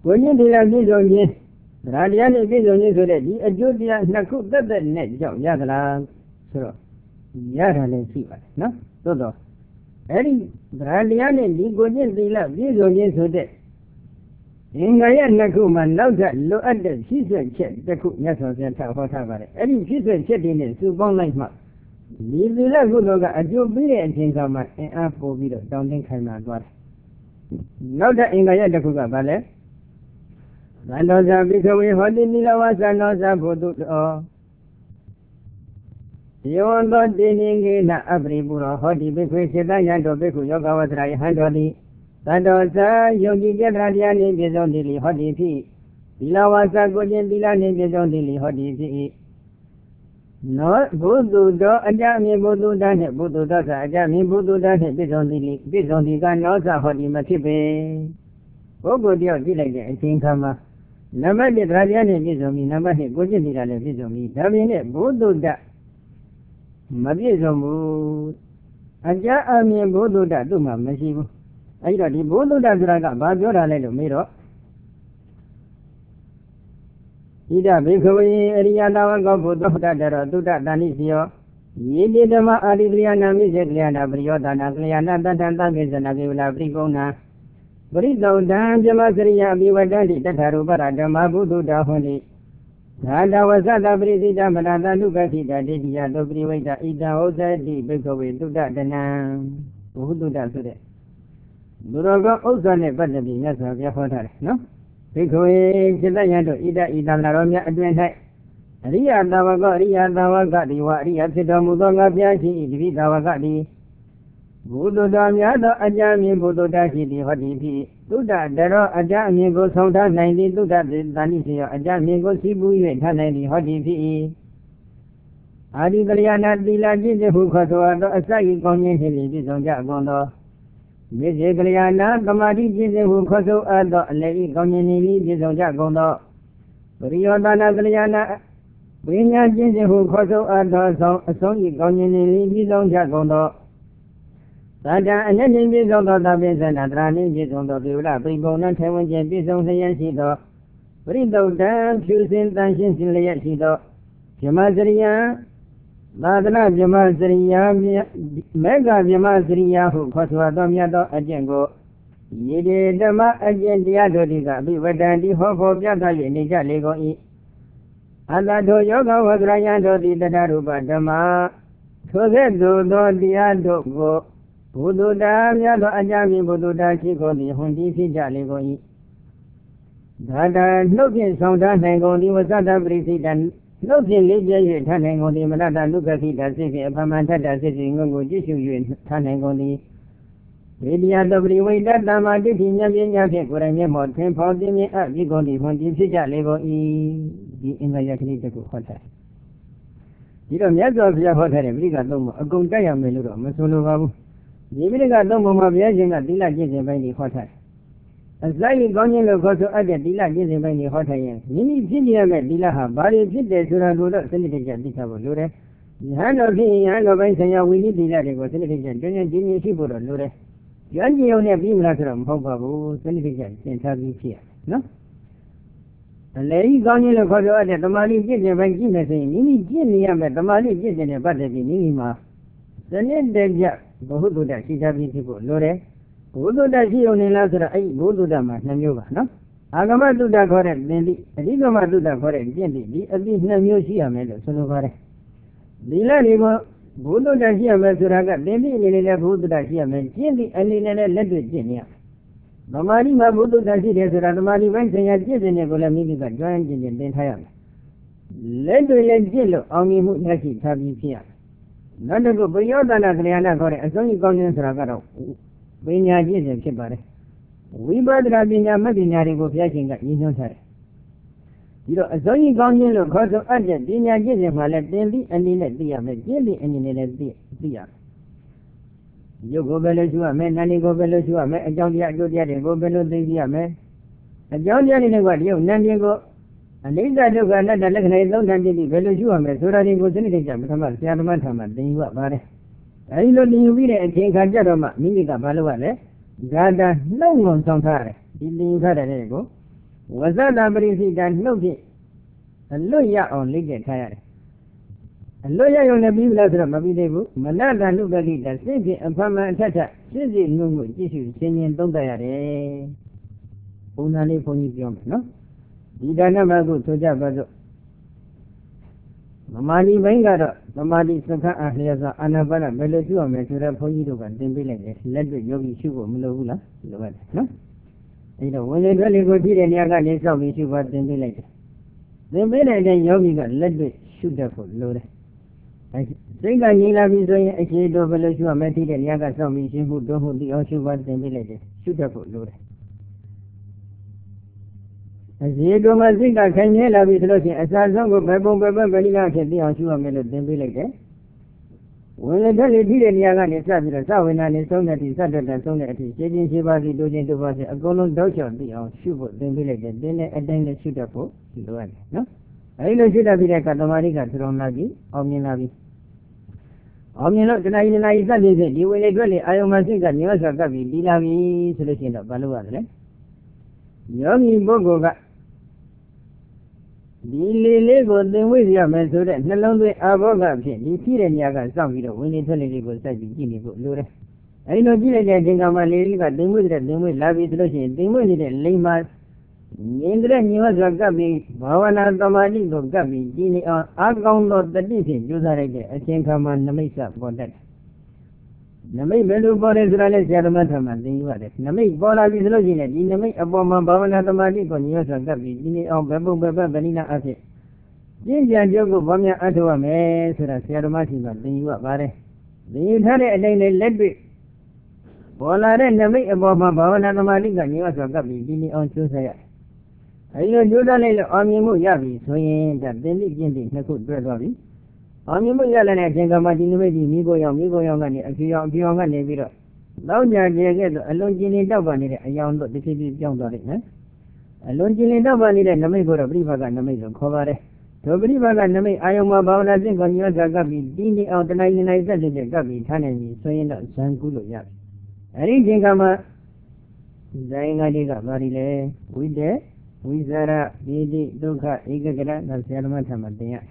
ကိုကြီးဒီလာပြည့်စုံခြင်းဗရာတရားနဲ့ပြည့်စုံခြင်းဆိုတဲ့ဒီအကျိုးတရားနှစ်ခုသက်သက်နဲ့ကြောင့်ရသလားဆိုတော့ရတာလည်းရှိပါတယ်နော်သို့တော့အဲ့ဒီဗရာတရားနဲ့ဒီကိုကြီးဒီလာပြည့်စုံခြင်းဆိုတဲ့အင်္ဂါရနှစ်ခုမှာနောက်ထပ်လိုအပ်တဲ့ဖြစ်ဆက်ချက်တစ်ခုမြတ်စွာဘုရားဟောထားပါတယ်အဲ့ဒီဖြစ်ဆက်ချက်တွေနဲ့စုပေါင်းလိုက်မှဒီသီလကုသိုလ်ကအကျိုးပေးတဲ့အချိန်ကမှအင်အားပို့ပြီးတော့တောင်းတင်းခိုင်မာသွားတယ်နောက်တဲ့အင်္ဂါရတစ်ခုကဘာလဲသံတော်စာပိခဝေဟောတိနိလဝသံတော်စာဘုသူတော်ယောသောတိနိကေနအပရိပုရောဟောတိပိခွေစေတယံတော်ပိခုယောဂဝသရယဟံတော်တိသံတော်စာယုံကြည်တဲ့တရားနှင့်ပြည့်စုံသည်လေဟောတိဖြစ်သီလဝါစာကိုခြင်းသီလနှင့်ပြည့်စုံသည်လေဟောတိဖြစ်နောဘုသူတော်အကြမြင်ဘုသူတနှင့်ဘုသူတော်ကအကြမြင်ဘုသူတနှင့်ပြည့်စုံသည်လေပြည့်စုံသည်ကနောစာဟောတိမဖြစ်ပေပုဂ္ဂိုလ်တယောက်ကြည့်လိုက်တဲ့အချိန်ခါမှာနံပါတ်1တရားနှင့်ပြည့်စုံပြီနံပါတ်2ကိုခြင်းသီလလည်းပြည့်စုံပြီဒါပြင်နဲ့ဘုသူတမပြည့်စုံဘူးအကြအမြင်ဘုသူတသူ့မှာမရှိဘူးအဲ့တော့ဒီဘုဒ္ဓဆိုတာကဘာပြောတာလဲလို့မေးတော့ဣဒဘေခဝေအရိယသာဝကောဘုဒ္ဓတတရောသုတတဏိစီယောယေတိဓမ္မအာရိကလျာဏမိစေကလျာဏပရိယောဒနာကလျာဏတတံသကေဇနာကေဝလာပရိကုဏံပရိသုဒ္ဓံဇမစရိယအဘိဝတ္တတိတထရူပရဓမ္မဘုဒ္ဓဟွန်တိသာတဝဇတပရိစိတမရတနုပခိတတိတိယသောပရိဝိတ္တဣဒံဥဇတိဘေခဝေသုတတနံဘုဒ္ဓဆိုတဲ့လူတော်ကဥစ္စာနဲ့ပတ်သက်ပြီးမြတ်စွာဘုရားဟောထားတယ်နော်ဘိက္ခဝေจิตယံတို့ဣဒဣတံလာတော်မြတ်အတွင်၌အရိယသာဝကအရိယသာဝကတိဝအရိယဖြစ်တော်မူသောငါဘုရားရှိ၏တပိသာဝကတိဘုဒ္ဓတော်များသောအကြမြင်ဘုဒ္ဓတာရှိသည်ဟောတိဖြစ်သုဒ္ဓတရောအကြအမြင်ကိုဆောင်ထားနိုင်သည်သုဒ္ဓသဏိစေယအကြမြင်ကိုစီးပူး၍ထားနိုင်သည်ဟောတိဖြစ်၏အာဒီကလျာဏသီလကျင့်တဲ့ဟုခေါ်သောအစ၏ကောင်းခြင်းဖြင့်ပြည့်စုံကြကုန်သောမေဇေကလျာဏသမာဓိကျင့်စဉ်ဟုခေါ်ဆိုအပ်သောအလယ်ဤကောင်းခြင်းဤပြည့်စုံကြကုန်သောပရိယောဒနာကလျာဏဝိညာဉ်ကျင့်စဉ်ဟုခေါ်ဆိုအပ်သောအဆုံးဤကောင်းခြင်းဤပြည့်စုံကြကုန်သောသာတံအနှင့်ပြည့်စုံသောသဗ္ဗေသနာတရာနှင့်ပြည့်စုံသောပြေဝလပိပုံနှင့်ထေဝင်ခြင်းပြည့်စုံလျက်ရှိသောပရိသုဒ္ဓံဖြူစင်တန်ရှင်းစင်လျက်ရှိသောဇမစရိယသာသနာဇမစရိယမေဃဇမစရိယဟုခေါ်ဆိုသောမြတ်သောအကျင့်ကိုယေတိဓမ္မအကျင့်တရားတို့သည်ကအဘိဝတ္တန်တိဟောဖို့ပြသ၍နေကြလေကုန်၏အတ္တထိုယောဂဝသရယံတို့သည်တတရူပဓမ္မထိုကဲ့သို့သောတရားတို့ကိုဘုဒ္ဓတာမြတ်သောအကြမြင်ဘုဒ္ဓတာရှိကုန်သည်ဟွန်တိဖြစ်ကြလေကုန်၏ဒါတနှုတ်ဖြင့်ဆောင်ထားနိုင်ကုန်သည်ဝသတ္တပရိစိတံနှုတ်ဖြင့်လေးပြည့်၍ထားနိုင်ကုန်သည်မနတလူကခိတာစိဖြင့်အပမန်ထတစိစိငုံကိုကြည့်ရှု၍ထားနိုင်ကုန်သည်ဝိတ္တယတပရိဝိတ္တတမ္မာတိဋ္ဌိဉာဏ်ပညာဖြင့်ကိုယ်တိုင်မျက်မှောက်ထင်ဖော်သိမြင်အပ်ပြီးကုန်သည်ဟွန်ဒီဖြစ်ကြလေကုန်၏ဒီအင်္ဂါရကလေးတစ်ခုဟောထားဒီတော့မြတ်စွာဘုရားဟောထားတဲ့ပြိဋ္ဌာသုံးပုံအကုန်တက်ရမယ်လို့တော့မဆိုလိုပါဘူးဒီပြိဋ္ဌာသုံးပုံမှာဘုရားရှင်ကသီလကျင့်စဉ်ပိုင်းတွေဟောထားတယ်အစရိကောင်းခြင်းလို့ခေါ်ဆိုအပ်တဲ့သီလကျင့်စဉ်ပိုင်းတွေဟောထားရင်မိမိဖြစ်နေရမယ့်သီလဟာဘာတွေဖြစ်တယ်ဆိုတာကိုတော့စနစ်တကျသိထားဖို့လိုတယ်။ယဟန်တော်ဖြစ်ရင်ယဟန်တော်ပိုင်းဆိုင်ရာဝိနည်းသီလတွေကိုစနစ်တကျတွင်တွင်ကျင်းကျင်းရှိဖို့တော့လိုတယ်။ကျွမ်းကျင်ုံနဲ့ပြီးမလားဆိုတော့မဟုတ်ပါဘူးစနစ်တကျသင်ထားပြီးဖြစ်ရနော်။အလေကြီးကောင်းခြင်းလို့ခေါ်ဆိုအပ်တဲ့တမာတိကျင့်စဉ်ပိုင်းကြည့်မယ်ဆိုရင်မိမိကျင့်နေရမယ့်တမာတိကျင့်စဉ်နဲ့ပတ်သက်ပြီးမိမိမှာစနစ်တကျဘုဟုတ္တရှိထားပြီးဖြစ်ဖို့လိုတယ်။ဘုဒ္ဓတရှိုံနေလားဆိုတော့အဲ့ဒီဘုဒ္ဓတမှာ2မျိုးပါနော်အာဂမတုဒ္ဒခေါ်တဲ့သင်္တိအဓိကမတုဒ္ဒခေါ်တဲ့ကျင့်တိဒီအတိ2မျိုးရှိရမယ်လို့ဆိုလိုပါတယ်ဒီလက်တွေကဘုဒ္ဓတရှိရမယ်ဆိုတာကသင်္တိအနေနဲ့လည်းဘုဒ္ဓတရှိရမယ်ကျင့်တိအနေနဲ့လည်းလက်တွေ့ကျင့်နေရသမာဓိမှာဘုဒ္ဓတရှိတယ်ဆိုတာသမာဓိပိုင်းဆိုင်ရာကျင့်စဉ်တွေကိုလည်းမိမိကကျွမ်းကျင်ကျင်သင်ထားရမယ်လက်တွေ့လည်းကျင့်လို့အောင်မြင်မှုရရှိထားပြီးဖြစ်ရမယ်နောက်တစ်ခုပယောဒနာကလျာဏခေါ်တဲ့အဆုံးအကောင်းခြင်းဆိုတာကတော့ပညာကျင့်စဉ်ဖြစ်ပါတယ်ဝိပဿနာပညာမပညာတွေကိုဘုရားရှင်ကရည်ညွှန်းထားတယ်ဒီတော့အစုံကြီးကောင်းခြင်းလို့ခေါ်ဆိုအပ်တဲ့ပညာကျင့်စဉ်မှာလည်းသင်ပြီးအနေနဲ့သိရမယ်ကျင့်ပြီးအနေနဲ့လည်းသိရမယ်ရုပ်ကိုပဲလို့ရှိရမယ်နာမ်ကိုပဲလို့ရှိရမယ်အကြောင်းတရားအကျိုးတရားတွေကိုပဲလို့သိရမယ်အကြောင်းတရားတွေကဒီရုပ်နာမ်တွေကိုအနိစ္စဒုက္ခအနတ္တလက္ခဏာသုံးဌာန်ပြည့်ဘယ်လိုရှိရမယ်ဆိုတာတွေကိုစနစ်တကျပထမဆရာသမားထံမှာသင်ယူရပါတယ်အဲဒီလိုသင်ယူပြီးတဲ့အချိန်ခါကျတော့မှမိမိကဘာလုပ်ရလဲဒါတာနှုတ်ငုံဆောင်ထားတယ်ဒီသင်ယူထားတဲ့ကို Wazada Brisita Noki, a lawyer on Liga Tire. A lawyer on the Bibla Mabidebu, Manada Lugalita, Sisi and Pama Tata, Sisi Nungu, Jisu, singing Dongayare. Unali Pony, no? Idana Magu to Jabado. Mamadi Bangara, Mamadi Saka Ahliaza, Anabana, Belotu, Metura Poyidu, and Timbilan, led with Yogi Shugo, Mulula, no? When they really go to the Yaga, they saw me shoot what Timbilan. They made a Yogi got led with shooter for Lord. I think I need a reason a shade of Velotu, Meti, and Yaga saw me shoot who don't the ocean what Timbilan, shooter for Lord. As you do my thing, I can hear la visitation. As I don't go back on Vanilla, can be on you a minute, then be like that. When I tell you, Yagan is up with a sound and his own that is Saturday and Sunday at his changing Shibasi doing to was a golden dojo, the on Shubo, then be like that, then a shooter for the one. No? I don't shoot a bit like a Domarica thrown Nabi, Omni. Omni, tonight is that you will really, I am a thing that you also got me, Dilavi solution of Balua. Yogi Bogo. The go then with your man so that no longer Aboga, the Tiran Yaga, some video, when they tell you go say Gini go Lure. I know Gilligan of my lady got them with them with Lavi Lucian, they went in Lima. Indra knew as a Gabi, Bavana Domani, Gabi, Gini or Argon of the Disi, Juzarege, a chain command the Mesa for that. Namay Belu Boris Rales Yaramatam, the U.S. Namay Bola is looking at Dinamay Aboma Bavana Domani, on US and Gabi, Gini or Babu Baba Vanina Ase. Jinja Jogo Bamia Atua Mess, Yaramati, the U.S. Bare. The entire day led me. Bola and Namay Aboma Bavana Domani, and US and Gabi, Gini on Tuesday. I know Judan on Yamu Yabi, so that then the Gindi, Naku Bregavi. On you and I think about the Migo Young, and a few young and a bit. Now, a long genie dog on it, a young the city young on it, a long genie dog on it, and the Migo of River and the Migo cover it. To believe I got the May, I am about I think on yours, Gabi, Dini out the 99 cents, Gabi, Tanani, saying that San Gulu Yap. I didn't think I'm a Zainga Varile, with there, with Zara, Didi, Duka, Igagara, and Selma.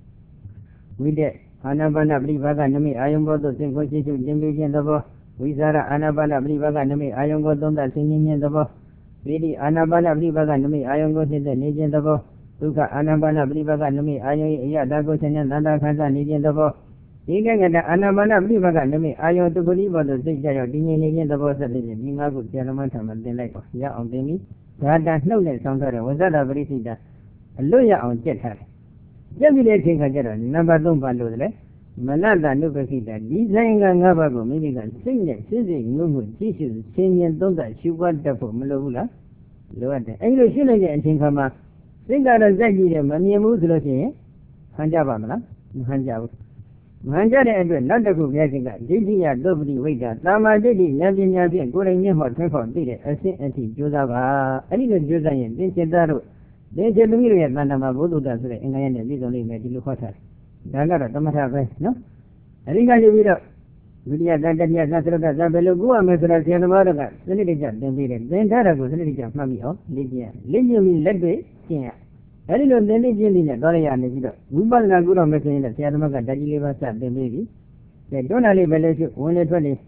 We did Anabana Brivaga Nami, I am going to sing what you Jimmy and the boy. We are Anabana Brivaga Nami, I am going to singing in the boy. Really Anabana Brivaga Nami, I am going to the Nidian the boy. Luka Anabana Brivaga Nami, I am Dagos and another Kazan Nidian the boy. You can get the Anabana Brivaga Nami, I am to believe on the six day of Dinian the boss of the Ningaku Gentleman and the like of Ya on Demi. That no less on her was that a very cedar. A lawyer on Jet her. Jabiliating a general, number don't value. Manada Nubakita, design and Navago, maybe can sing it, singing, no Jesus, singing, don't that she want the for Malula. Lower the English and Tinkama. Sing out a Zagi, Mania Muslosi, Hanjabamla, Hanjab. Manjada and not the good getting that. Didi are doubly waiter. Tama Didi, Yavin Yavin, good in your telephone, did it, a sin and Josava, I didn't use a Dinchadaru. They tell me that Manama Voodoo does it, and I end the only made you hotter. Dagara, Tomata, no? I think I did it. Lydia Dagania Natural Zabelugua, Mesra Tianamaraga, Senator, then we then Tarago, Senator Mamio, Lydia. Lydia means let me, yeah. I didn't know the Lydian in the Doria and the video. We bought a good on Mesra in the Tianamaga, that you live at the baby. They don't only believe only 20.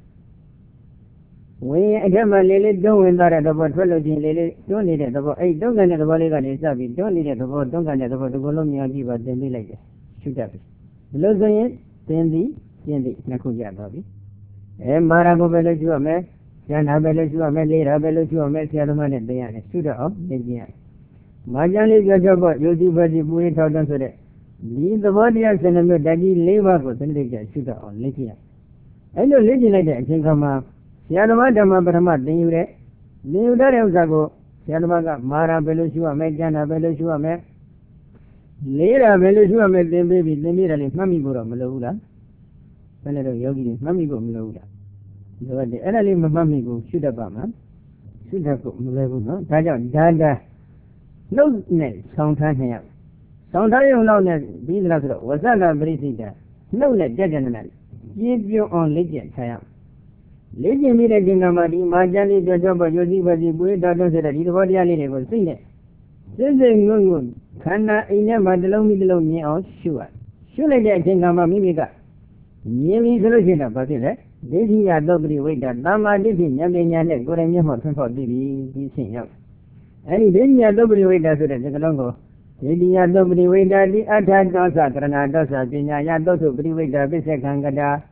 We again my lily don't win that about 12 lily, don't need it about 8, don't get the volley gun is don't need it about don't get about the Golomia give us the village. Shoot up. Below the Tendi, Nakuja Bobby. And Marago village you a mess, Jana village you a melly, Rabello you a mess, Yalaman and Diana, shooter of the Diana. Majan is your job, you do what you put it out on today. Leave the body and send them a daddy labor for the shooter on Likia. I know lady like that, think of Siadama Brahma, New Dago, Siadamaga, Mara Belusua, Megana Belusua, Meg. Later, Belusua made them baby, the mirror is Mammy Gura Malula. Senator Yogi, Mammy Go Malula. The enemy of Mammy Go, Shudabama, Sudako Maluna, Dada. No, sometime here. Sometime you know that these was that a breathing there. No, let gentlemen. Give you only get time. Legend me the Jingamadi, Majali, the job of Yosi, Buddha, the body a little sing it. Says the moon, Kana in a Madalo Midlo me out, sure. Surely the Jingama Mimica. Nearly solution of Basile. This is a double way that Dama did in Yamian, good and Yamon for Bibi, he sing out. And he didn't a double way that the Longo. Ini ya do beri weda di ada dosa kerana dosa punya ya do tu beri weda bisa kangkada.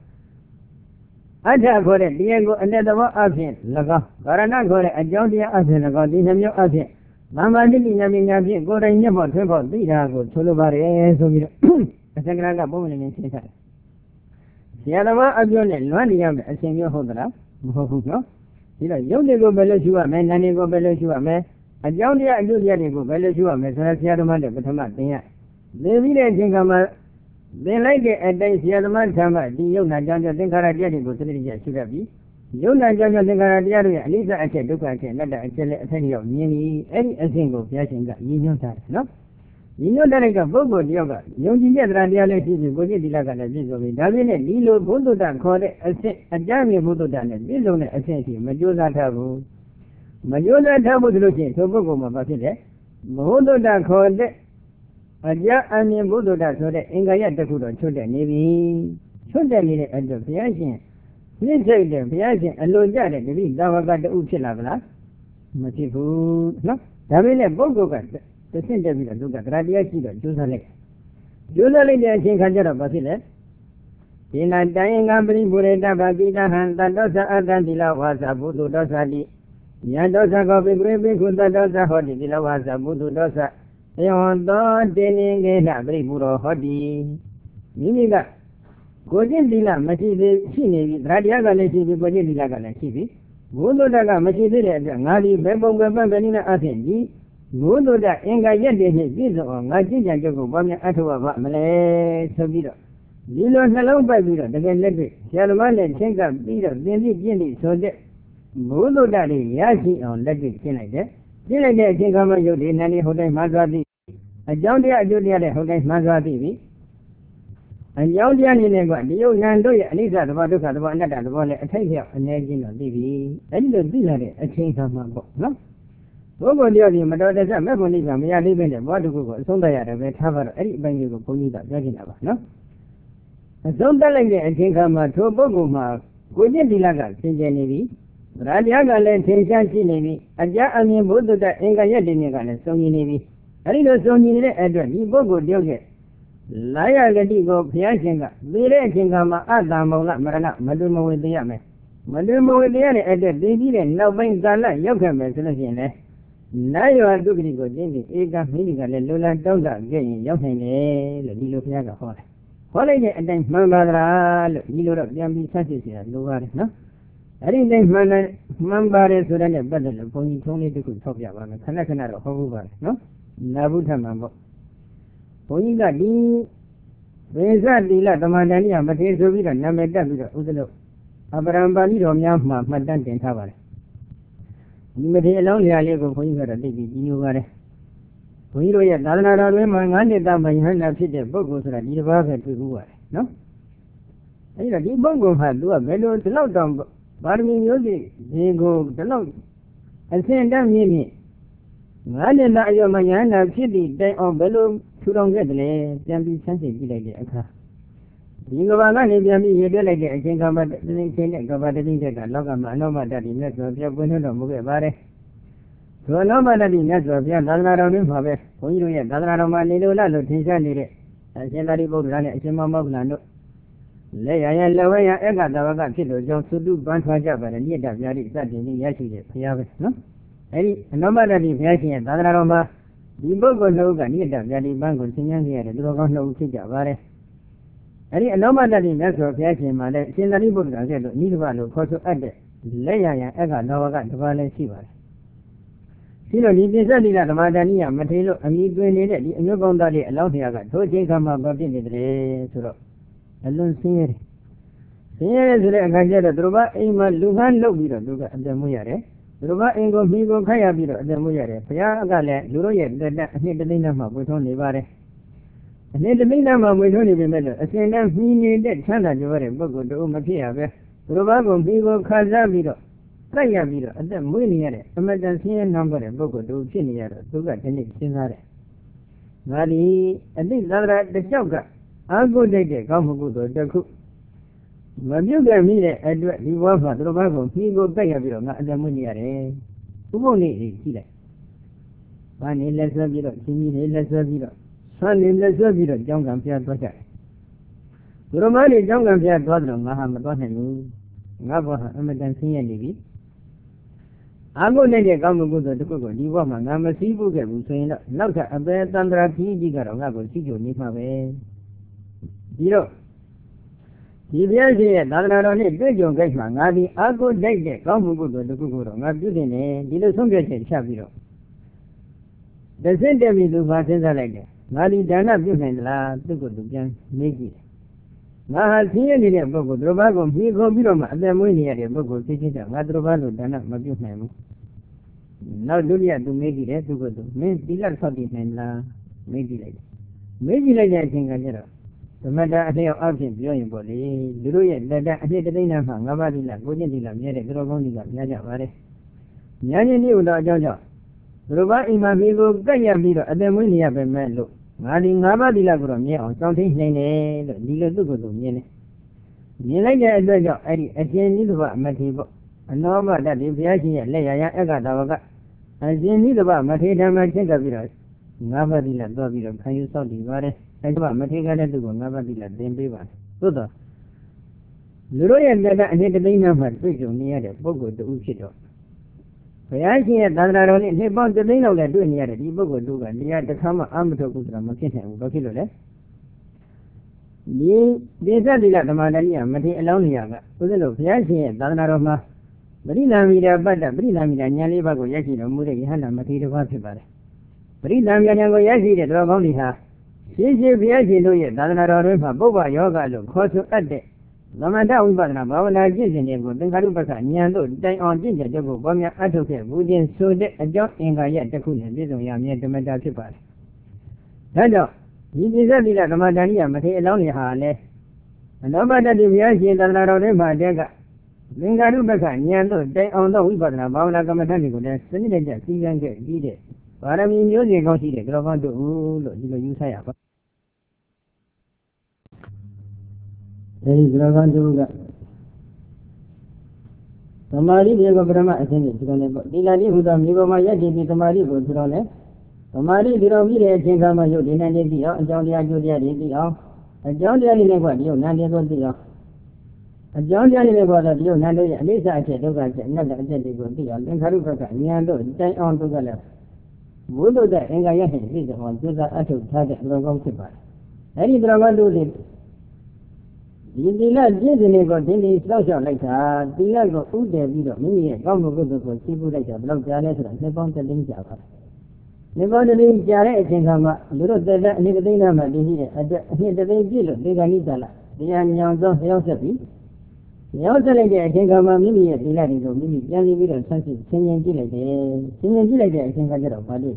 Ada korek dia go anda tahu apa laga. Kerana korek ajau dia apa laga di namanya apa. Mama ni namanya apa korek ni buat sebab tidak go solo bare so gitu. Sekarang apa boleh ni sih. Siapa ajau ni luar dia asyik hodra. Mohon. Tidak jauh dia go bela jua, mana ni go bela jua, mana. Ajau dia ajau dia ni go bela jua, mana siapa mana pertama tanya. Dewi dia jengkama, dia lagi ada siapa mana sama dia nak jangan jengkara dia ni go sendiri dia sudah bi. Dia nak jangan jengkara dia ni, ni saya asyik duka asyik, nada asyik asyik dia ni, asyik go biasa enggak, ini yang tak, no? Ini orang ni kan bobo dia kan, yang jenis orang dia ni sih, boleh dilakukan lagi so. Tapi ni, dilo bodoh tak korek, asyik, ajar ni bodoh tak ni, dilo ni asyik sih, majulah tahu. Majulah tahu dulu sih, so bobo apa sih le? Bodoh tak korek, ajar ni bodoh tak korek, enggak ya tak kurang, cuci ni ada biasa. Ni saya biasa, alor jadi, jadi dah waktu uci lah belah, masih pun, no? Tapi ni bobo kan. Terus dia bilang juga kerajaan kita jual lagi dia singkat cara pasti le. Ina daya ngabri boleh dapat kita hantar dosa ada di lawasa butuh dosa di. Yang dosa kau beri kunta dosa hodi di lawasa butuh dosa. Yang doa deni kita beri pura hodi. Ini tak. Kojin di lah masih di sini. Kerajaan kalau sini kojin di lah kalau sini. Butuh dah masih di lah. Ngali bebong beri nak asyik di. Bodoh dah, enggak jadi ni, gitu orang ngaji jangan cukup banyak atau apa malay sebiro. Dilo selalu berbiro dengan lebih. Siapa mana sehingga biro jenis sodek. Bodoh dah ni, ya si orang lebih sini je. Sini je sehingga macam ni nani hodai mazhadi. Jauh dia ni hodai mazhadi ni. Jauh dia ni buat dia yang tu ya ni satu anda dah boleh saya ni jenis ni. Ini tu bila ni sehingga macam no. Bobo dia ni macam ada saya pun ni kami ada benda buat tu kau sonda ada bertawar, ini benda kau punya tak jadi apa, no? Sonda lagi sehingga macam bobo mah, kau je dilaga sehingga ni, raja kalau sehingga sini ni, aja kami bodoh tak enggak jadi ni kalau songi ni, hari tu songi ni ada ni bobo dia ke, layak jadi kau biasa sehingga, bila sehingga mah ada mula merana malu mau dia ni ada dia ni, lawan jalan yang kami selesai ni. Nayo tu kini kau jadi, eka ini kalau lulan tahu tak, jadi yang ini le, di luar jaga hal. Hal ini ada membara, di luar yang bisa sih luar, no? Hari ini membara sudah ni betul, poni poni tu kau sok ya, mana kena roh bubar, no? Nabu sama bo. Poni dah di, besar di lah teman ni yang masih subir, nama dah subir, udah. Abraham bani romnya madan tentawar. Ini long dia lagi kau punya ada di luar. Punya ya, dalam ada mangan dia tak banyak nak sih bagus lah di bawah itu luar, no? Ini lagi bagus hal dua, melu terlalu dam, baru minggu ni go terlalu. Asyik dah ni. Mana nak yo mangan nak sih di day melu curang ke le, jangan bisa sih di lagi akak. Jika bangga ni biar dia lagi, jika kabar ni sini kabar ni jaga, laga mana mana di net sebab pun ada mungkin bare. So nama di net sebab dalam orang ni apa? Kau ya dalam orang ni tu lah, tu tinggal ni le. Asyik dari bawah ni, asyik mama bulan tu. Le ya lewa ya, enggak tahu kan kita jauh sudu bantu aja bare ni dah biar kita ni ya sih ya, no? Jadi nama di biar sih dalam orang di bawah kau kan ni dah biar bangun siang ni ada, tu kau nak uci jawab. Hari nama dari mesra biasa mana, sendiri pun ada tu, ni tu baru kau tu ada, leya yang agak nawa kan tu baru siapa. Silo ni biasa di dalam ada ni yang macam itu, kami dua ni dek, ni kau dari laut ni agak, tu jengkam apa pun ni dek, suruh, alun sihir suruh agak jadi, terubah iman luhan luk biru, juga ada muyar, terubah ingko mingko kaya biru, ada muyar, paya agak le, dulu ya, ni dek nama bukan ni baru. Ini demi nama muncul ni betul. Asalnya ini dek sana juga bagus tu macam apa? Robago, Bigo, Kazabiro, Kayabiro, and then Winnie, emergency number and Boko to Chinier, to get any sinare. Nadi, and this other the choker. I'll go take come good the cook. But you get me the address, you want for Robago, Bigo, Kayabiro, not the Muniare. Who only is Chile? One in less of it, Chini in less of it. Son in less of it, John Campia Project. Romani John Campia Godron, Mahamad. Ngapa emergency ni Ago ne kamu go to ko di wa ma ngam si bu ke bu soin la nak ta abe tandra thi ji ka ro nga ko si jo ni ma be di ro di bya shi ye dadana ro ni twe jong kai ma nga di ago dai de kamu go to ko ro nga pyu tin ne di lo song pye chin chat pi ro de sin de mi lu ba sin sa lai de nga di dana pyu nain la tu ko tu pyan me ji Maha senior in a book, Drobago, he go below the money at a book, teaching them, Madrovalo, Dana, Mabuham. Now, Julia to make it to go to Miss Dilla Sotin and La, maybe like. Maybe like I think I know. The matter they are options beyond body, Druya, that I did the name of Navadilla, Godilla, Yere, Drogonilla, Yajavare. Yan knew the Jojo. Droba in my amigo, Gaya Vito, at the money of a man look. Madi Navadilla from here on something named Dilla to go to Yene. Yelaya Adjo, Eddie, a chain about Matibo. And no more that if Yashi and Leia Agadawaga. And then need about Matina Machega Village. Navadilla Dovilo, can you saw the Vare? And about Matega to go Navadilla, then be one. So the Luroya Dada and the name of her prison near the Bogo to Uchido. Yashi and Dada, they bought the name of the doing near the Bogo to and near the Kama Amato Kutra Makina, Bakilo. These are the Latamaria, Mati Alonia, Udalo, Yashi and Dada Roma. Brina Mira Bada, Brina Mira, Yalibago Yashi, Muri, Hana, Mati Vasibare. Brina Yango Yashi, the Dragoniha. She is Yashi, Dana River, Boba Yoga, Kosu Ade. Lamada Ubana, Bavana Jizin, then Karubaka, Nyando, Day on Ginger, Jogo, Bomia Atoke, Woodian Sude, and John Ingaya, the Kun, and Bizo Yamia, the Medatipas. Hello, this is a villa, Ramadania, Mati Alonia, and Obada Yashi, Dana River, Dega. Lingarubaka, Nyando, Day on the Ubana, Bavana Gamatanico, the Senator, Season, did it. But I mean, you go see the Grovan to you say up. There is Grovan to Tamari, Diego Brahma, attended to the Dilani, who don't live on my yet, did Tamari, go to Rone. Tamari, the Romile, Chingama, you didn't need the Jonia Julia, and Jonia never knew, Nadia Godia. A John Johnny never got you, Nadia, and this I said, look at another attended to the Karuka, Nyando, day on to the left. Would the Engayan is on to the Atu Target Logo Kipa. Any drama do it. You did not get the neighbor, then he social like that. The Lago Food, the video, many a come good for people like a block Janet and Nepon the Link Java. Never the Link Janet and Hama, little the Nicodina, here the Link Gilo, the Ganitala, the young Yosapi. The also like I think of a mini at the Latin of Mimi, Yanni Villain, something, singing Gilly, I think I get a body.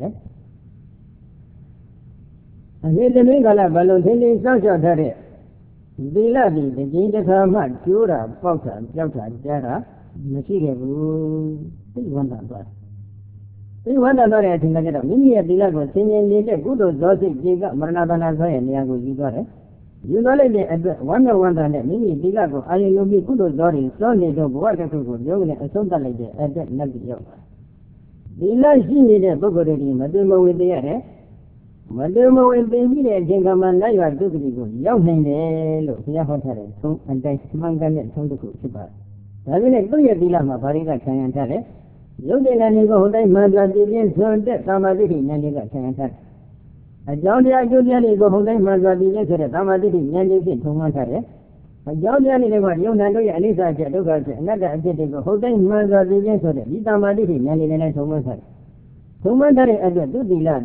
And here the Mingala balloon, he is social area. The Latin, the Jinda Kama, Jura, Potter, Jota, Jara, Machine, they want that. They want another, I think I get a mini at the Lago, singing the good old Dossi, Giga, Maranabana, and Yago, you got it. You know, one and many Digago, I will be good or dory, slowly to water to go, yoga, and something like that, at that never yoga. The last thing is a book already, Mademo with the air. Mademo will be me and Jingaman, now you are good to go. Young name, look, Yahotel, and then Mangan and Tom the Cook. I will a good dilemma, Pariga can tell it. You didn't go, they must have been so that somebody can tell it. A Jonia Julian go home, Mazabili, Tamadi, Yandy, Tomantare. A Jonia never, you know, and is a Jeduga, another identical holding Mazabili, so that Vitamadi, Yandy, and Tomantare. Tomantare as a Dudila,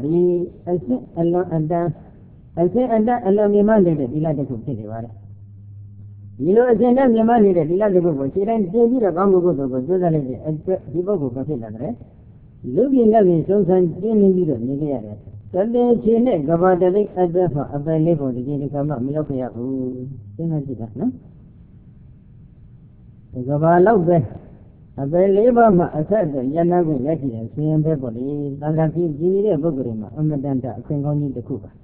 and that allow me Monday, the Dilata to City. You know, as I am the money that Dilata go, she ran David of Congo to go to the Dibogo Casilla. Looking at me, sometimes dealing with the Sunday, Chile, Gavadalik, available to come up, Milopia, who didn't do that, no? ကဘာလောက်ပဲအပယ်လေးပါးမှာအဆက်အသွယ်ရနာကိုရရှိတယ်ဆိုရင်ပဲပေါ့လေသံဃာကြီးကြီးတဲ့ပုဂ္ဂိုလ်တွေမှာအမတန်တအခွင့်ကောင်းကြီးတစ်ခုပါ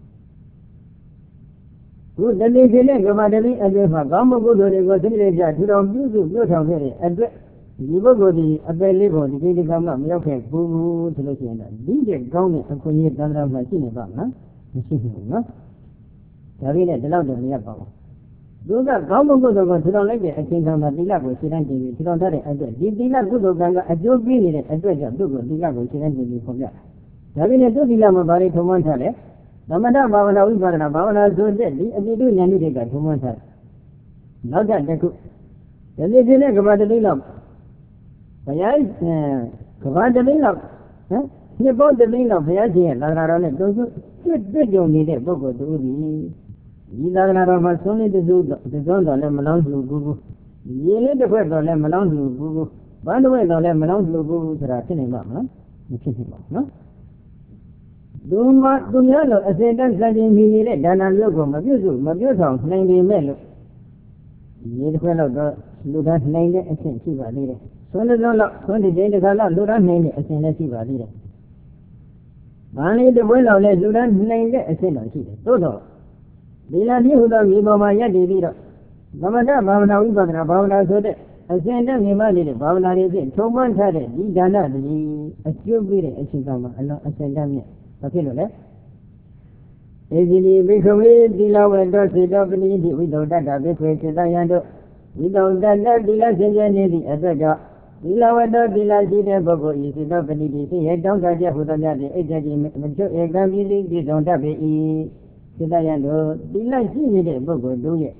ခုတတိဖြစ်တဲ့ကဘာတတိအတွင်းမှာကောင်းမှုကုသိုလ်တွေကိုစိတ်လေးပြထူထောင်ပြုစုပြုထောင်ခဲ့တဲ့အတွက်ဒီပုဂ္ဂိုလ်ဒီအပယ်လေးကိုဒီကိစ္စကမှမရောက်ခဲ့ဘူးဆိုလို့ရှိရင်တော့ဒီတဲ့ကောင်းတဲ့အခွင့်အရေးသံဃာမှာရှိနေပါမလားမရှိဘူးနော်ဒါပြီးနဲ့ဒီလောက်တော့မရပါဘူးသူကကောင်းမှုကုသိုလ်ကိုထူထောင်လိုက်တဲ့အချိန်ခါမှာသီလကိုရှင်းတန်းကြည့်ပြီးထူထောင်ထားတဲ့အတွက်ဒီသီလကုသိုလ်ကံကအကျိုးပေးနေတဲ့အတွက်ကြောင့်သူ့ကိုသီလကိုရှင်းတန်းကြည့်ပြီးဖော်ပြဒါပြီးနဲ့သူ့သီလမှာဘာတွေထုံးမှန်းထားလဲသမထဘာဝနာဝိပဿနာဘာဝနာဆိုတဲ့ဒီအတိတုဉာဏ်တွေကထုံးမှန်းထားတယ်နောက်တစ်ခုဒီနေ့ဒီနေ့ကဘာတလိလောက်ဘုရားကဘာတလိလောက်နှစ်ပေါင်းတလိလောက်ဘုရားရှင်ရဲ့သာသနာတော်နဲ့တုံ့တွေ့ကြုံနေတဲ့ပုဂ္ဂိုလ်တူဒီသာသနာတော်မှာဆုံးလေးတစုတော်လည်းမလောင်းဘူးရေလေးတစ်ခွက်တော်လည်းမလောင်းဘူးဘန်းတစ်ဝက်တော်လည်းမလောင်းဘူးဆိုတာဖြစ်နေမှာမလားမဖြစ်နိုင်ပါဘူးနော်သူများလိုအစဉ်တန်းစံချိန်မိနေတဲ့ဒါနမျိုးကိုမပြုစုမပြုဆောင်နိုင်ပေမဲ့လို့ရေတစ်ခွက်လောက်တော့လူသားနိုင်တဲ့အဆင့်ရှိပါသေးတယ်ဆွမ်းတစ်စုံလောက်ဆွမ်းတစ်ချိန်တစ်ခါလောက်လူသားနိုင်တဲ့အဆင့်လည်းရှိပါသေးတယ်ဗန်းလေးတစ်ပွဲလောက်လည်းလူသားနိုင်တဲ့အဆင့်တော့ရှိတယ်သို့တော့ဒီလာတိဟုသောမြေပေါ်မှာရပ်တည်ပြီးတော့သမထဘာဝနာဝိပဿနာဘာဝနာဆိုတဲ့အစဉ်တည်းမြင်မှနေတဲ့ဘာဝနာတွေဖြင့်ထုံမှန်းထားတဲ့ဒီဒါနတည်းအကျိုးပေးတဲ့အချိန်ကမှအလွန်အစင်တတ်မြတ်ဘာဖြစ်လို့လဲဧဇိနိဘိခဝေသီလဝတ္တစေတောပနိတိဝိသုဒ္ဓတ္တဘိက္ခေစေတယံတို့ဝိသုဒ္ဓတ္တသီလစင်ကြယ်နေသည့်အတွက်ကြောင့်သီလဝတ္တသီလရှိတဲ့ပုဂ္ဂိုလ်ဤစေတောပနိတိသိရဲ့တောင်းတချက်ဟူသောမြတ်တဲ့အိတ်တကြီးမချွတ်ဧကံပြည်ပြည်စုံတတ်ပေ၏စေတယံတို့သီလရှိနေတဲ့ပုဂ္ဂိုလ်တို့ရဲ့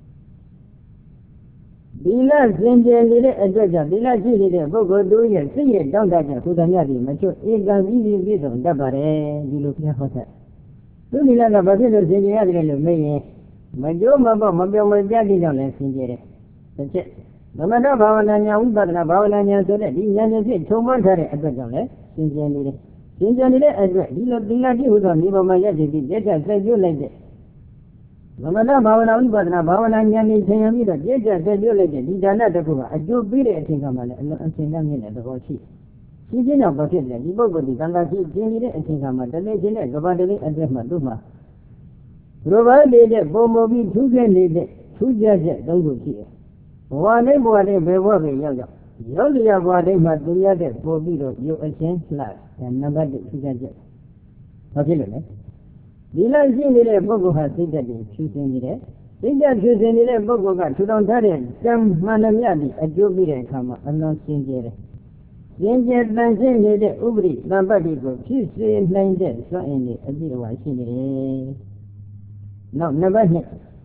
သီလစင်ကြယ်နေတဲ့အတွက်ကြောင့်သီလရှိနေတဲ့ပုဂ္ဂိုလ်တို့ရဲ့စိတ်ရဲ့တောင်းတချက်ဟူသောမြတ်သည်မချွတ်ဧကံပြည်ပြည်စုံတတ်ပါတယ်ဒီလိုပြဟောတဲ့သူသီလကဘာဖြစ်လို့စင်ကြယ်ရတယ်လို့မေးရင်မကြိုးမပေါ့မပြောင်းမပြတ်တဲ့ကြောင့်လည်းစင်ကြယ်တယ်တစ်ချက်သမထဘာဝနာဉာဏ်ဝိပဿနာဘာဝနာဉာဏ်ဆိုတဲ့ဒီဉာဏ်ဖြင့်ထုံမှန်းထားတဲ့အတွက်ကြောင့်လည်းစင်ကြယ်နေတယ်စင်ကြယ်နေတဲ့အတွက်ဒီလိုသီလတိဟူသောဒီပေါ်မှာရည်တည်ပြီးပြည့်စုံဆက်ပြုလိုက်တဲ့သမထဘာဝနာဝိပဿနာဘာဝနာဉာဏ်နဲ့ဆင်ញံပြီးတော့ပြည့်စုံဆက်ပြုလိုက်တဲ့ဒီဒါနတစ်ခုကအကျိုးပေးတဲ့အချိန်ကမှလည်းအလွန်အစင်တတ်မြင့်တဲ့သဘောရှိရှင်းရှင်းတော့ဘာဖြစ်လဲဒီပုဂ္ဂိုလ်ဒီကံကရှိကျင်းနေတဲ့အချိန်ကမှတနေ့ချင်းနဲ့ကဘာတလေးအတွက်မှသူ့မှာဘုရားနေတဲ့ပုံမပြီးထူးခဲ့နေတဲ့ထူးခြားချက်သုံးခုရှိတယ်ဘဝနဲ့ဘဝနဲ့ဘယ်ဘဝပဲရောက်လျာဘဝတိုင်းမှာသူရတဲ့ပို့ပြီးတော့ရုပ်အချင်းလှတယ်နံပါတ်1ထူးခြားချက်ဘာဖြစ်လို့လဲဒီလိုရှိနေတဲ့ပုဂ္ဂိုလ်ဟာစိတ်ဓာတ်တွေဖြူစင်နေတယ်စိတ်ဓာတ်ဖြူစင်နေတဲ့ပုဂ္ဂိုလ်ကထူထောင်ထားတဲ့ကံမှန်သမျှဒီအကျိုးပေးတဲ့အခါမှာအလွန်စင်ကြယ်တယ်စင်ကြယ်တန်ရှင်းနေတဲ့ဥပရိသံပတ်တိကိုဖြစ်စေနိုင်တဲ့စွမ်းအင်တွေအပြည့်အဝရှိနေတယ်နောက်နံပါတ်2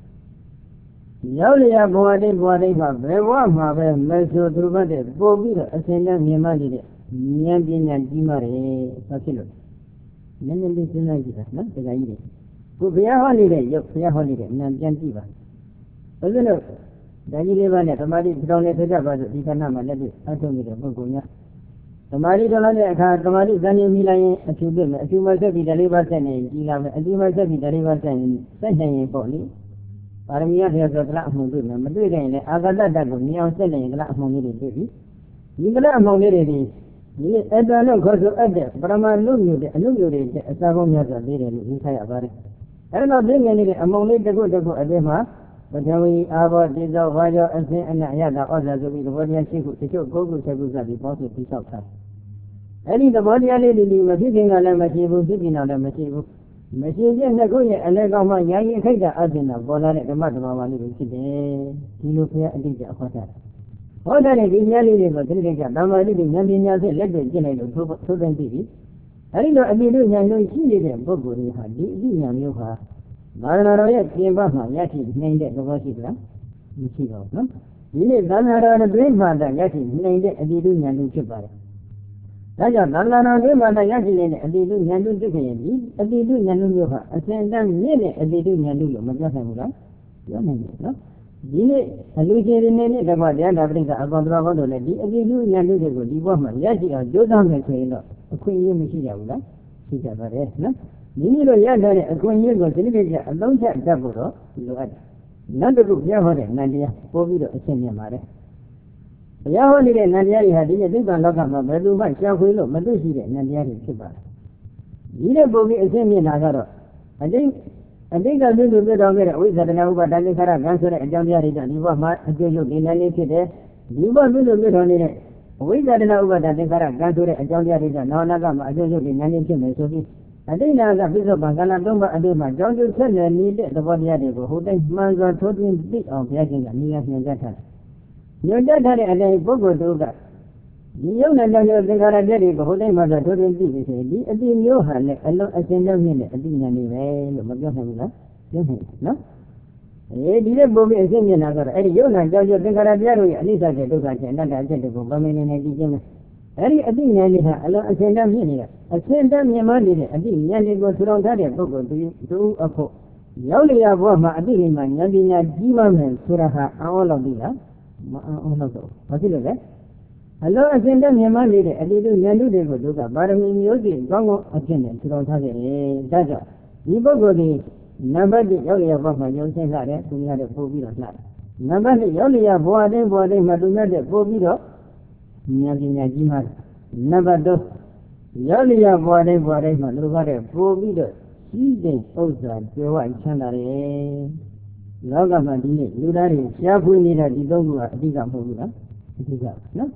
ရောက်လျာဘဝတိုင်းမှာဘယ်ဘဝမှာပဲမဲဆိုသူတို့တဲ့ပို့ပြီးတော့အစဉ်တည်းမြင်မှနေတဲ့ဉာဏ်ပညာကြီးမားတယ်ဘာဖြစ်လို့နည်းနည်းလေးစဉ်းစားကြည့်ပါနော်တရားကြီးတွေကိုဘုရားဟောနေတဲ့ရုပ်ဘုရားဟောနေတဲ့နာမ်ပြန်ကြည့်ပါဘယ်လိုလဲဒါကြီးလေးပါနဲ့သမာဓိထောင်နေထွက်ကြပါဆိုဒီခဏမှာလက်တွေ့အထုတ်နေတဲ့ပုဂ္ဂိုလ်များသမာဓိထောင်တဲ့အခါသမာဓိဇန်နေမိလိုက်ရင်အဖြူပြည့်မယ်အဖြူမဆက်ပြီးတလေးပါဆက်နေကြီးလာမယ်အဖြူမဆက်ပြီးတလေးပါဆက်နေဆက်နေရင်ပေါ့လေပါရမီရဆိုတော့ကလအမှုတွေ့မယ်မတွေ့ရင်လည်းအာဂတတ္တကိုမြင်အောင်ဆက်နေရင်ကလအမှုလေးတွေတွေ့ပြီဒီကလအမှုလေးတွေဒီအတ္တလို့ခေါ်ဆိုအပ်တဲ့ပရမလူမျိုးတဲ့အလူမျိုးတွေအစာပေါင်းများစွာလေးတယ်လို့ယူဆရပါတယ်အဲ့တော့ပြင်းငယ်နေတဲ့အမုံလေးတစ်ခုအတွင်းမှာပထဝီအာဘောတိဇောဘာယောအစဉ်အနအယတာဩဇာဆိုပြီးသဘောတရားရှိခုတချို့9ခု10ခုစသည်ပေါင်းစုပြီးဆောက်ထားအဲ့ဒီသဘောတရားလေးတွေမဖြစ်ခင်ကလည်းမရှိဘူးဖြစ်ခင်တော့လည်းမရှိဘူးမရှိခြင်းနှစ်ခုရဲ့အလဲကောင်းမှညာရင်ခိတ်တာအပြင်တော့ပေါ်လာတဲ့ဓမ္မဓမ္မလေးတွေဖြစ်တယ်ဒီလိုဖျားအတိတ်အဟောတာဟောတဲ့ဒီဉာဏ်လေးတွေကိုတိတိကျကျဓမ္မလေးတွေဉာဏ်ပညာဖြင့်လက်တွေ့ကျင့်လိုက်လို့ထိုးသိမ့်ပြီးပြီအဲဒီလိုအပြည့်တို့ဉာဏ်လုံးရှိနေတဲ့ပုဂ္ဂိုလ်တွေဟာဒီအပြည့်ဉာဏ်မျိုးဟာသာသနာတော်ရဲ့ပြင်ပမှာရရှိနိုင်တဲ့သဘောရှိသလားမရှိပါဘူးနော်ဒီနေ့သာသနာတော်အတွင်းမှာရရှိနိုင်တဲ့အပြည့်တို့ဉာဏ်လုံးဖြစ်ပါတယ်ဒါကြောင့်သာသနာတော်အတွင်းမှာရရှိနေတဲ့အပြည့်တို့ဉာဏ်လုံးဖြစ်ခဲ့ရင်ဒီအပြည့်တို့ဉာဏ်လုံးမျိုးဟာအစဉ်တန်းမြင့်တဲ့အပြည့်တို့ဉာဏ်လုံးလို့မပြောနိုင်ဘူးလားပြောနိုင်တယ်နော်ဒီနေ့အလူကြီးတွေနဲ့တကွတရားဓာပတိကအကောင်တော်ကောင်းတို့လည်းဒီအပြည့်လူဉာဏ်လေးတွေကိုဒီဘဝမှာရရှိအောင်ကြိုးစားမယ်ဆိုရင်တော့အခွင့်အရေးမရှိကြဘူးလားရှိကြပါတယ်နော်ဒီနေ့တော့ရထားတဲ့အခွင့်အရေးကိုဒီနေ့ကျအလုံးချက်တတ်ဖို့တော့လိုအပ်တယ်နောက်တစ်ခုပြောဟောတဲ့နန္တရားပို့ပြီးတော့အရှင်းမြင်ပါတယ် Yahoo did it, Nadia had in a different local, but do much shall we look, but do see it, Nadia is cheaper. Either book is in Nagaro. I think a little bit of it, we said now, but I think I answered a young lady that you were my you in any city. You were a little bit on it. We said now, but I think I answered a young lady that no, I do you in any city. I think now that Bishop Bangana Dumba and do my John you send and need the body who think man's are totally big of getting a near that. You get that and then book will do that. You know, the Garagari, who they must have told him, I didn't know her, I send them in, I didn't anyway, but you have no? Eh, did a book is in another. You know, you think Garagari, at least I can do that, and I said to go, but in a division. I didn't know, I send them in here. I send them your money, I didn't know to run that book to a book. The only of what I didn't mind, I didn't have Jimam, Suraha, all of the all of those. What is it? Hello, I send them your money, I didn't know they would do that, but I mean, you did wrong attendant to don't have it. That's all. You go the number the only of what you say that, we had a poor bit of that. Number the only of what they Maduna, the poor bit of Yajima. Number those. The only of what they Maduna, poor bit of season also, Joe and Chandare. Loga Madini, Ludari, Shafu need a Didogu, Diga, no?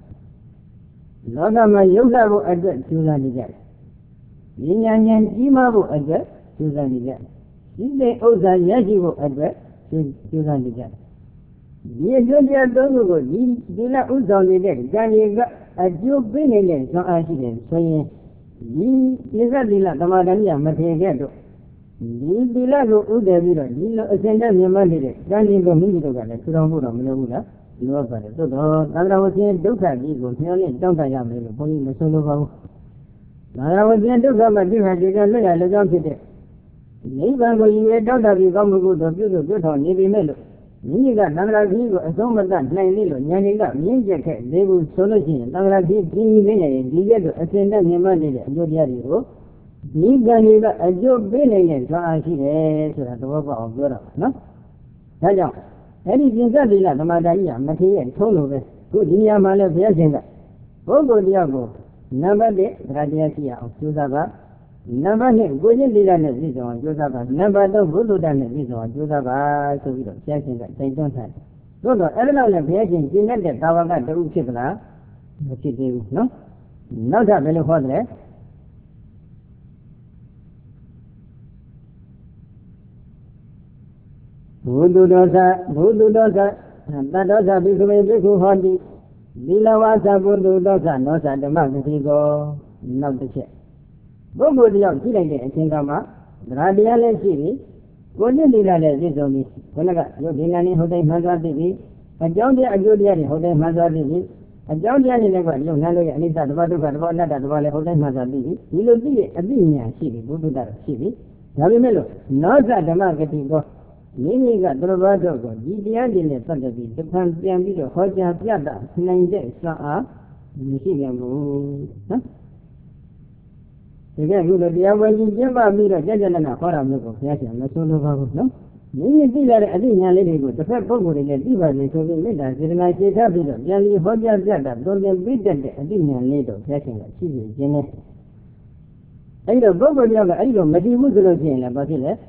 Loga my yoga will address Susan again. Yin Yan Jima will address Susan again. If they Oza Yaji will address Susan again. Dear Julia Dogo, Dila Uzon the dead, Janiga, a Jew Benedict, no accident, saying, Dila Tamadania Mategato. Dila Udavira, Dila Ascendant Yamadi, Janigo Mingo, Suramura, Minogula. You are better. So, I was in Duka, you go, don't I am able to put in the solo. I was in Duka, but you had to look at the jump today. Even when you don't have you come to go to the good on every mellow. You got none like you, a song of that, plain little, Yanniga, Ninja, they will solution, none like you, you get to attend them, your money, and your daddy. You got a joke billion, so I see it, so that the work of good, no? That's all. Anything that is not the Madaria, Material, Tolo, good India Mala Viazinga. Bogo Diago, number de Radiatia of Suzaba, number de Gujin on Josaba, number the Bududan on Josaba, so we don't check that they don't have. So the Eleanor of Viaging, she let the Tavaga do Chipla, but she do, no? Not that very hot there. Bududosa, and that does have become a big honey. Dilawasa Bududosa, no such a magnifico, not the check. Bogo the young killing and Singama, Radiale City, Golden Dilale is on me. When I got your Dinani Hotel Mazar, a John de Agudiani Hotel Mazar, a John Diani never, you know, and it's at the bottom of the Valley Hotel Mazar, you will be a Bina city, Bududa city. Yavimelo, not that the marketing go. Many got Drovago, Gidian, Sadabi, the Pansian, Hoja Piata, 9 days, Michigan. Again, you know, the average Jamba Mira, Jajana, Paramako, Fashion, the Solo, no? Many dealer, I think, the fair Pogo in the Diva, so we made us, and I said, Jelly Hoja Jada, don't beat them, I didn't later, Fashion, she is Jenny. I don't go for the other, I don't, but he was a lot.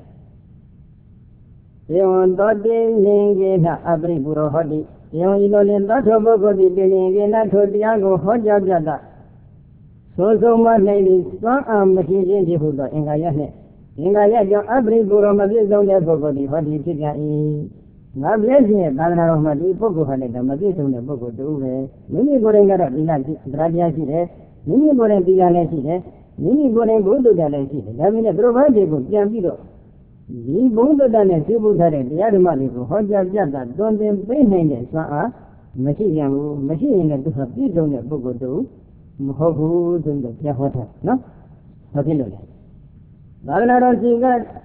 Yon Dodi Lingina Abri Buro Hodi, Yon Ilolin Datobo di Lingina to Diago Hoja Jada. So much ladies, one arm material Jehuda in Gayane. In Gayat, Abri Buro Mazis don't ever go the Hodi Tigai. Now blessing it, Bana of Madi Pogo had a Mazis on the Pogo to Mini Gorengara Dradia, Mini Goren Dialesi, Mini Goren Budu Dalesi, having a Drovadi, Jambido. The Bundan and Sibutare, the Adamali, Hoja Jada, don't them pay names, machine to have this on the Bogo do, Mohobu, and the Piahota, no? Papillo. Daganaro Siga,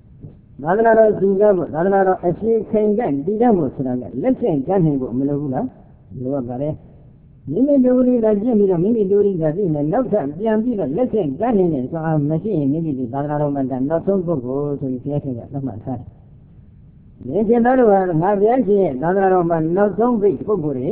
Daganaro, as she came back, the Damo Suraga, let's say, Ganhigo, Melagula, Loa Gare. Mimi Duri, the Jimmy, Mimi Duri, the Zin, and no time, Piambino, let's say, Ganhigo, so I'm machine, maybe the Daganaro, and not so Bogo, so you can't get the matter. There's another one, Naviaki, Daganaro, not so big Boguri,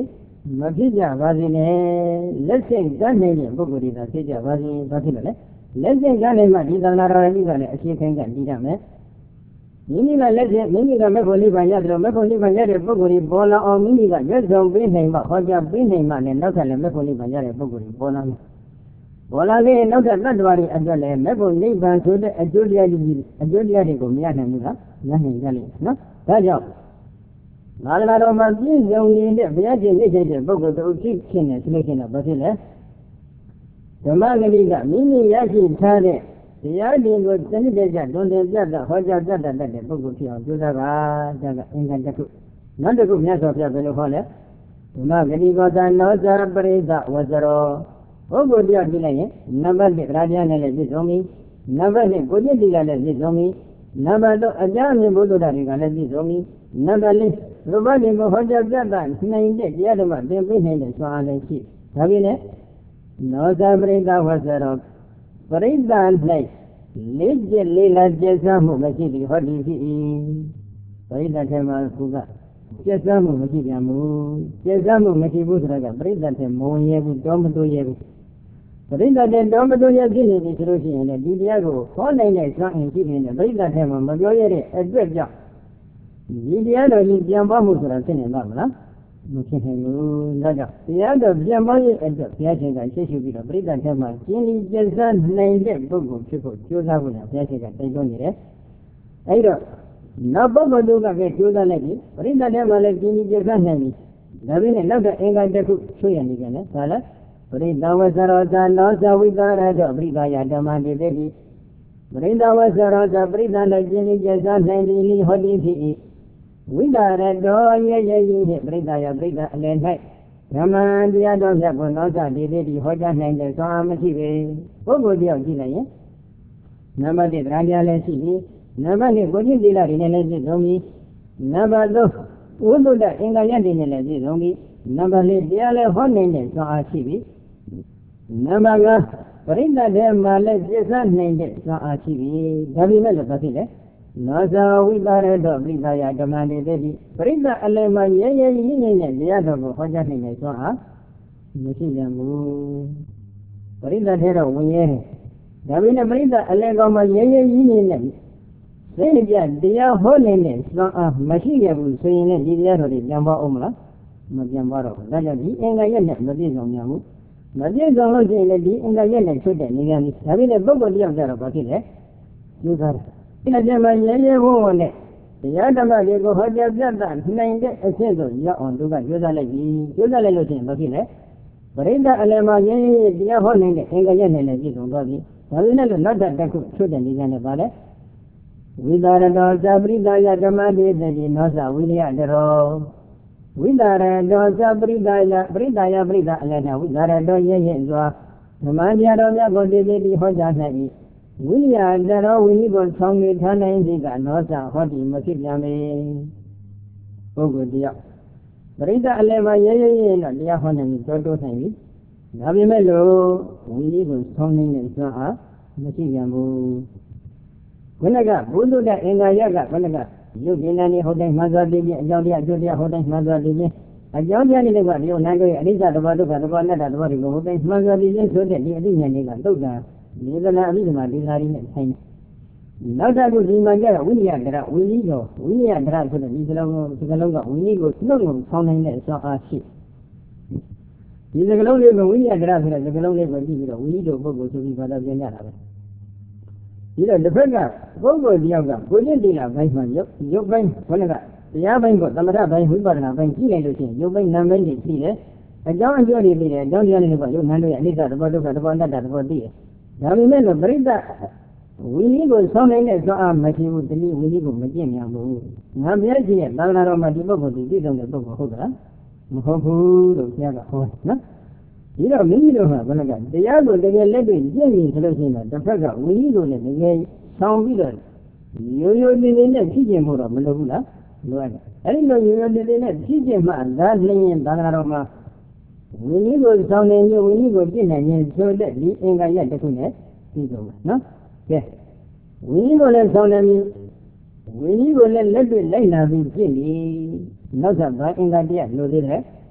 မဖြစ်ကြပါစေနဲ့လက်စိတ်ကမ်းနေတဲ့ပုဂ္ဂိုလ်တွေသာဖြစ်ကြပါစေဘာဖြစ်လို့လဲလက်စိတ်ကမ်းနေမှဒီသံဃာတော်ကြီးကလည်းအခြေခံကတည်ရမယ်မိမိကလက်စိတ်မိမိကမေဖို့နိဗ္ဗာန်ရတယ်လို့မေဖို့နိဗ္ဗာန်ရတဲ့ပုဂ္ဂိုလ်တွေပေါ်လာအောင်မိမိကရွတ်ဆောင်ပေးနိုင်မှဟောကြားပေးနိုင်မှလည်းနောက်ထပ်လည်းမေဖို့နိဗ္ဗာန်ရတဲ့ပုဂ္ဂိုလ်တွေပေါ်လာမယ်ပေါ်လာလေနောက်ထပ်တ attva တွေအတွက်လည်းမေဖို့နိဗ္ဗာန်ဆိုတဲ့အကျိုးတရားတွေကိုမရနိုင်ဘူးလားရနိုင်ကြလိမ့်နော်ဒါကြောင့်သာသနာတော်မှာပြည့်စုံနေတဲ့ဘုရားရှင်သိတဲ့ပုဂ္ဂိုလ်တို့ဖြစ်နေဆိုလို့ရှိရင်ဘာဖြစ်လဲဓမ္မဂတိကမိမိရရှိထားတဲ့တရားရှင်ကိုတဏှိတကြတွင်တင်ပြတ်ဟောကြားတတ်တဲ့ပုဂ္ဂိုလ်ဖြစ်အောင်ကြိုးစားပါဒါကအင်္ဂါတစ်ခုနောက်တစ်ခုမြတ်စွာဘုရားဘယ်လိုဟောလဲဓမ္မဂတိကောသနောဇာပရိသဝဇရောပုဂ္ဂိုလ်တရားကြည့်လိုက်ရင်နံပါတ်1တရားတရားနဲ့လည်းပြည့်စုံပြီနံပါတ်2ကိုจิตတိကလည်းပြည့်စုံပြီနံပါတ်3အကြအမြင်ဘုဒ္ဓတာတွေကလည်းပြည့်စုံပြီနံပါတ်4ရူပတိကိုဟောကြားပြတ်နိုင်တဲ့တရားဓမ္မသင်ပေးနိုင်တဲ့စွမ်းအားလည်းရှိဒါပြင်လည်းနောဇာပရိသဝဇရောပရိသ၌လေးကျက်လေးလာကျက်စားမှုမရှိသည်ဟောဒီဖြစ်၏ပရိသတ်ထဲမှာခုကကျက်စားမှုမရှိပြန်ဘူးကျက်စားမှုမရှိဘူးဆိုတော့ပရိသတ်ထဲမဝင်ရဘူးတောမတိုးရဘူးပရိသတ်ထဲတောမတိုးရဖြစ်နေပြီဆိုလို့ရှိရင်လည်းဒီတရားကိုဟောနိုင်တဲ့စွမ်းအင်ရှိနေတဲ့ပရိသတ်ထဲမှာမပြောရတဲ့အတွက်ကြောင့်ဒီတရားတော်ကြီးပြန်ပေါ်မှုဆိုတာဖြစ်နေမှာမလားမဖြစ်နိုင်ဘူးဒါကြောင့်တရားတော်ပြန်ပေါ်ရဲ့အတွက်ဘုရားရှင်ကရှေ့ရှုပြီးတော့ပရိသတ်ထဲမှာကျင်းပြီးကျက်စားနိုင်တဲ့ပုဂ္ဂိုလ်ဖြစ်ဖို့ကြိုးစားဖို့လည်းဘုရားရှင်ကတိုက်တွန်းနေတယ်အဲဒီတော့နောက်ပုဂ္ဂိုလ်တို့ကပဲကြိုးစားလိုက်ပြီပရိသတ်ထဲမှာလည်းကျင်းပြီးကျက်စားနိုင်ပြီဒါပေမဲ့နောက်တဲ့အင်္ဂါတစ်ခုချွတ်ရနေကြတယ်ဒါလည်းပရိသဝဆရောဇာနောဇဝိတာရတောပရိသယဓမ္မတိတိပရိသဝဆရောဇာပရိသနဲ့ကျင်းပြီးကျက်စားနိုင်သည်ဟောတိဖြစ်၏ဝိတာရတောရဲ့နှင့်ပရိသယပရိသအလယ်၌ဓမ္မတရားတော်မြတ်ကိုနောဇတိတိဟောကြားနိုင်တဲ့စွမ်းအားမရှိပေပုဂ္ဂိုလ်တယောက်ကြည့်လိုက်ရင်နံပါတ်1တရားတရားလည်းရှိပြီနံပါတ်2ကိုจิตတိလတွေနဲ့လည်းပြည့်စုံပြီနံပါတ်3ဝိသုဒ္ဓအင်္ဂါရတွေနဲ့လည်းပြည့်စုံပြီနံပါတ်4တရားလည်းဟောနိုင်တဲ့စွမ်းအားရှိပြီနံပါတ်5ပရိသတ်ထဲမှာလည်းပြည့်စုံနိုင်တဲ့စွမ်းအားရှိပြီဒါပေမဲ့လည်းဘာဖြစ်လဲနောဇဝိတာရတောပရိသယဓမ္မတိတိပရိသတ်အလယ်မှာရဲရဲရင်းရင်းနဲ့တရားတော်ကိုဟောကြားနိုင်တဲ့စွမ်းအားမရှိပြန်ဘူးပရိသတ်ထဲတော့ဝင်ရဲတယ်ဒါပေမဲ့ပရိသတ်အလယ်ကောင်မှာရဲရဲရင်းရင်းနဲ့သိကြတရားဟောနေတဲ့စွမ်းအားမရှိခဲ့ဘူးဆိုရင်လည်းဒီတရားတော်တွေပြန်ပေါ်အောင်မလားမပြန်ပေါ်တော့ဘူးဒါကြောင့်ဒီအင်္ဂါရက်နဲ့မပြည့်စုံကြဘူးမပြည့်စုံလို့ရှိရင်လည်းဒီအင်္ဂါရက်နဲ့ချွတ်တဲ့နေရာကြီးဒါပေမဲ့ပုဂ္ဂိုလ်တယောက်ကြတော့ဘာဖြစ်လဲကျိုးစားတယ်ဒီအကျင့်မှာရဲရဲဝုန်းဝုန်းနဲ့တရားဓမ္မတွေကိုဟောကြားပြသနိုင်တဲ့အဖြစ်ဆိုရောက်အောင်သူကကျိုးစားလိုက်ပြီကျိုးစားလိုက်လို့ရှိရင်ဘာဖြစ်လဲပရိသတ်အလယ်မှာရဲရဲတရားဟောနိုင်တဲ့အင်္ဂါရက်နဲ့လည်းပြည့်စုံသွားပြီဒါပေမဲ့လို့နောက်တစ်ခုချွတ်တဲ့နေရာနဲ့ပါလဲဝိတာရတောသပရိသယဓမ္မတိတိနောသဝိလယတရောဝိတာရတောသပရိသယပရိသအလယ်၌ဝိတာရတောရဲရဲစွာဓမ္မတရားတော်မြတ်ကိုတည်တည်ဟောကြားနိုင်၏ဝိညာတရောဝိနည်းကိုဆောင်နေထားနိုင်သည်ကနောသဟောတိမဖြစ်ပြန်ပေပုဂ္ဂိုလ်တယောက်ပရိသအလယ်မှာရဲရဲရဲတော့တရားဟောနိုင်ပြီးတိုးနိုင်ပြီဒါပေမဲ့လို့ဝိနည်းကိုဆောင်နေတဲ့စွမ်းအားမရှိပြန်ဘူးခုနကဘုဒ္ဓတဲ့အင်္ဂါရကခုနကရုပ်ဉာဏ်နဲ့ဟောတိုင်းမှန်စွာသိခြင်းအကြောင်းတရားအကျိုးတရားဟောတိုင်းမှန်စွာသိခြင်းအကြောင်းတရားတွေလည်းကဒီနာတို့ရဲ့အနိစ္စသဘောဒုက္ခသဘောအနတ္တသဘောတွေကိုဟောတိုင်းမှန်စွာသိခြင်းဆိုတဲ့ဒီအသိဉာဏ်တွေကသုတ်တာဒီကလာအဘိဓမ္မာဒီသာရီနဲ့ဆိုင်တယ်နောက်တစ်ခုဒီမှာကျတော့ဝိနည်းတရဝိနည်းတော်ဝိနည်းတရဆိုတဲ့ဒီစလုံးကဝိနည်းကိုနှုတ်ကိုဆောင်းနိုင်တဲ့စွမ်းအားရှိဒီစကလုံးလေးကိုဝိနည်းတရဆိုတဲ့စကလုံးလေးကိုကြည့်ပြီးတော့ဝိနည်းတော်ပုဂ္ဂိုလ်ဆိုပြီးဘာသာပြန်ကြတာပဲဒီတော့တစ်ဖက်ကပုဂ္ဂိုလ်တယောက်ကကိုကျင့်တိလာဘိုင်းမှာရုပ်ပိုင်းခொနကတရားပိုင်းကိုသမထဘိုင်းဝိပဿနာဘိုင်းကြည့်လိုက်လို့ရှိရင်ရုပ်ပိုင်းနာမ်ပိုင်းတွေရှိတယ်အကြောင်းအကျိုးတွေပြီးတယ်အကြောင်းတရားတွေကရုပ်နာမ်တို့ရဲ့အနိစ္စသဘောဒုက္ခသဘောအနတ္တသဘောသိတယ်ဒါပေမဲ့လို့ပရိသတ်ဝိနည်းကိုဆောင်းနိုင်တဲ့စွမ်းအားမရှိဘူးတတိဝိနည်းကိုမကျင့်မြန်ဘူးငါမျက်ရှိရဲ့သာသနာတော်မှာဒီပုဂ္ဂိုလ်ဒီပြည့်စုံတဲ့ပုဂ္ဂိုလ်ဟုတ်သလားမဟုတ်ဘူးလို့ဘုရားကဟောနော်ဒီတော့မိမိတို့ကဘယ်နဲ့ကတရားကိုတကယ်လက်တွေ့ကျင့်ရင်ဆိုလို့ရှိရင်တော့တစ်ဖက်ကဝိနည်းကိုလည်းတကယ်ဆောင်ပြီးတော့ရိုးရိုးနေနေနဲ့ဖြစ်ကျင်ဖို့တော့မလိုဘူးလားလိုရတယ်အဲဒီလိုရိုးရိုးနေနေနဲ့ဖြစ်ကျင်မှဒါလျင်သာသနာတော်မှာဝိနည်းကိုဆောင်နေခြင်းဝိနည်းကိုပြည့်နိုင်ခြင်းဆိုတဲ့ဒီအင်္ဂါရက်တစ်ခုနဲ့ပြီးဆုံးမယ်နော်ကဲဝိနည်းကိုလည်းဆောင်နေပြီးဝိနည်းကိုလည်းလက်တွေ့လိုက်လာပြီးပြည့်ပြီနောက်ထပ်ဘာအင်္ဂါတရားလိုသေးတယ်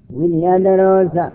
Vidyadarosa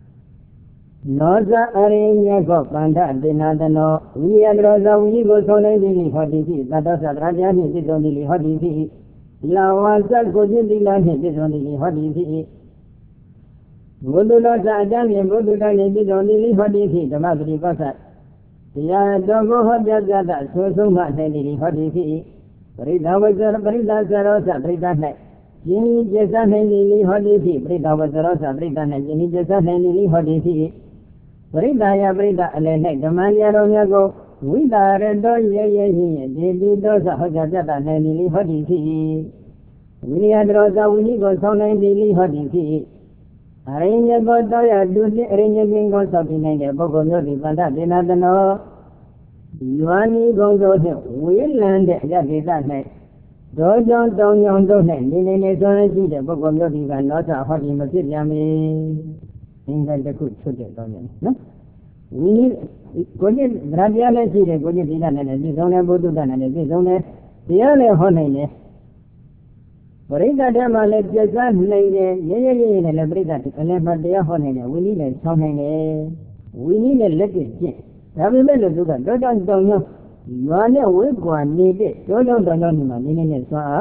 Nosa Arinyako Panda Dinadano Vidyadarosa Vigo Sonadili Hodifi Tatosa Rajani Sidonili Hodifi Lawasa Kojindila Sidonili Hodifi Budulosa Ajami Budulani Sidonili Hodifi Tamadri Kosa Ya Dogo Hodjada Sosuma Sedili Hodifi Prida Vajara Prida Sarosa Prida Net Jini Jesa Nili Hodifi Prida Vajarosa Prida Net Jini Jesa Nili Hodifi Prida Ya Prida Alene Damania Romago Vida Redo Ye Dili Dosa Hojada Nili Hodifi Vidyadrosa Vigo Sonadili Hodifi Arrange Godoya Dudi Arranging Gold of the Bogo Panda Dinadano Yuani Gondo will land that night. Dojon don't yon don't need the Bogo Yogi and not a hot in the Yami in the cook should no? We need good Radiana City, good Dinan and his own Bududan and his own the other honey. For in the demo, let just lay and elaborate that Lembadia honey. We need a song. We need a letter. Every minute to that. Don't know. You are no weak one needed. Don't know in a saw.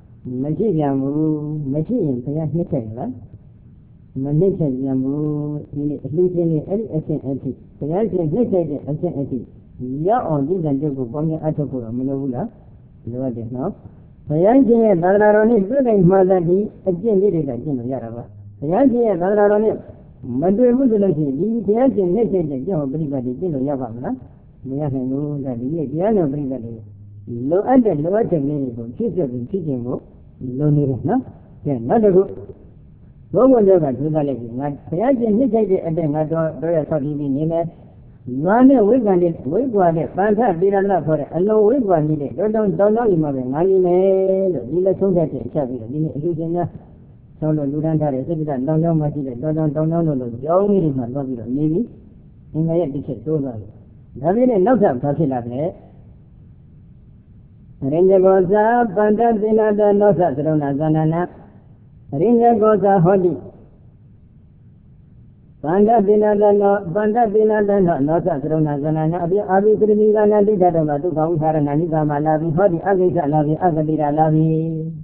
Machine, Payas Malaysian Yamu, Lucian, SNT. Payas, SNT. Ya on this and you go on your Atopura, Minova. You are this now. Payanji and Badaroni, good mother, again did it again, Yarava. Payanji and Badaroni, Madu Mudulaji, the Asian nation, Joe Brigadi, Yavana. We have known that the piano brigade. Low and the lower technical, she's a teaching book, low near, then not a good. Go on over to the lady, not Payanji, he said, and then I don't thought he been in it. One week on it, we got it, Panta did enough for it, and no week one needed. Don't know him of it. I mean, the two that is using solo Ludanta, don't know much, don't know, the only is not maybe in the end, it's so well. David and Nota Pasilate Ranger goes up, Panta Dinada Nosa, Rona Zanana Ranger goes up, Holly. Panda Dinadano, Nota Rona Zanana, Abi Krigana Didama to come Harananiga Malavi, Hodi Agisa Lavi, Agadira Lavi.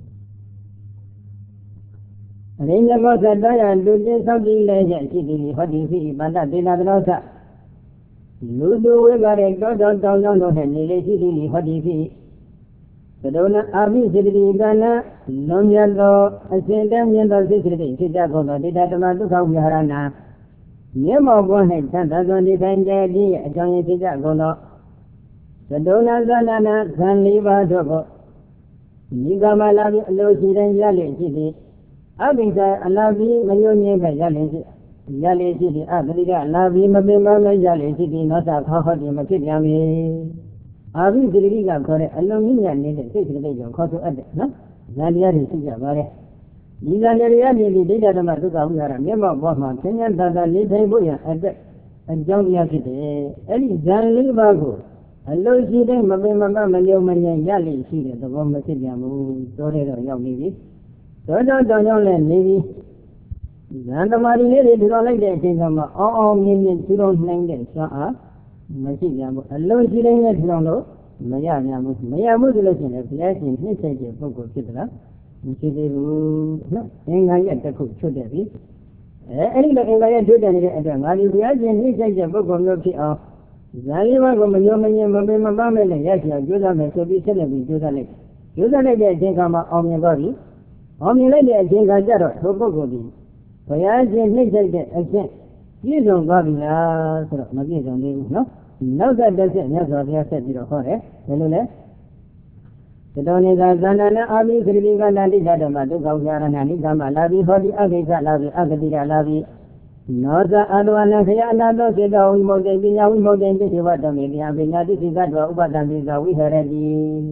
Ranger goes up, and do this something legend, City, Hodi, Panda Dinadanosa. Ludu, we got a don't City, Hodi. The donor Abi City Gana, Longelo, and Saint Damian City, Chicago, Didama to come Harana. Nemo one had Santa on the Banjadi, a Johnny Chicago. The donor Zanana, San Liva Jogo. Nigama Lavi, Lucy and Yali City. Abisa, Alavi, Mayoni, Yali City, Africa, Lavi, Mabima, Yali City, not a Hahadi Makiyami. Abi City, Aluminium needed 6 days of Koto Ed, no? Zalia is Sijabare. Nigeria did a Matuka, we are a member of Bosman, Kenyan, Tata, Little Boya, and John City. Eli Jan Livago. A low city, Mabima, Mayo, Yali City, the woman Sidiamu, Torero, Yogi. Don't Navy. And the Marine is all like that, all million, 2 don't name it, Masiamu, a low city, Mayamu, Mayamu, a flash in his age of Boko Kidra. No, I get the cook should there be. Any looking like a good and a money, we are in his age of Boko Yoki off. Zaliva, Gomayoman, Mabama, yes, you are good on it, so be celebrated, Judalek. Judalek, I think I'm on your body. On your lady, I think I got it, so Boko. For as in his age, I said, you don't got me, Magis on the no. Now that doesn't never said you for it. Hello, the Donega Zanana, Abi, Kriviga, Nandi, Dadama, Gauga, Nani, Gama, Lavi, Hodi, Agisa, Lavi, Agadira, Lavi. Noza, Aduana, Sayana, Seda, we more than Vina, we more than this, what the media, Vina, this is that, what the visa we had ready.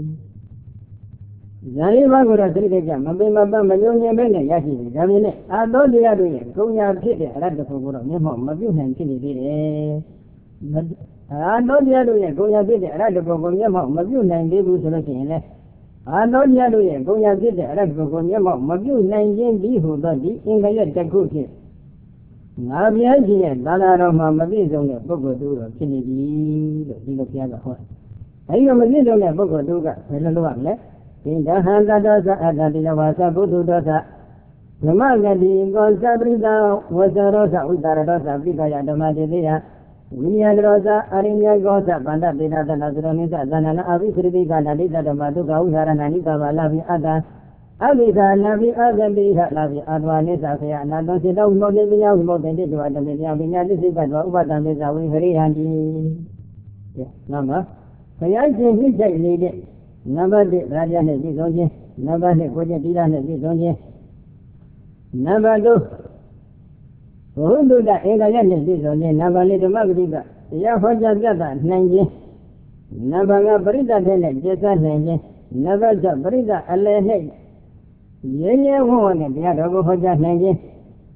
Zani Magura, Trigam, Mabima, Mayonia, Bene, Yaki, Damine, I don't the other way, going out here, I like the Fogura, Nemo, Mabu, and Chili. I know the other way, going out here, I like the Fogura, Mabu, and Debu, Solokin. အာသောတရားတို့ရဲ့ကိုယ်ရဖြစ်တဲ့အရတ်ကိုမျက်မှောက်မပြုနိုင်ခြင်းဒီဟုသောဒီအင်္ဂယတခုဖြင့်ငါဘုရားရှင်ရဲ့သာသနာတော်မှာမပြည့်စုံတဲ့ပုဂ္ဂိုလ်တို့တော့ဖြစ်နေပြီလို့ဒီလိုဘုရားကဟောအဲဒီလိုမပြည့်စုံတဲ့ပုဂ္ဂိုလ်တို့ကဘယ်လိုလုပ်ရမလဲသင်္ဒဟံသတ္တသအတ္တတိယဝါသဘုဒ္ဓတောသဓမ္မဂတိကောသပရိသဝဇရောသဝိတာရတောသပိကယဓမ္မတိတိယဝိညာရောသအရိမြကောသဗန္ဒတေနသနာသရဏိသသန္နနာအဘိသရိကနာတိတဓမ္မဒုက္ခဝိဟာရဏနိကဘာလာဘိအတ္တအဘိဓာနာဘိအဂတိဟလာဘိအာတဝနိသခယအနာတောစေတောဝိမောတေပညာဝိမောတေတိတောတမေပညာပညာတိစိကတောဥပဒံမေဇဝိဟရိဟံတိနာမဘုရားရှင်နှိမ့်ချိုက်နေတဲ့နံပါတ်1ရာဇနဲ့ပြည့်စုံခြင်းနံပါတ်2ကိုကျင့်တိရနဲ့ပြည့်စုံခြင်းနံပါတ်3ဘုဟုတုတဧကရနဲ့ပြည့်စုံခြင်းနံပါတ်4ဓမ္မဂတိကတရားဟောကြားပြသနိုင်ခြင်းနံပါတ်5ပရိသတ်တဲ့နဲ့ကျေစနိုင်ခြင်းနံပါတ်6ပရိသတ်အလယ်နဲ့ရဲရဲဝံ့ဝံ့နဲ့တရားတော်ကိုဟောကြားနိုင်ခြင်း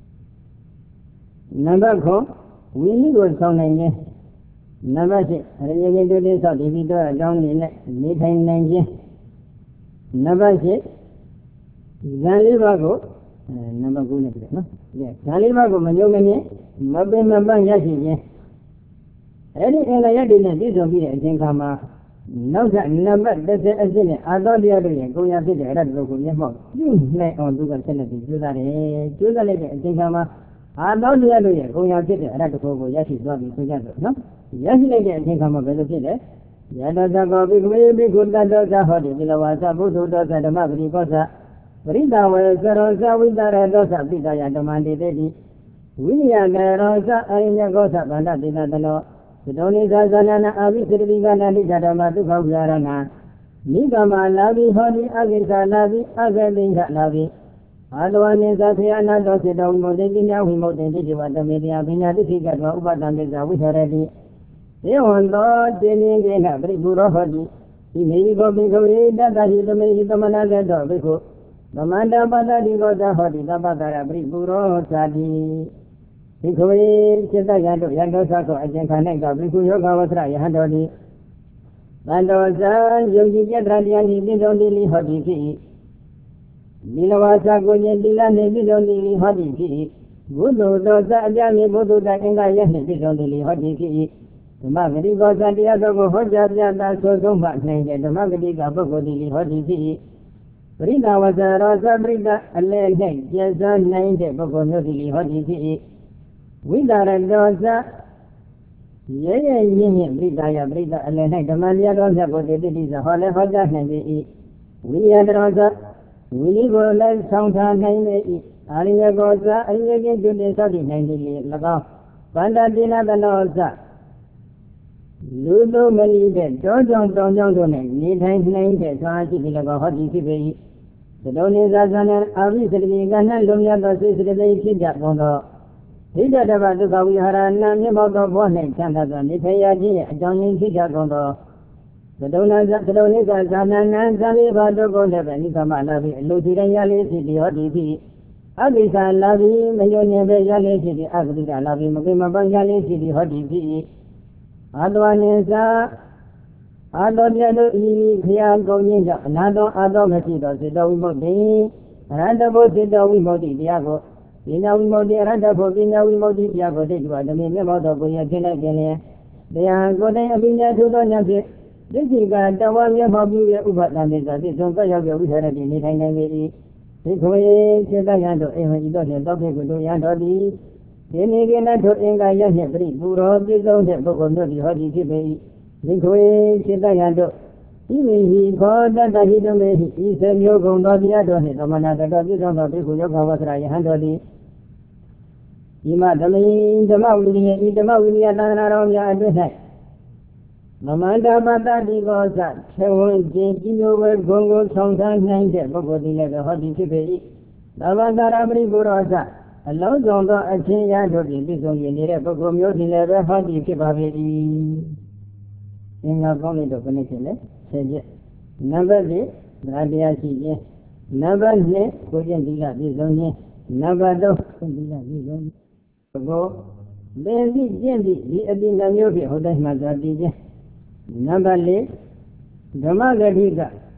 နံပါတ်9ဝိနည်းကိုဆောင်နိုင်ခြင်းနံပါတ်10အရိယကိတုတိသောဒီပိတောအကြောင်းနေနဲ့နေထိုင်နိုင်ခြင်းနံပါတ်10ဇန်လေးပါးကိုနံပါတ်9နဲ့ပြတယ်နော်ဇန်လေးပါးကိုမညှိုးမမြင်မပင်မပန်းရရှိခြင်းအဲ့ဒီအင်္ဂါရတ္တိနဲ့ပြည့်စုံပြီးတဲ့အချိန်ခါမှာနောက်ထပ်နံပါတ်30အစစ်နဲ့အာသောတရားတို့ရဲ့ကိုယ်ရဖြစ်တဲ့အရတ္တကိုမျက်မှောက်ပြုနိုင်အောင်သူကဆက်လက်ပြီးကြိုးစားတယ်ကြိုးစားလိုက်တဲ့အချိန်ခါမှာအာသောတရားတို့ရဲ့ကိုယ်ရဖြစ်တဲ့အရတ္တကိုရရှိသွားပြီဆိုကြတော့နော်ရရှိလိုက်တဲ့အချိန်ခါမှာဘယ်လိုဖြစ်လဲယတသကောဘိကဝေဘိက္ခုတ္တသောသဟောတိပိလဝါသဘုဒ္ဓတောသဓမ္မပရိကောသပရိသဝေသရောသဝိတရတောသပိတယဓမ္မတိတေတိဝိညာဏရောသအရိညကောသဗန္ဒတိတတလောသတောနိသဇာနနာအဘိသတိကနာတိဓမ္မဒုက္ခဝိရဏနိဂမလာဘိဟောတိအကိစ္စလာဘိအဂတိဟလာဘိအာတဝနိသသေအနာတောစေတောဝိမုတ်တိပညာဝိမုတ်တိတိတိဝတမေတယပညာတိသိကတောဥပဒံမေဇဝိဟရတိေဝံသောတေနိကေနပရိပူရောဟောတိဒီမေဒီကောဘိကဝေတတဟိတမေဟိသမနာကေတောဘိက္ခုသမန္တပတ္တိကောသဟောတိသဗ္ဗတရပရိပူရောသာတိဘိက္ခဝေစိတ္တယံတို့ယံတောသကောအကျဉ်ခံ၌သောဘိက္ခုယောဂဝဆရယဟန်တော်တိတန်တော်ဇံယုံကြည်ပြတ်တရားဤပြည့်စုံသည်ဟောတိဖြစ်၏ဒီလဝါစာကိုဉ္တိလနှင့်ပြည့်စုံသည်ဟောတိဖြစ်၏ဘုဒ္ဓသောသအကြမြေဘုဒ္ဓတအင်္ဂယနှင့်ပြည့်စုံသည်ဟောတိဖြစ်၏ဓမ္မဂတိကောသတရားတော်ကိုဟောကြားပြတာဆိုဆုံးမှနိုင်တဲ့ဓမ္မဂတိကပုဂ္ဂိုလ်သည်ဟောတိဖြစ်၏ပရိသဝဇရောသပရိသအလယ်၌ကျေစားနိုင်တဲ့ပုဂ္ဂိုလ်မျိုးသည်ဟောတိဖြစ်၏ဝိတာရတောသရဲရဲရင်းရင်းပရိသယပရိသအလယ်၌ဓမ္မတရားတော်မြတ်ကိုတည်တည်ဟောလည်းဟောကြားနိုင်ပေ၏ဝိယတရောသဝိလိကိုလည်းဆောင်ထားနိုင်ပေ၏အာရိယကောသအရိယကိတုတိသောတိနိုင်သည်၎င်းဗန္တတိနာတနောသလူသူမလီတဲ့တောကြောင့်တောင်ကြောင့်တို့နဲ့နေထိုင်နိုင်တဲ့သာရှိသည်၎င်းဟောဒီဖြစ်ပေ၏သတောနိဇာဇနအာဘိသတိကနလုံမြတ်သောစိတ်စတိဖြစ်ကြကုန်သောဒိဋ္ဌတပဒုက္ခဝိဟာရဏမြတ်မောသောဘော၌ချမ်းသာသောနေထိုင်ရခြင်းရဲ့အကြောင်းရင်းဖြစ်ကြကုန်သောသတောနိဇာဇာနနံသံဃာတို့ကိုလည်းပဲနိသမလာပြီးအလိုထီတိုင်းရလေးဖြစ်ပြီးဟောဒီဖြစ်အကိစ္စလာပြီးမယုံဉ္ပဲရလေးဖြစ်ပြီးအဂတိကလာပြီးမကိမပန်းရလေးဖြစ်ပြီးဟောဒီဖြစ်အာတဝနိသအာတောပြတို့ဤခရာကုန်ခြင်းကြောင့်အနာတောအာတောမရှိသောစေတောဝိမုတ်တိအရဟတဘုစေတောဝိမုတ်တိတရားကိုပညာဝိမုတ်တိအရဟတဘုပညာဝိမုတ်တိတရားကိုတိတ်တော်ဓမ္မမြတ်မောသောကိုရဖြစ်လိုက်ခြင်းလျင်တရားကိုယ်တိုင်အပိညာထုသောဉာဏ်ဖြင့်ဒိဋ္ဌိကတဝါမျက်မှောက်ပြုရဲ့ဥပဒံမေသာဖြစ်ဆုံးကရောက်ပြဝိဟရတိနေထိုင်နိုင်ပေ၏ဒီခွေစေတယံတို့အိမ်ဝဤတို့နှင့်တောက်ဖြစ်ကိုတို့ရန်တော်သည်ဒီနေ့ကနေ့တို့အင်္ဂါရနှင့်ပြိပူရောပြည့်စုံတဲ့ပုဂ္ဂိုလ်တို့သည်ဟောဒီဖြစ်ပေ၏ဒီခွေစေတယံတို့ဤမိဟိခောတတဟိတမေဟိဤစေမျိုးကုန်သောတရားတော်နှင့်သမဏတတော်ပြည့်စုံသောဘိက္ခုယောဂဝဆရာယဟန်တော်သည်ဤမဓမ္မိဓမ္မဝိရိယဤဓမ္မဝိရိယသံဃာတော်များအတွင်း၌မမန္တပတ္တိကောသထေဝံခြင်းကြီးညိုဝဲဂုံကိုဆောင်ထားနိုင်တဲ့ပုဂ္ဂိုလ်သည်လည်းဟောဒီဖြစ်ပေ၏သဗ္ဗသာရပရိပုရောသအလုံးစုံသောအချင်းရတို့ဖြင့်ပြည့်စုံနေတဲ့ပုဂ္ဂိုလ်မျိုးသည်လည်းဟောဒီဖြစ်ပါပေ၏အင်္ဂါကောင်းတဲ့တော့ဘယ်နှဖြစ်လဲ10ချက်နံပါတ်1သရတရားရှိခြင်းနံပါတ်2ကိုကျင့်သီလပြည့်စုံခြင်းနံပါတ်3သီလပြည့်စုံခြင်းကိုသင်သိကျင့်သည့်ဒီအတိနှမျိုးဖြင့်ဟောတိုင်းမှသာတည်ခြင်းနံပါတ်4ဓမ္မဂတိက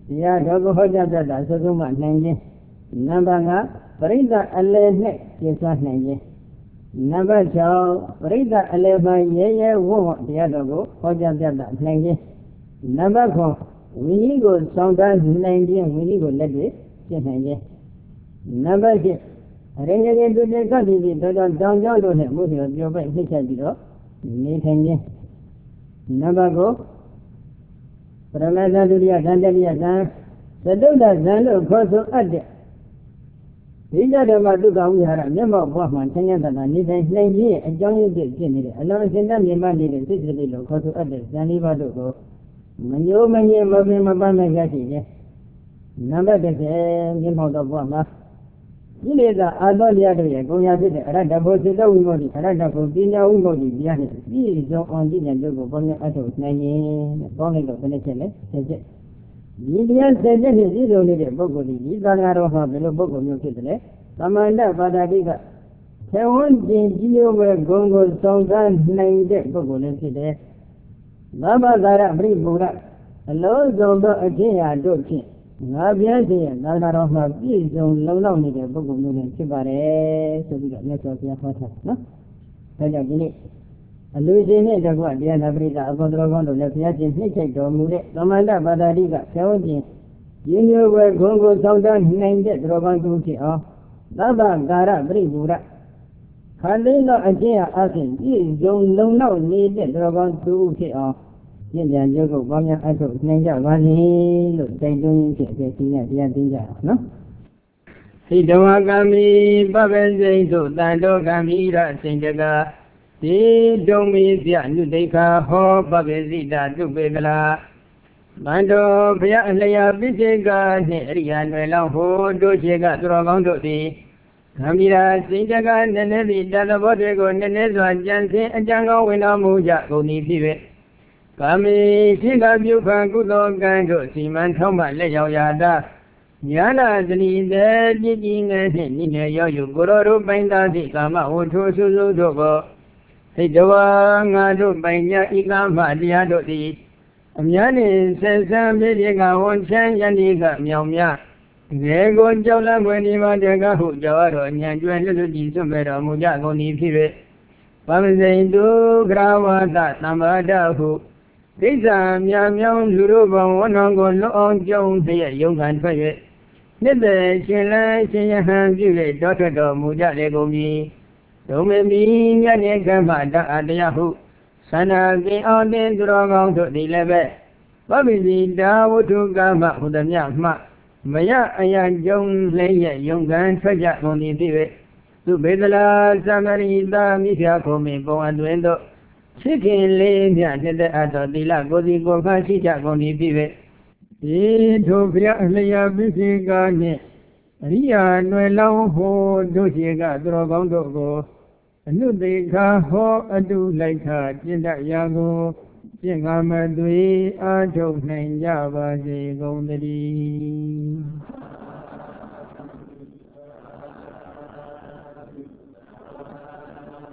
တရားတော်ကိုဟောကြားတတ်တာအဆုံးမှနိုင်ခြင်းနံပါတ်5ပရိသတ်အလယ်နဲ့ကျင့်စားနိုင်ခြင်းနံပါတ်6ပရိသတ်အလယ်ပိုင်းရဲရဲဝံ့ဝံ့တရားတော်ကိုဟောကြားတတ်တာနိုင်ခြင်းနံပါတ်9ဝိနည်းကိုဆောင်တန်းနိုင်ခြင်းဝိနည်းကိုလက်တွေ့ကျင့်နိုင်ခြင်းနံပါတ်10အရင်ကတူတဲ့ကတိတိတော်တော်တောင်းကြောင်းတို့နဲ့မှုတွေပြောပိုက်နှိမ့်ချက်ပြီးတော့နေထိုင်ခြင်းနံပါတ်9ပရမဇ္ဇဒုတိယဇန်တတိယဇန်သတုဒ္ဒဇန်လို့ခေါ်ဆိုအပ်တဲ့ဒီကြတော်မှာဒုက္ခဝိဟာရမျက်မှောက်ဘဝမှာဆင်းရဲတာနေတိုင်းနှိမ်ခြင်းအကြောင်းရင်းဖြစ်နေတဲ့အလုံးအစင်တတ်မြင်မှနေတဲ့စိတ်စိတ်လို့ခေါ်ဆိုအပ်တဲ့ဇန်လေးပါးတို့ကိုမညိုးမငြင်းမပင်မပန်းနဲ့ရရှိခြင်းနံပါတ်10မျက်မှောက်သောဘဝမှာဒီလေသာအာသောတရားတို့ရဲ့ဂုဏ်ရဖြစ်တဲ့အရတ္တဘုစိတ္တဝိမု ക്തി အရတ္တဘုပညာဝိမု ക്തി တရားနဲ့ပြည်စုံအောင်ပညာတို့ကိုပေါ်များအထောက်နိုင်ရင်ပေါင်းလိုက်တော့ဘယ်နဲ့ချက်လဲဆက်ချက်ဒီတရားဆက်ချက်နဲ့ပြည်စုံနေတဲ့ပုဂ္ဂိုလ်ဒီသံဃာတော်ဟာဘယ်လိုပုဂ္ဂိုလ်မျိုးဖြစ်တယ်လဲသမန္တပါဒတိကသေဝန်းကျင်ကြီးညိုပဲဂုဏ်ကိုဆောင်စားနိုင်တဲ့ပုဂ္ဂိုလ်လည်းဖြစ်တယ်သဗ္ဗသာရပရိပူရအလုံးစုံသောအခြင်းရာတို့ဖြင့်ငါပြည့်စုံရဲ့သာသနာတော်မှာပြည့်စုံလုံလောက်နေတဲ့ပုဂ္ဂိုလ်မျိုးတွေဖြစ်ပါတယ်ဆိုပြီးတော့မြတ်စွာဘုရားဟောထားနော်။ဒါကြောင့်ဒီနေ့အလူရှင်နဲ့တကွတရားနာပရိသတ်အကုန်တော်ကောင်းတို့လည်းဘုရားရှင်နှိမ့်ချိတ်တော်မူတဲ့သမန္တပါဒတိကဆရာဝန်ရှင်ရင်းမျိုးပဲဂုဏ်ကိုဆောင်တန်းနိုင်တဲ့တော်ကောင်းသူဖြစ်အောင်သဗ္ဗကာရပရိပူရခန္ဓာသောအကျင့်အဖြစ်ပြည့်စုံလုံလောက်နေတဲ့တော်ကောင်းသူဖြစ်အောင်ညဉ့်ဉာဏ်ကျုပ်ကိုပေါင်းများအထုတ်နိုင်ကြပါစေလို့တိုက်တွန်းရင်းဖြင့်ဒီစီနဲ့တရားသိကြအောင်နော်ဟိတဝကမိပပ္ပစိတ်တို့တန်တော်ကမိရစိန်တကဒီဒုံမီပြနုတိခာဟောပပ္ပစိတာတုပေကလာမန္တောဘုရားအလျာပိစိကနှင့်အရိယာနွယ်လောင်းဟိုတို့ခြေကသူတော်ကောင်းတို့သည်ဂံမိရာစိန်တကနည်းနည်းသည့်တသဘောတွေကိုနည်းနည်းစွာကြံစည်အကြံကောင်းဝင်တော်မူကြကုန်သည်ဖြစ်၍ကာမေရှိကပြုဖန်ကုသိုလ်ကံတို့စီမံထောက်မှလက်ရောက်ရာတာညာနာသတိသည်ပြည့်ကြီးငယ်နှင့်နိနေရောက်ယူကိုရောတို့ပိုင်သားသည့်ကာမဝတ္ထုစုစုတို့ကိုဟိတဝါငါတို့ပိုင်ညာဤကာမတရားတို့သည်အများနှင့်ဆက်ဆံဖြစ်ဖြစ်ကဝန်ချမ်းယန္တိကမြောင်များငယ်ကိုကြောက်လန့်ွယ်နေပါတကဟုကြောက်တော်ဉာဏ်ကျွဲလွတ်လွတ်ကြည်စွန့်မဲ့တော်မူကြကုန်သည်ဖြစ်၍ပမစိန်တုဂရဝတသမ္ပါဒဟုဒိဋ္ဌာမြာမြောင်းလူတို့ဘဝဝဏ္ဏကိုလွတ်အောင်ကြုံတည်းရုံခံထွက်၍နှစ်သက်ရှင်လန်းရှင်ယဟန်ပြု၍တောထွက်တော်မူကြလေကုန်ပြီဒုံမေမီမြတ်နေကမ္မတအတရားဟုသန္တာပင်အောင်တင်သူတော်ကောင်းတို့သည်လည်းပဲပပ္ပိစီတာဝတ္ထုကမ္မဟုသမျှမှမရအယံကြုံလဲရဲ့ရုံခံထွက်ကြကုန်သည်ဖြစ်၍သူဘေဒလာသမရိတာမိဖျားခုံမင်းပုံအတွင်တို့ချစ်ခင်လေးမြတ်နှစ်သက်အပ်သောသီလကိုယ်စီကိုယ်ခါရှိကြကုန်သည်ဖြစ်၍ဒီထိုဘုရားအလျာပိစိကနှင့်အရိယာနွယ်လောင်းဟိုတို့ရှိကသူတော်ကောင်းတို့ကိုအနုသေခာဟောအတုလိုက်ခကျင့်တတ်ရာကိုကျင့်ငါမသွေအားထုတ်နိုင်ကြပါစေကုန်သတည်း